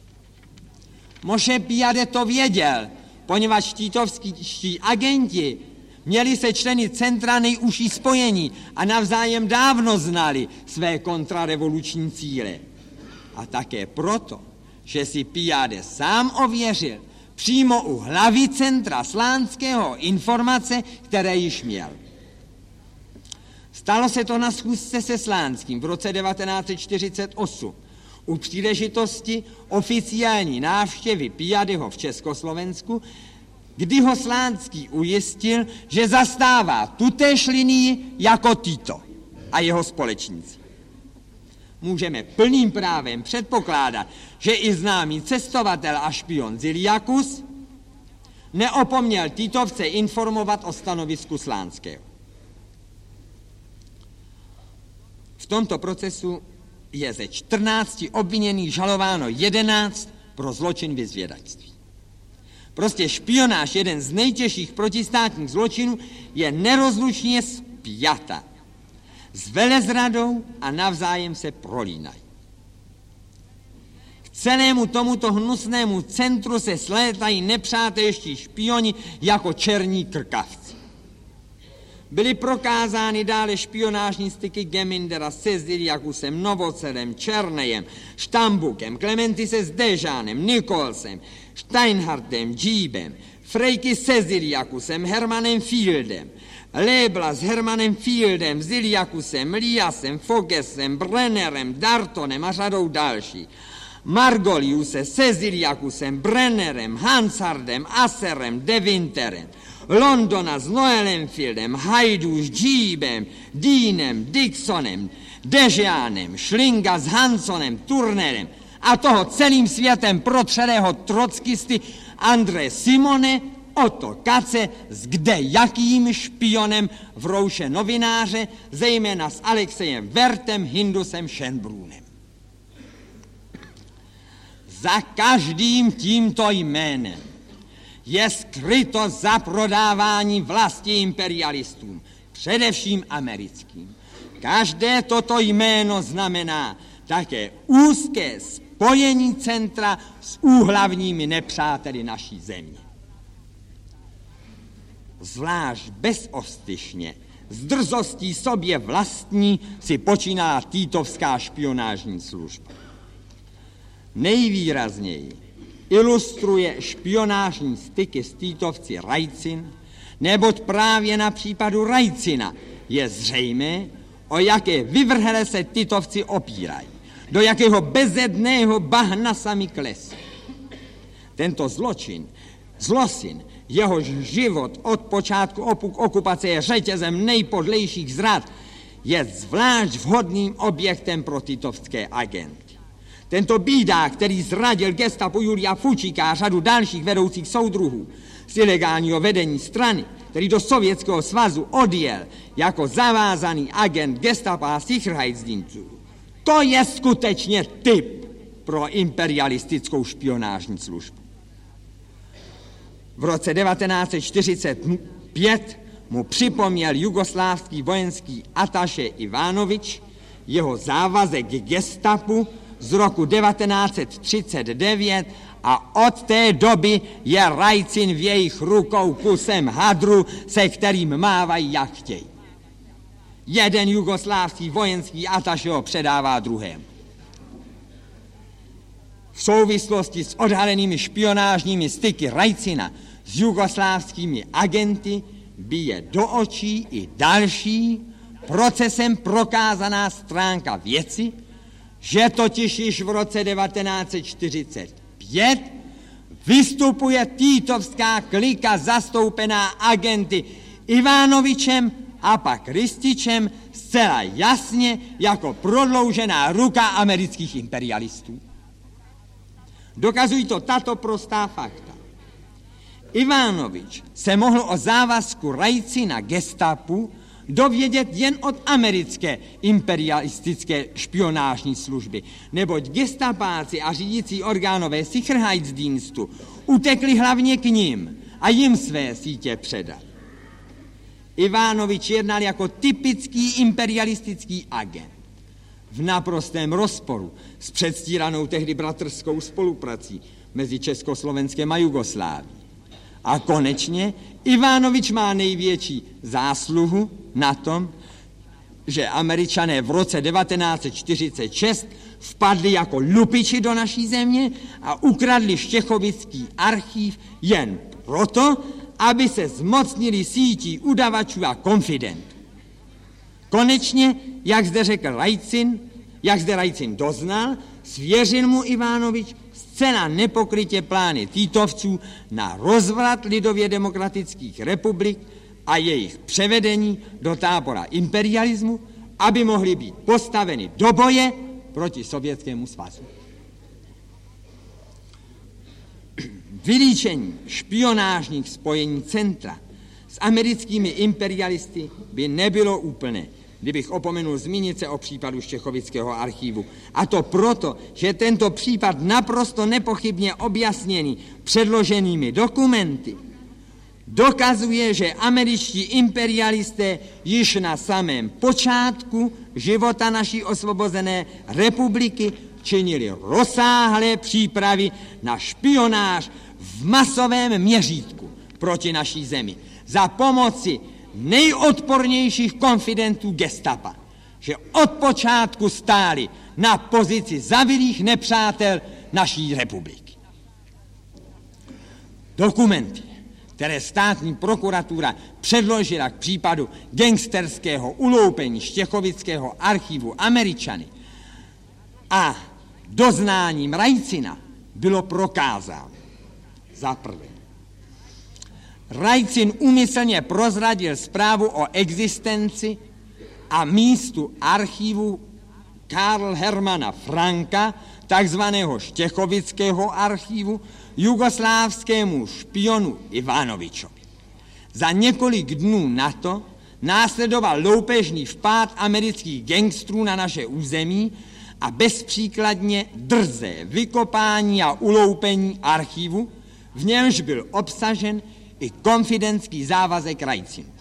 Moše Pijade to věděl, poněvadž titovští agenti měli se členy centra nejužší spojení a navzájem dávno znali své kontrarevoluční cíle. A také proto, že si Pijade sám ověřil přímo u hlavy centra Slánského informace, které již měl. Stalo se to na schůzce se Slánským v roce devatenáct set čtyřicet osm u příležitosti oficiální návštěvy Pijadeho v Československu, kdy ho Slánský ujistil, že zastává tutéž linii jako Tito a jeho společníci. Můžeme plným právem předpokládat, že i známý cestovatel a špion Zyriakus neopomněl Titovce informovat o stanovisku Slánského. V tomto procesu je ze čtrnácti obviněných žalováno jedenáct pro zločin vyzvědačství. Prostě špionáž, jeden z nejtěžších protistátních zločinů, je nerozlučně spjata s velezradou a navzájem se prolínají. K celému tomuto hnusnému centru se slétají nepřátelští špioni jako černí krkavci. Byly prokázány dále špionážní styky Gemindera se Zyriakusem, Novocelem, Černejem, Štambukem, Klementise s Dežánem, Nikolsem, Steinhardtem, Džíbem, Frejky se Zyriakusem, Hermanem Fieldem, Lébla s Hermanem Fieldem, Zyriakusem, Liasem, Fogesem, Brennerem, Dartonem a řadou další. Margoliuse se Zyriakusem, Brennerem, Hansardem, Asserem, De Winterem, Londona s Noelem Fieldem, Hajdu s Džíbem, Deanem, Dixonem, Dežánem, Schlinga s Hansonem, Turnerem a toho celým světem protřelého trockisty Andre Simone, Otto Kace s kdejakým špionem v rouše novináře, zejména s Alexejem Vertem, Hindusem, Schönbrunnem. Za každým tímto jménem je skryto zaprodávání vlasti imperialistům, především americkým. Každé toto jméno znamená také úzké spojení centra s úhlavními nepřáteli naší země. Zvlášť bezostyšně, s drzostí sobě vlastní si počíná titovská špionážní služba. Nejvýrazněji ilustruje špionážní styky s Titovci Rajcin, neboť právě na případu Rajcina je zřejmé, o jaké vyvrhele se Titovci opírají, do jakého bezedného bahna sami klesí. Tento zločin, zlosin, jehož život od počátku okupace je řetězem nejpodlejších zrad, je zvlášť vhodným objektem pro titovské agenty. Tento bídák, který zradil gestapu Julia Fučíka a řadu dalších vedoucích soudruhů z ilegálního vedení strany, který do Sovětského svazu odjel jako zavázaný agent gestapa a Sicherheitsdienstu, to je skutečně typ pro imperialistickou špionážní službu. V roce devatenáct set čtyřicet pět mu připomněl jugoslávský vojenský ataše Ivanovič jeho závazek k gestapu z roku devatenáct set třicet devět a od té doby je Rajcin v jejich rukou kusem hadru, se kterým mávají jak chtějí. Jeden jugoslávský vojenský ataše ho předává druhému. V souvislosti s odhalenými špionážními styky Rajcina s jugoslávskými agenty bije do očí i další procesem prokázaná stránka věci, že totiž již v roce devatenáct set čtyřicet pět vystupuje týtovská klika zastoupená agenty Ivanovičem a pak Rističem zcela jasně jako prodloužená ruka amerických imperialistů. Dokazují to tato prostá fakta. Ivanovič se mohl o závazku Rajcina gestapu dovědět jen od americké imperialistické špionážní služby, neboť gestapáci a řídící orgánové Sicherheitsdienstu utekli hlavně k ním a jim své sítě předat. Ivanovič jednal jako typický imperialistický agent v naprostém rozporu s předstíranou tehdy bratrskou spoluprací mezi Československem a Jugoslávií. A konečně Ivanovič má největší zásluhu na tom, že Američané v roce devatenáct set čtyřicet šest vpadli jako lupiči do naší země a ukradli štěchovický archív jen proto, aby se zmocnili sítí udavačů a konfidentů. Konečně, jak zde řekl Rajcin, jak zde Rajcin doznal, svěřil mu Ivanovič zcela nepokrytě plány týtovců na rozvrat lidově demokratických republik a jejich převedení do tábora imperialismu, aby mohly být postaveny do boje proti Sovětskému svazu. Vylíčení špionážních spojení centra s americkými imperialisty by nebylo úplné, kdybych opomenul zmínit se o případu Štěchovického archívu. A to proto, že tento případ naprosto nepochybně objasněný předloženými dokumenty dokazuje, že američtí imperialisté již na samém počátku života naší osvobozené republiky činili rozsáhlé přípravy na špionáž v masovém měřítku proti naší zemi za pomoci nejodpornějších konfidentů gestapa, že od počátku stáli na pozici zavilých nepřátel naší republiky. Dokumenty, které státní prokuratura předložila k případu gangsterského uloupení Štěchovického archivu Američany a doznáním Rajcina bylo prokázáno. Za prvé, Rajcin úmyslně prozradil zprávu o existenci a místu archivu Karl Hermana Franka, takzvaného Štěchovického archivu, jugoslávskému špionu Ivanovičovi. Za několik dnů na to následoval loupežný vpád amerických gangstrů na naše území a bezpříkladně drzé vykopání a uloupení archivu, v němž byl obsažen i konfidentský závazek Rajcinův.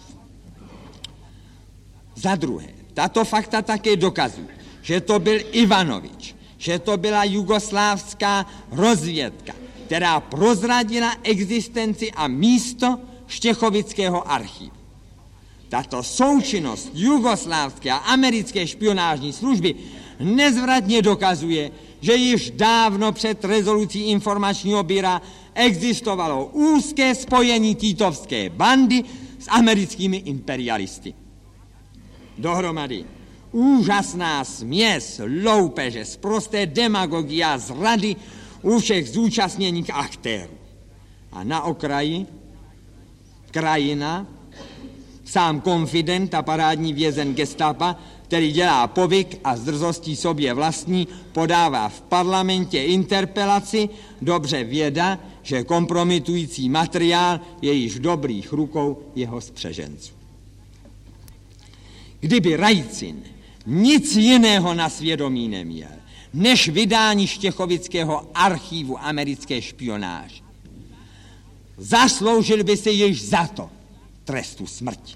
Za druhé, tato fakta také dokazují, že to byl Ivanovič, že to byla jugoslávská rozvědka, která prozradila existenci a místo Štěchovického archivu. Tato součinnost jugoslávské a americké špionážní služby nezvratně dokazuje, že již dávno před rezolucí informačního bíra existovalo úzké spojení týtovské bandy s americkými imperialisty. Dohromady úžasná směs loupeže, sprosté demagogie a zrady u všech zúčastněných aktérů. A na okraji krajina, sám konfident a parádní vězen gestapa, který dělá povyk a s drzostí sobě vlastní podává v parlamentě interpelaci, dobře věda, že kompromitující materiál je již v dobrých rukou jeho spřeženců. Kdyby Rajcin nic jiného na svědomí neměl, než vydání Štěchovického archivu americké špionáže, zasloužil by si již za to trestu smrti.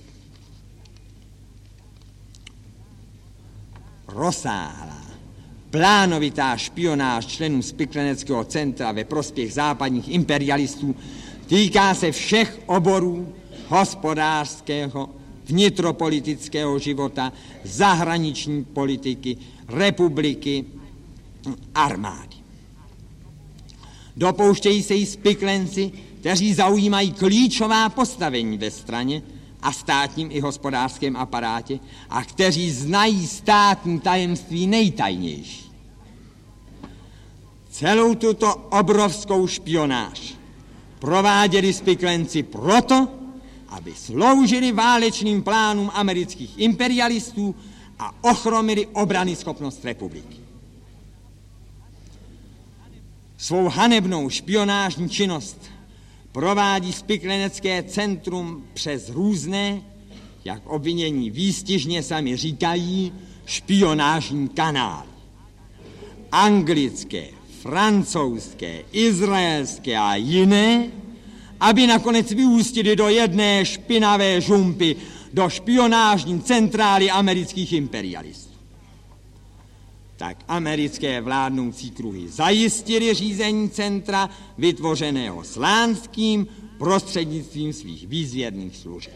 Rozsáhlá, plánovitá špionáž členů Spikleneckého centra ve prospěch západních imperialistů týká se všech oborů hospodářského, vnitropolitického života, zahraniční politiky, republiky, armády. Dopouštějí se jí spiklenci, kteří zaujímají klíčová postavení ve straně a státním i hospodářském aparátě a kteří znají státní tajemství nejtajnější. Celou tuto obrovskou špionáž prováděli spiklenci proto, aby sloužili válečným plánům amerických imperialistů a ochromili obranyschopnost republiky. Svou hanebnou špionážní činnost provádí spiklenecké centrum přes různé, jak obvinění výstižně sami říkají, špionážní kanály. Anglické, francouzské, izraelské a jiné, aby nakonec vyústili do jedné špinavé žumpy, do špionážní centrály amerických imperialistů. Tak americké vládnoucí kruhy zajistili řízení centra vytvořeného Slánským prostřednictvím svých výzvědných služeb.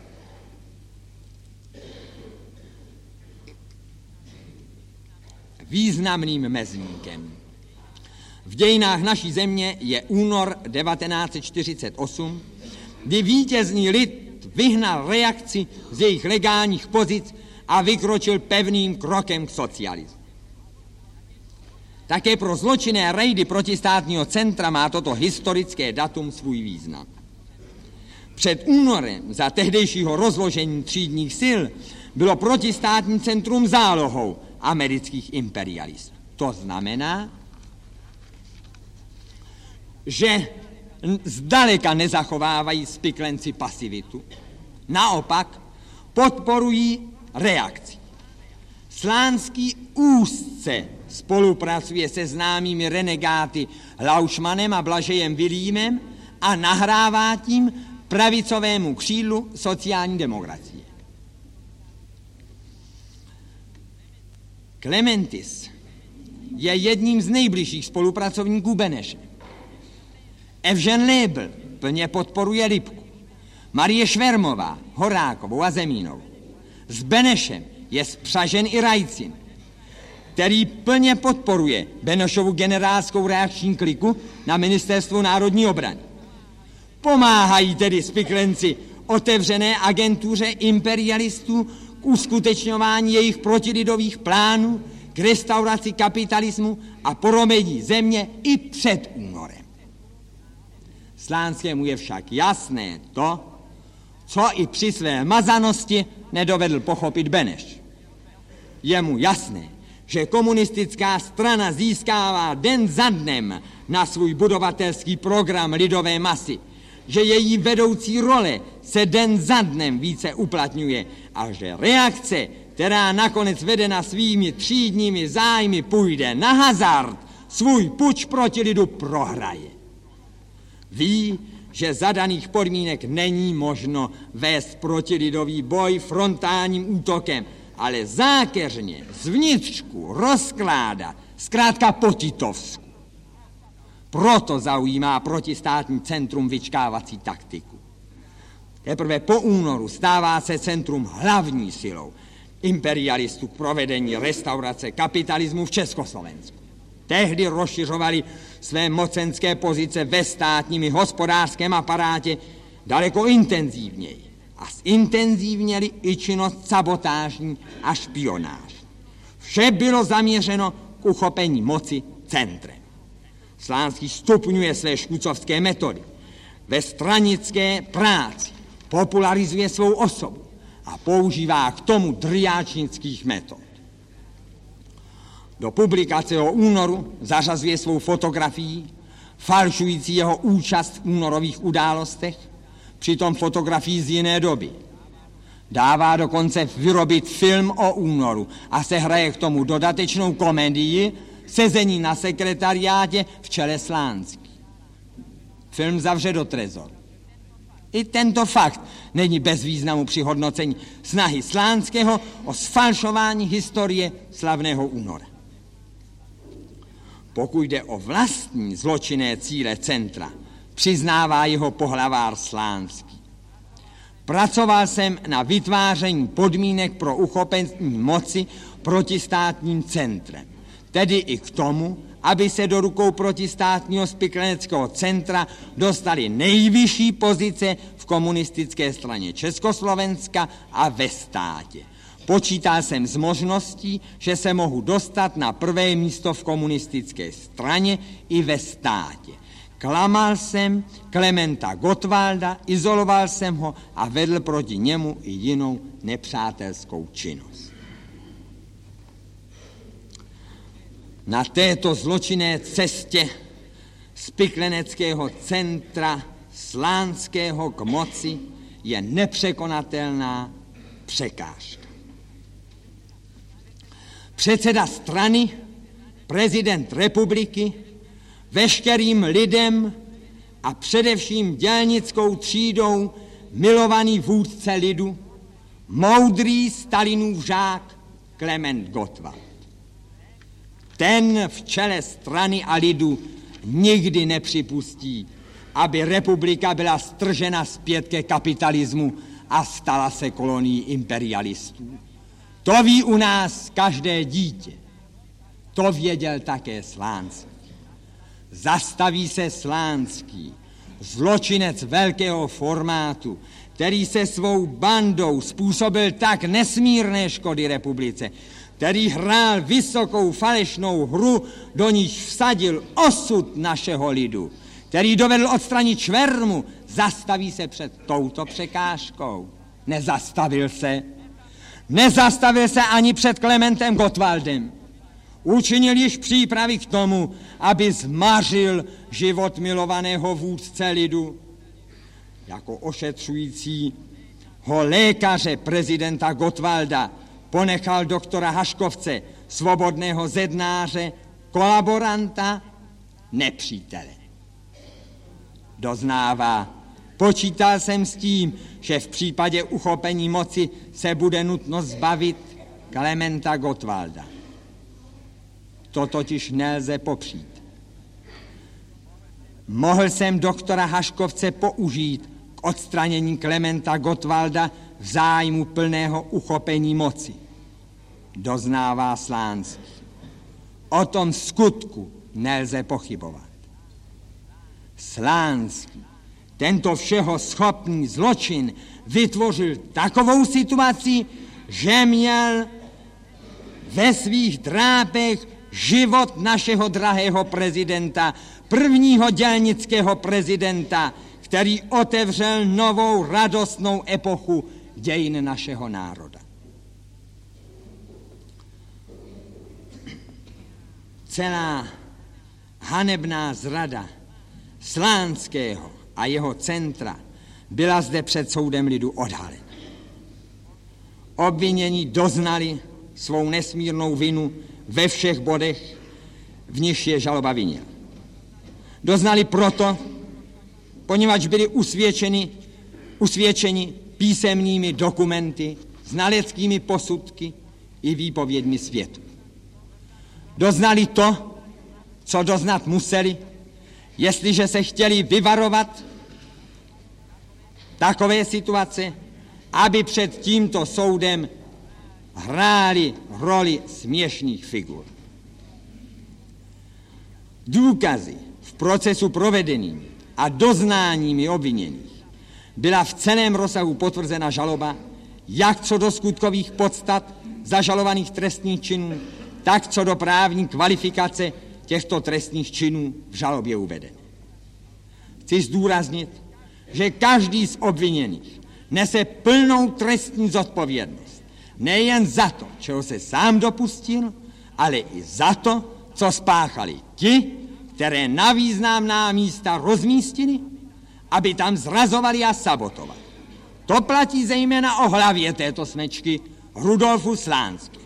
Významným mezníkem v dějinách naší země je únor devatenáct set čtyřicet osm, kdy vítězný lid vyhnal reakci z jejich legálních pozic a vykročil pevným krokem k socialismu. Také pro zločinné rejdy protistátního centra má toto historické datum svůj význam. Před únorem za tehdejšího rozložení třídních sil bylo protistátní centrum zálohou amerických imperialistů. To znamená, že zdaleka nezachovávají spiklenci pasivitu. Naopak podporují reakci. Slánský úzce spolupracuje se známými renegáty Laušmanem a Blažejem Vilímem a nahrává tím pravicovému křídlu sociální demokracie. Klementis je jedním z nejbližších spolupracovníků Beneše. Evžen Lébl plně podporuje Lipku. Marie Švermová, Horákovou a Zemínovou. S Benešem je spřažen i Rajcin, který plně podporuje Benešovu generálskou reakční kliku na ministerstvo národní obrany. Pomáhají tedy spiklenci otevřené agentuře imperialistů k uskutečňování jejich protilidových plánů, k restauraci kapitalismu a poromení země i před únorem. Slánskému je však jasné to, co i při své mazanosti nedovedl pochopit Beneš. Je mu jasné, že komunistická strana získává den za dnem na svůj budovatelský program lidové masy, že její vedoucí role se den za dnem více uplatňuje a že reakce, která nakonec vedena svými třídními zájmy půjde na hazard, svůj puč proti lidu prohraje. Ví, že za daných podmínek není možno vést protilidový boj frontálním útokem, ale zákeřně, zvnitřku, rozkládat, zkrátka po titovsku. Proto zaujímá protistátní centrum vyčkávací taktiku. Teprve po únoru stává se centrum hlavní silou imperialistů k provedení restaurace kapitalismu v Československu. Tehdy rozšiřovali své mocenské pozice ve státním i hospodářském aparátě daleko intenzívněji a zintenzívněli i činnost sabotážní a špionáž. Vše bylo zaměřeno k uchopení moci centrem. Slánský stupňuje své škucovské metody. Ve stranické práci popularizuje svou osobu a používá k tomu driáčnických metod. Do publikace o únoru zařazuje svou fotografii, falšující jeho účast v únorových událostech, přitom fotografii z jiné doby. Dává dokonce vyrobit film o únoru a sehraje k tomu dodatečnou komedii Sezení na sekretariátě v čele Slánský. Film zavře do trezoru. I tento fakt není bez významu při hodnocení snahy Slánského o sfalšování historie slavného února. Pokud jde o vlastní zločinné cíle centra, přiznává jeho pohlavár Slánský. Pracoval jsem na vytváření podmínek pro uchopení moci protistátním centrem. tedy i k tomu, aby se do rukou protistátního spikleneckého centra dostaly nejvyšší pozice v komunistické straně Československa a ve státě. Počítal jsem s možností, že se mohu dostat na prvé místo v komunistické straně i ve státě. Klamal jsem Klementa Gottwalda, izoloval jsem ho a vedl proti němu i jinou nepřátelskou činnost. Na této zločinné cestě spikleneckého centra slánského k moci je nepřekonatelná překážka. Předseda strany, prezident republiky, veškerým lidem a především dělnickou třídou milovaný vůdce lidu, moudrý Stalinův žák Klement Gottwald. Ten v čele strany a lidu nikdy nepřipustí, aby republika byla stržena zpět ke kapitalismu a stala se kolonií imperialistů. To ví u nás každé dítě. To věděl také Slánský. Zastaví se Slánský, zločinec velkého formátu, který se svou bandou způsobil tak nesmírné škody republice, který hrál vysokou falešnou hru, do níž vsadil osud našeho lidu, který dovedl odstranit švermu, zastaví se před touto překážkou. Nezastavil se. Nezastavil se ani před Klementem Gottwaldem. Učinil již přípravy k tomu, aby zmařil život milovaného vůdce lidu. Jako ošetřující ho lékaře prezidenta Gottwalda ponechal doktora Haškovce, svobodného zednáře, kolaboranta, nepřítele. Doznává, počítal jsem s tím, že v případě uchopení moci se bude nutno zbavit Klementa Gottwalda. To totiž nelze popřít. Mohl jsem doktora Haškovce použít k odstranění Klementa Gottwalda v zájmu plného uchopení moci. Doznává Slánský. O tom skutku nelze pochybovat. Slánský, tento všeho schopný zločin, vytvořil takovou situaci, že měl ve svých drápech život našeho drahého prezidenta, prvního dělnického prezidenta, který otevřel novou radostnou epochu dějin našeho národa. Celá hanebná zrada Slánského a jeho centra byla zde před soudem lidu odhalena. Obvinění doznali svou nesmírnou vinu ve všech bodech, v nichž je žaloba vinil. Doznali proto, poněvadž byli usvědčeni, usvědčeni písemnými dokumenty, znaleckými posudky i výpověďmi světu. Doznali to, co doznat museli, jestliže se chtěli vyvarovat takové situace, aby před tímto soudem hráli roli směšných figur. Důkazy v procesu provedeným a doznáními obviněných byla v celém rozsahu potvrzena žaloba, jak co do skutkových podstat zažalovaných trestných činů, tak co do právní kvalifikace těchto trestných činů v žalobě uvedené. Chci zdůraznit, že každý z obviněných nese plnou trestní zodpovědnost. Nejen za to, čeho se sám dopustil, ale i za to, co spáchali ti, které na významná místa rozmístili, aby tam zrazovali a sabotovali. To platí zejména o hlavě této smečky Rudolfu Slánský.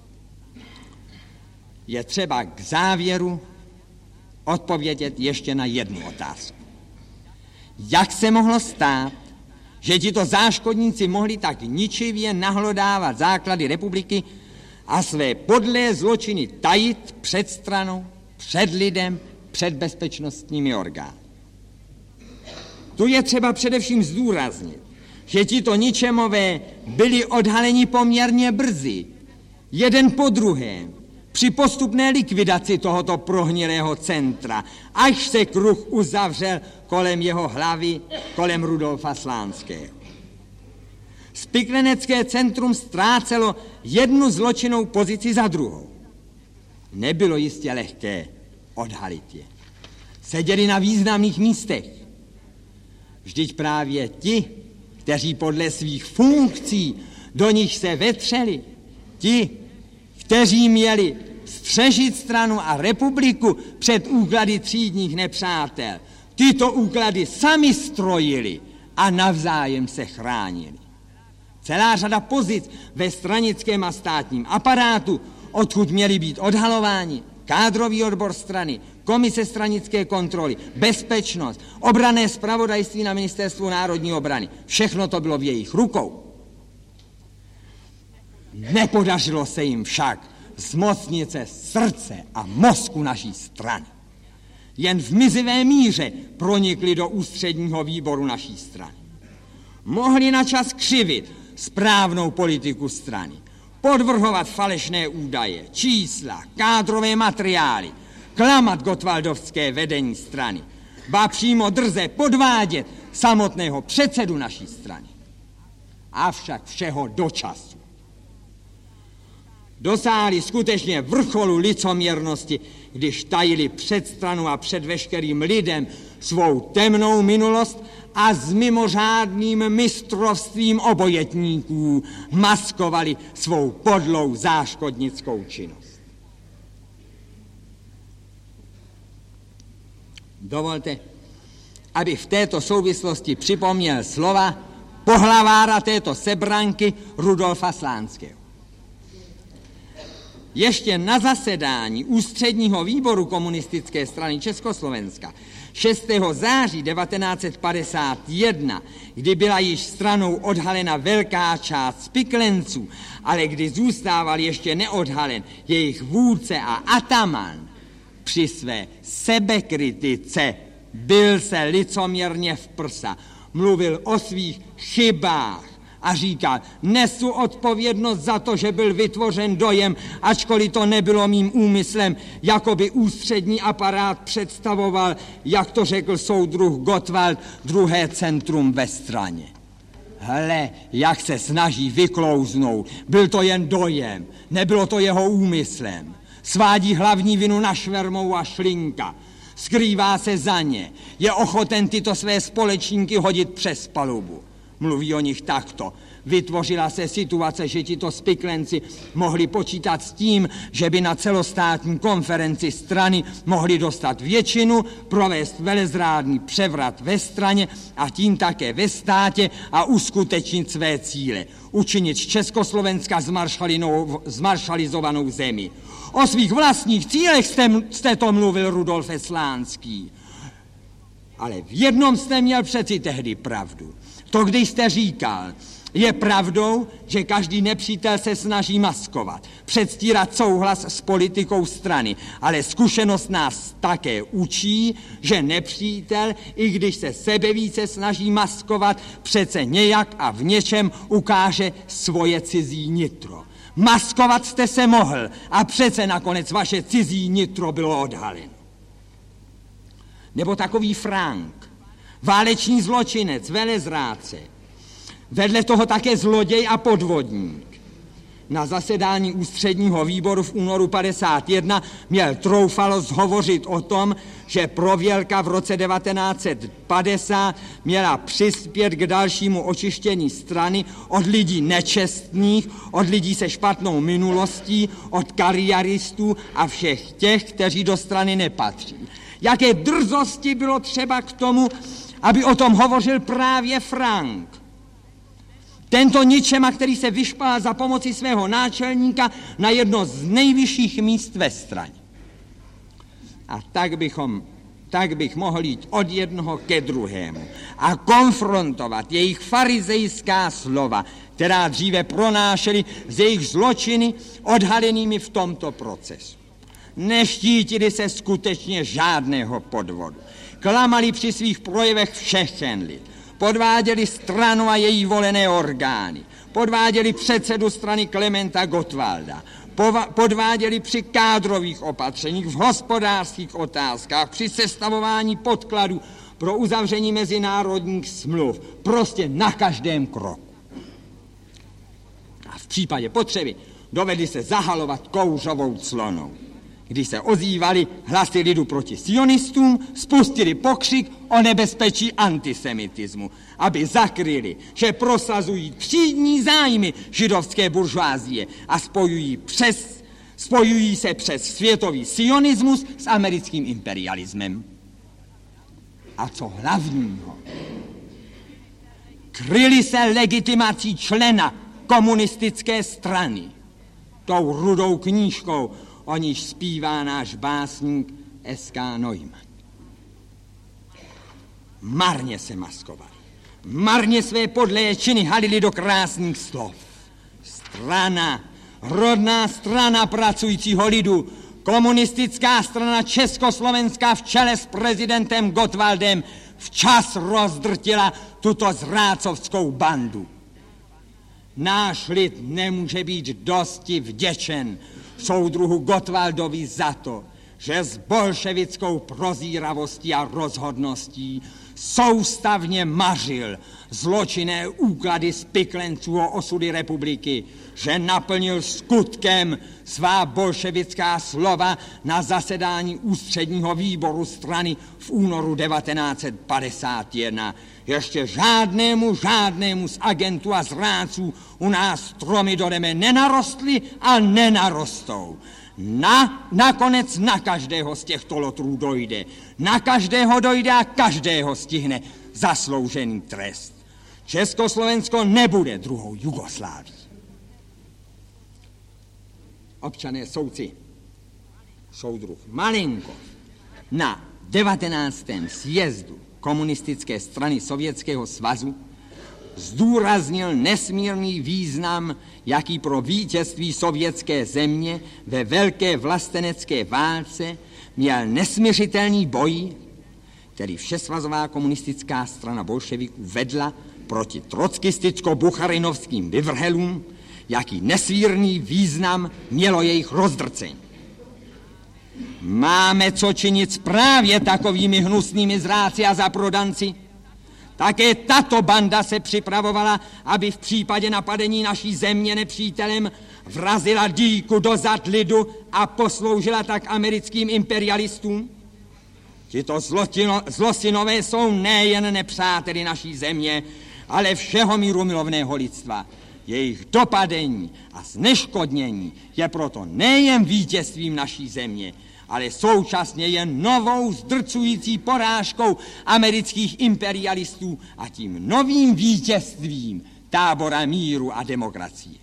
Je třeba k závěru odpovědět ještě na jednu otázku. Jak se mohlo stát, že tito záškodníci mohli tak ničivě nahlodávat základy republiky a své podlé zločiny tajit před stranou, před lidem, před bezpečnostními orgány? Tu je třeba především zdůraznit, že tito ničemové byli odhaleni poměrně brzy, jeden po druhém, Při postupné likvidaci tohoto prohnilého centra, až se kruh uzavřel kolem jeho hlavy, kolem Rudolfa Slánského. Spiklenecké centrum ztrácelo jednu zločinnou pozici za druhou. Nebylo jistě lehké odhalit je. Seděli na významných místech. Vždyť právě ti, kteří podle svých funkcí do nich se vetřeli, ti, kteří měli střežit stranu a republiku před úklady třídních nepřátel, tyto úklady sami strojili a navzájem se chránili. Celá řada pozic ve stranickém a státním aparátu, odkud měli být odhalováni, kádrový odbor strany, komise stranické kontroly, bezpečnost, obranné zpravodajství na ministerstvu národní obrany. Všechno to bylo v jejich rukou. Nepodařilo se jim však zmocnit se srdce a mozku naší strany. Jen v mizivé míře pronikli do ústředního výboru naší strany. Mohli načas křivit správnou politiku strany, podvrhovat falešné údaje, čísla, kádrové materiály, klamat gottwaldovské vedení strany, ba přímo drze podvádět samotného předsedu naší strany. Avšak všeho do času. Dosáhli skutečně vrcholu licoměrnosti, když tajili před stranu a před veškerým lidem svou temnou minulost a s mimořádným mistrovstvím obojętníků maskovali svou podlou záškodnickou činnost. Dovolte, aby v této souvislosti připomněl slova pohlavára této sebranky Rudolfa Slánského. Ještě na zasedání ústředního výboru komunistické strany Československa šestého září devatenáct set padesát jedna, kdy byla již stranou odhalena velká část spiklenců, ale kdy zůstával ještě neodhalen jejich vůdce a ataman, při své sebekritice bil se licoměrně v prsa, mluvil o svých chybách a říkal, nesu odpovědnost za to, že byl vytvořen dojem, ačkoliv to nebylo mým úmyslem, jako by ústřední aparát představoval, jak to řekl soudruh Gottwald, druhé centrum ve straně. Hele, jak se snaží vyklouznout, byl to jen dojem, nebylo to jeho úmyslem. Svádí hlavní vinu na Švermou a Šlinka, skrývá se za ně, je ochoten tyto své společníky hodit přes palubu. Mluví o nich takto. Vytvořila se situace, že tito spiklenci mohli počítat s tím, že by na celostátní konferenci strany mohli dostat většinu, provést velezrádný převrat ve straně a tím také ve státě a uskutečnit své cíle. Učinit z Československa zmaršalizovanou zemi. O svých vlastních cílech jste, jste to mluvil, Rudolfe Slánský. Ale v jednom jste měl přeci tehdy pravdu. To, když jste říkal, je pravdou, že každý nepřítel se snaží maskovat, předstírat souhlas s politikou strany, ale zkušenost nás také učí, že nepřítel, i když se sebevíce snaží maskovat, přece nějak a v něčem ukáže svoje cizí nitro. Maskovat jste se mohl a přece nakonec vaše cizí nitro bylo odhaleno. Nebo takový Frank, váleční zločinec, velezrádce, vedle toho také zloděj a podvodník. Na zasedání ústředního výboru v únoru padesát jedna měl troufalost hovořit o tom, že prověrka v roce devatenáct set padesát měla přispět k dalšímu očištění strany od lidí nečestných, od lidí se špatnou minulostí, od kariéristů a všech těch, kteří do strany nepatří. Jaké drzosti bylo třeba k tomu, aby o tom hovořil právě Frank. Tento ničema, který se vyšpal za pomoci svého náčelníka na jedno z nejvyšších míst ve straně. A tak bychom, tak bych mohl jít od jednoho ke druhému a konfrontovat jejich farizejská slova, která dříve pronášeli z jejich zločiny odhalenými v tomto procesu. Neštítili se skutečně žádného podvodu. Klamali při svých projevech všechen lid. Podváděli stranu a její volené orgány. podváděli předsedu strany Klementa Gottwalda, podváděli při kádrových opatřeních, v hospodářských otázkách, při sestavování podkladů pro uzavření mezinárodních smluv, prostě na každém kroku. A v případě potřeby dovedli se zahalovat kouřovou clonou. Když se ozývali hlasy lidu proti sionistům, spustili pokřik o nebezpečí antisemitismu, aby zakryli, že prosazují třídní zájmy židovské buržoázie a spojují, přes, spojují se přes světový sionismus s americkým imperialismem. A co hlavního? Kryli se legitimací člena komunistické strany, tou rudou knížkou, o níž zpívá náš básník S K Neumann. Marně se maskovali, marně své podlé činy halili do krásných slov. Strana, rodná strana pracujícího lidu, komunistická strana Československá v čele s prezidentem Gottwaldem včas rozdrtila tuto zrácovskou bandu. Náš lid nemůže být dosti vděčen soudruhu Gottwaldovi za to, že s bolševickou prozíravostí a rozhodností soustavně mařil zločinné úklady spiklenců o osudy republiky, že naplnil skutkem svá bolševická slova na zasedání ústředního výboru strany v únoru devatenáct set padesát jedna. Ještě žádnému, žádnému z agentů a zrádců u nás stromy do nebe nenarostly a nenarostou. Na, nakonec na každého z těchto lotrů dojde. Na každého dojde a každého stihne zasloužený trest. Československo nebude druhou Jugoslávií. Občané soudci, soudruh Malenkov na devatenáctém sjezdu komunistické strany Sovětského svazu zdůraznil nesmírný význam, jaký pro vítězství sovětské země ve velké vlastenecké válce měl nesměřitelný boj, který všesvazová komunistická strana bolševiků vedla proti trockisticko-bucharinovským vyvrhelům, jaký nesmírný význam mělo jejich rozdrcení. Máme co činit s právě takovými hnusnými zráci a zaprodanci. Také tato banda se připravovala, aby v případě napadení naší země nepřítelem vrazila dýku do zad lidu a posloužila tak americkým imperialistům. Tito zlotino, zlosinové jsou nejen nepřáteli naší země, ale všeho mírumilovného lidstva. Jejich dopadení a zneškodnění je proto nejen vítězstvím naší země, ale současně jen novou zdrcující porážkou amerických imperialistů a tím novým vítězstvím tábora míru a demokracie.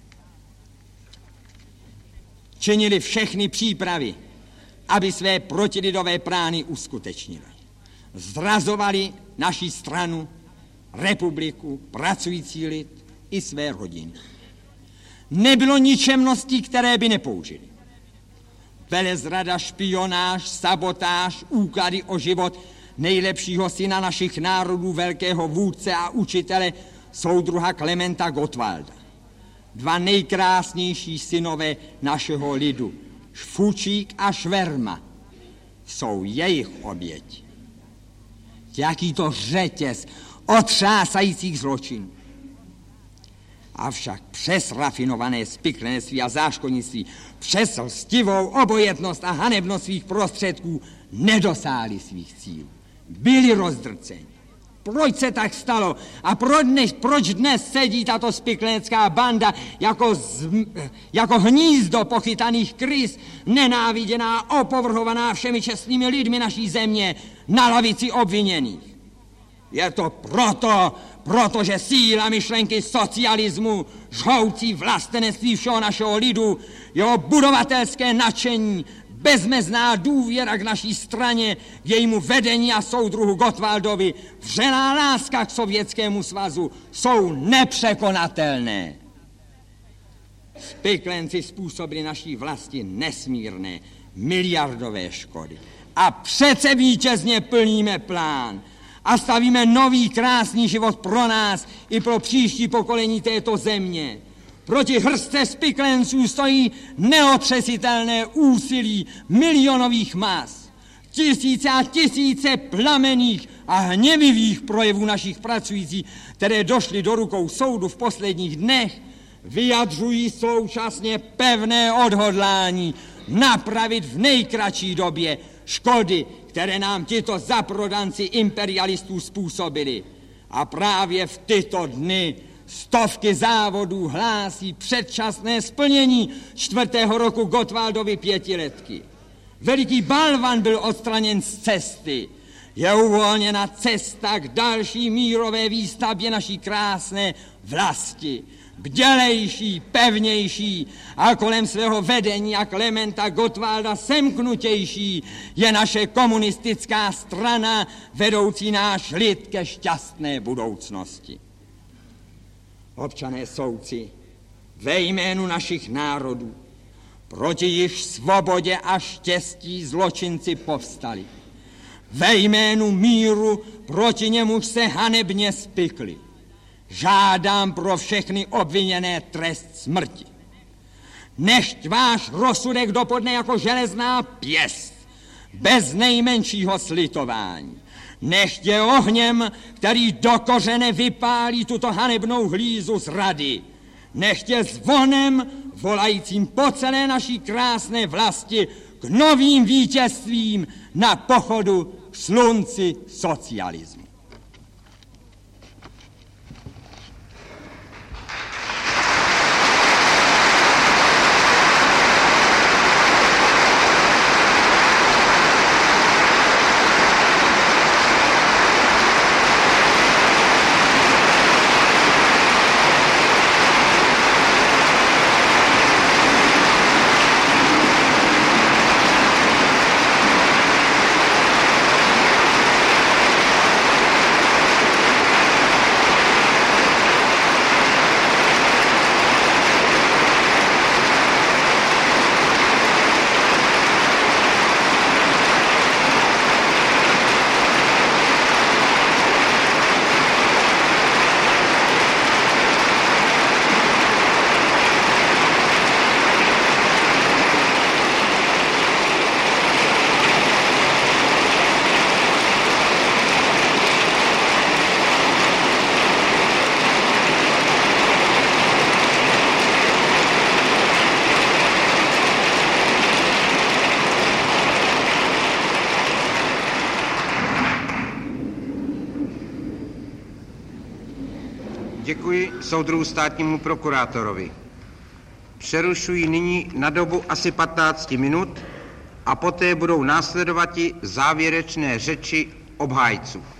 Činili všechny přípravy, aby své protilidové plány uskutečnili. Zrazovali naši stranu, republiku, pracující lid i své rodiny. Nebylo ničemností, které by nepoužili. Velezrada, špionáž, sabotáž, úklady o život nejlepšího syna našich národů, velkého vůdce a učitele, soudruha Klementa Gottwalda. Dva nejkrásnější synové našeho lidu, Šfučík a Šverma, jsou jejich oběť. Jaký to řetěz otřásajících zločinů. Avšak přes rafinované spiklenství a záškodnictví, přes lstivou obojetnost a hanebnost svých prostředků nedosáhli svých cílů. Byli rozdrceni. Proč se tak stalo? A proč dnes, proč dnes sedí tato spiklenecká banda jako, z, jako hnízdo pochytaných krys, nenáviděná, opovrhovaná všemi čestnými lidmi naší země, na lavici obviněných? Je to proto, protože síla myšlenky socialismu, žhoucí vlastenectví všeho našeho lidu, jeho budovatelské nadšení, bezmezná důvěra k naší straně, k jejímu vedení a soudruhu Gottwaldovi, vřelá láska k Sovětskému svazu jsou nepřekonatelné. Spiklenci způsobili naší vlasti nesmírné, miliardové škody. A přece vítězně plníme plán, a stavíme nový krásný život pro nás i pro příští pokolení této země. Proti hrstce spiklenců stojí neotřesitelné úsilí milionových mas. Tisíce a tisíce plamenných a hněvivých projevů našich pracujících, které došly do rukou soudu v posledních dnech, vyjadřují současně pevné odhodlání napravit v nejkratší době škody, které nám tito zaprodanci imperialistů způsobili. A právě v tyto dny stovky závodů hlásí předčasné splnění čtvrtého roku Gottwaldovy pětiletky. Veliký balvan byl odstraněn z cesty. Je uvolněna cesta k další mírové výstavbě naší krásné vlasti. Bdělejší, pevnější a kolem svého vedení a Klementa Gottwalda semknutější je naše komunistická strana vedoucí náš lid ke šťastné budoucnosti. Občané soudci, ve jménu našich národů, proti již svobodě a štěstí zločinci povstali. Ve jménu míru proti němuž se hanebně spikli. Žádám pro všechny obviněné trest smrti. Nechť váš rozsudek dopadne jako železná pěst, bez nejmenšího slitování. Nechť je ohněm, který do kořene vypálí tuto hanebnou hlízu zrady. Nechť je zvonem, volajícím po celé naší krásné vlasti k novým vítězstvím na pochodu k slunci socialismu. Děkuji soudruhu státnímu prokurátorovi. Přerušuji nyní na dobu asi patnáct minut a poté budou následovat závěrečné řeči obhájců.